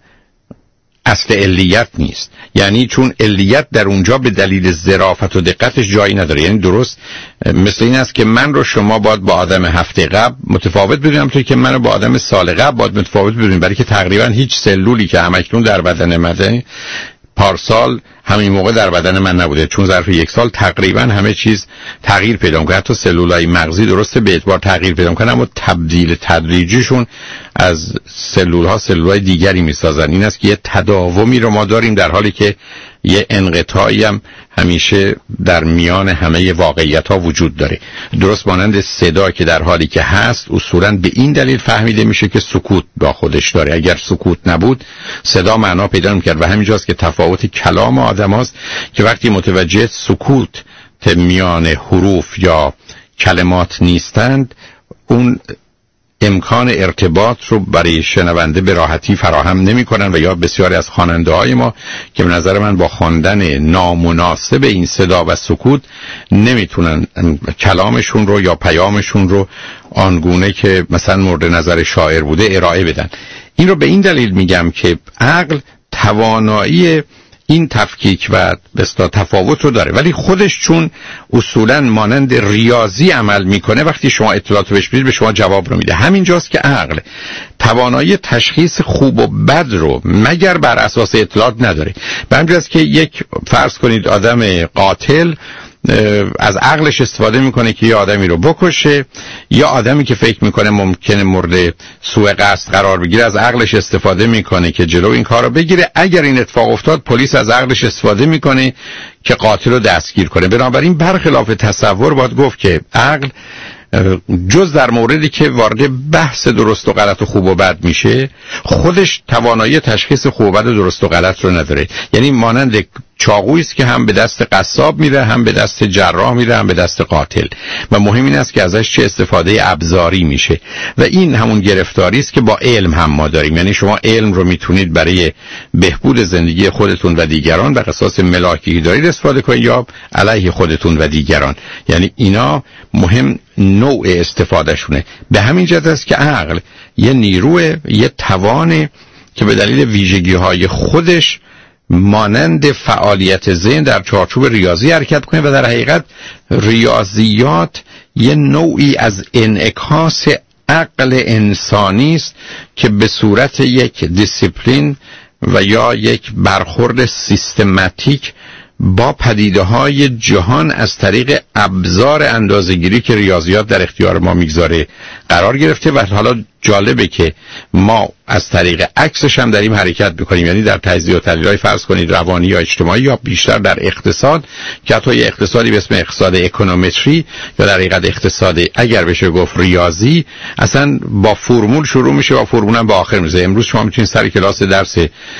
اصل علیت نیست. یعنی چون علیت در اونجا به دلیل ظرافت و دقتش جایی نداره. یعنی درست مثل این است که من رو شما باید با آدم هفته قبل متفاوت بدونم، توی که من رو با آدم سال قبل باید متفاوت بدونیم، برای که تقریبا هیچ سلولی که همکنون در بدن من پارسال همین موقع در بدن من نبوده، چون ظرف 1 سال تقریبا همه چیز تغییر پیدا می‌کنه. حتی سلولای مغزی درسته به اعتبار تغییر پیدا می‌کنن، اما تبدیل تدریجیشون از سلول‌ها سلولای دیگری می‌سازن. این است که یه تداومی رو ما داریم، در حالی که یه انقطاعی هم همیشه در میان همه واقعیت‌ها وجود داره. درست مانند صدا که در حالی که هست اصولاً به این دلیل فهمیده میشه که سکوت با خودش داره. اگر سکوت نبود صدا معنا پیدا نمی‌کرد. و همینجاست که تفاوت کلام آدماست که وقتی متوجه سکوت میان حروف یا کلمات نیستند، اون امکان ارتباط رو برای شنونده به راحتی فراهم نمی کنن. و یا بسیاری از خواننده های ما که به نظر من با خواندن نامناسب این صدا و سکوت نمیتونن کلامشون رو یا پیامشون رو آنگونه که مثلا مورد نظر شاعر بوده ارائه بدن. این رو به این دلیل میگم که عقل توانایی این تفکیک و بستا تفاوت رو داره، ولی خودش چون اصولاً مانند ریاضی عمل میکنه، وقتی شما اطلاعات بهش بدید به شما جواب رو میده. همینجاست که عقل توانایی تشخیص خوب و بد رو مگر بر اساس اطلاعات نداره. به همینجاست که یک فرض کنید آدم قاتل از عقلش استفاده میکنه که یه آدمی رو بکشه، یا آدمی که فکر میکنه ممکنه مورد سوء قصد قرار بگیره از عقلش استفاده میکنه که جلو این کار رو بگیره. اگر این اتفاق افتاد پلیس از عقلش استفاده میکنه که قاتل رو دستگیر کنه. بنابراین برخلاف تصور باید گفت که عقل جز در موردی که وارد بحث درست و غلط و خوب و بد میشه، خودش توانایی تشخیص خوب و بد و درست و غلط رو نداره. یعنی مانند چاقویی است که هم به دست قصاب میره، هم به دست جراح میره، هم به دست قاتل. و مهم این است که ازش چه استفاده ابزاری میشه. و این همون گرفتاری است که با علم هم ما داریم. یعنی شما علم رو میتونید برای بهبود زندگی خودتون و دیگران بر اساس ملاکی که دارید استفاده کنید، یا علیه خودتون و دیگران. یعنی اینا مهم نوع استفاده شونه. به همین جهت است که عقل یه نیروه، یه توانه که به دلیل ویژگی‌های خودش مانند فعالیت ذهن در چارچوب ریاضی حرکت کنه. و در حقیقت ریاضیات یه نوعی از انعکاس عقل انسانی است که به صورت یک دیسیپلین و یا یک برخورد سیستماتیک با پدیده‌های جهان از طریق ابزار اندازه‌گیری که ریاضیات در اختیار ما میگذاره قرار گرفته. و حالا جالبه که ما از طریق عکسش هم داریم حرکت می‌کنیم. یعنی در تجزیه و تحلیل‌های فرض کنید روانی یا اجتماعی، یا بیشتر در اقتصاد که حتی یه اقتصادی به اسم اقتصاد اکونومتری یا در حقیقت اقتصاد اگر بشه گفت ریاضی، اصلا با فرمول شروع میشه و فرمول هم به آخر میرسه. امروز شما میتونید سر کلاس درس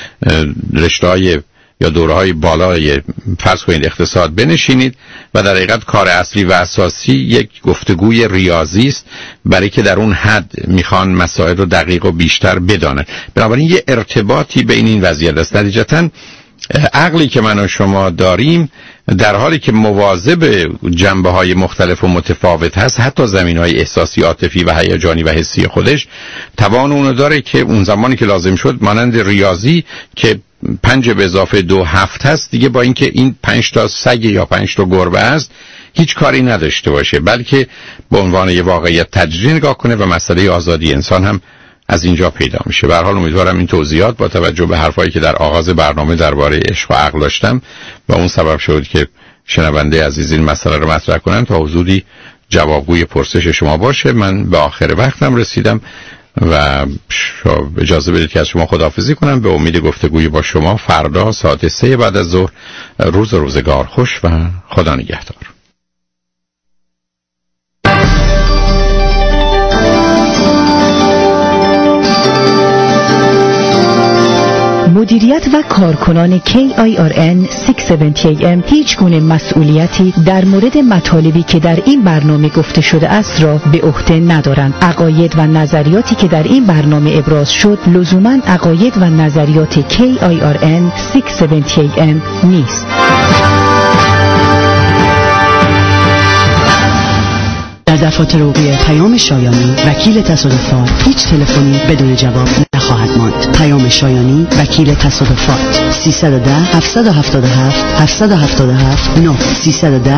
رشته‌های یا دوره‌های بالای فرض کنید اقتصاد بنشینید و در حقیقت کار اصلی و اساسی یک گفتگوی ریاضی است، برای که در اون حد میخوان مسائل رو دقیق و بیشتر بدانن. بنابراین یه ارتباطی بین این وضعیت است. نتیجتاً عقلی که من و شما داریم در حالی که مواظب جنبه‌های مختلف و متفاوت هست، حتی زمینه‌های احساسی، عاطفی و هیجانی و حسی خودش، توان اونو داره که اون زمانی که لازم شد مانند ریاضی که 5 به اضافه 2 7 هست، دیگه با اینکه این 5 تا سگ یا 5 تا گربه است هیچ کاری نداشته باشه، بلکه به عنوان یه واقعیت تجزیه نگاه کنه و مسئله آزادی انسان هم از اینجا پیدا میشه. به هر حال امیدوارم این توضیحات با توجه به حرفایی که در آغاز برنامه درباره عشق و عقل داشتم و اون سبب شد که شنونده عزیز این مسئله رو مطرح کنن تا حدودی جوابگوی پرسش شما باشه. من به آخر وقتم رسیدم و اجازه بدید که از شما خداحافظی کنم به امید گفتگوی با شما فردا ساعت 3 بعد از ظهر. روزگار خوش و خدا نگهدار. مدیریت و کارکنان KIRN 670AM هیچ گونه مسئولیتی در مورد مطالبی که در این برنامه گفته شده است را به عهده ندارند. عقاید و نظریاتی که در این برنامه ابراز شد لزوماً عقاید و نظریات KIRN 670AM نیست. در دفاتر عقوق پیام شایانی وکیل تصادفات هیچ تلفنی بدون جواب نخواهد ماند. پیام شایانی وکیل تصادفات 310 777 777 9 310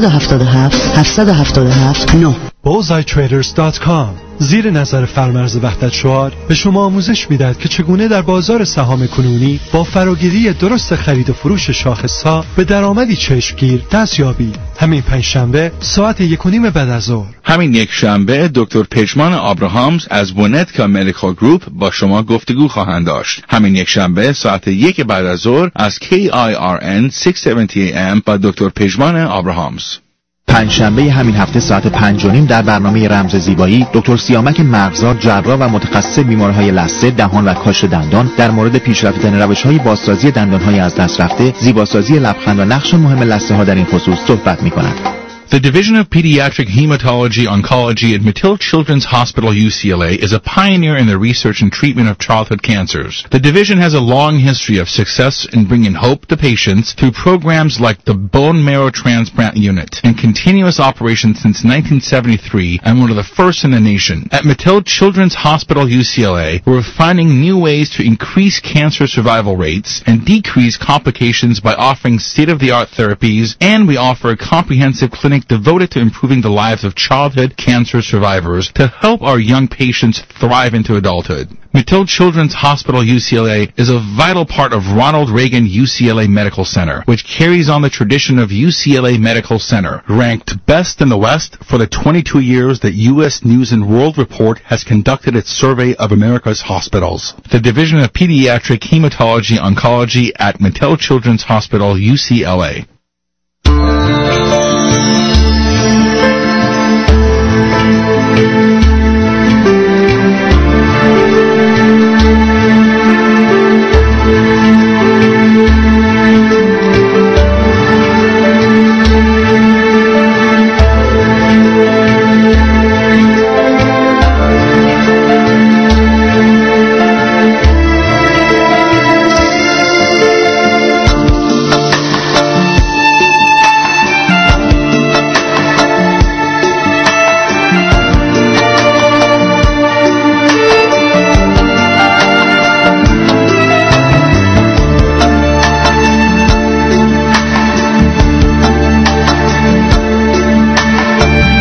777 777 9. bullseyetraders.com زیر نظر فرمرز وحدت شعار به شما آموزش میدهد که چگونه در بازار سهام کنونی با فراگیری درست خرید و فروش شاخص‌ها به درآمدی چشمگیر دست یابید. همین پنجشنبه ساعت 1:30 بعد از ظهر. همین یک شنبه دکتر پژمان آبراهامز از بونتکا مدیکال گروپ با شما گفتگو خواهند داشت. همین یک شنبه ساعت 1 بعد از ظهر از KIRN 670AM با دکتر پژمان آبراهامز. پنجشنبه همین هفته ساعت 5:30 در برنامه رمز زیبایی دکتر سیامک مرغزاد جراح و متخصص بیماری‌های لثه، دهان و کاشت دندان در مورد پیشرفت‌ترین روش‌های بازسازی دندان‌های از دست رفته، زیباسازی لبخند و نقش مهم لثه‌ها در این خصوص صحبت می‌کند. The Division of Pediatric Hematology Oncology at Mattil Children's Hospital UCLA is a pioneer in the research and treatment of childhood cancers. The division has a long history of success in bringing hope to patients through programs like the Bone Marrow Transplant Unit and continuous operations since 1973 and one of the first in the nation. At Mattil Children's Hospital UCLA, we're finding new ways to increase cancer survival rates and decrease complications by offering state-of-the-art therapies, and we offer a comprehensive clinic devoted to improving the lives of childhood cancer survivors to help our young patients thrive into adulthood. Mattil Children's Hospital UCLA is a vital part of Ronald Reagan UCLA Medical Center, which carries on the tradition of UCLA Medical Center, ranked best in the West for the 22 years that U.S. News and World Report has conducted its survey of America's hospitals. The Division of Pediatric Hematology Oncology at Mattil Children's Hospital UCLA.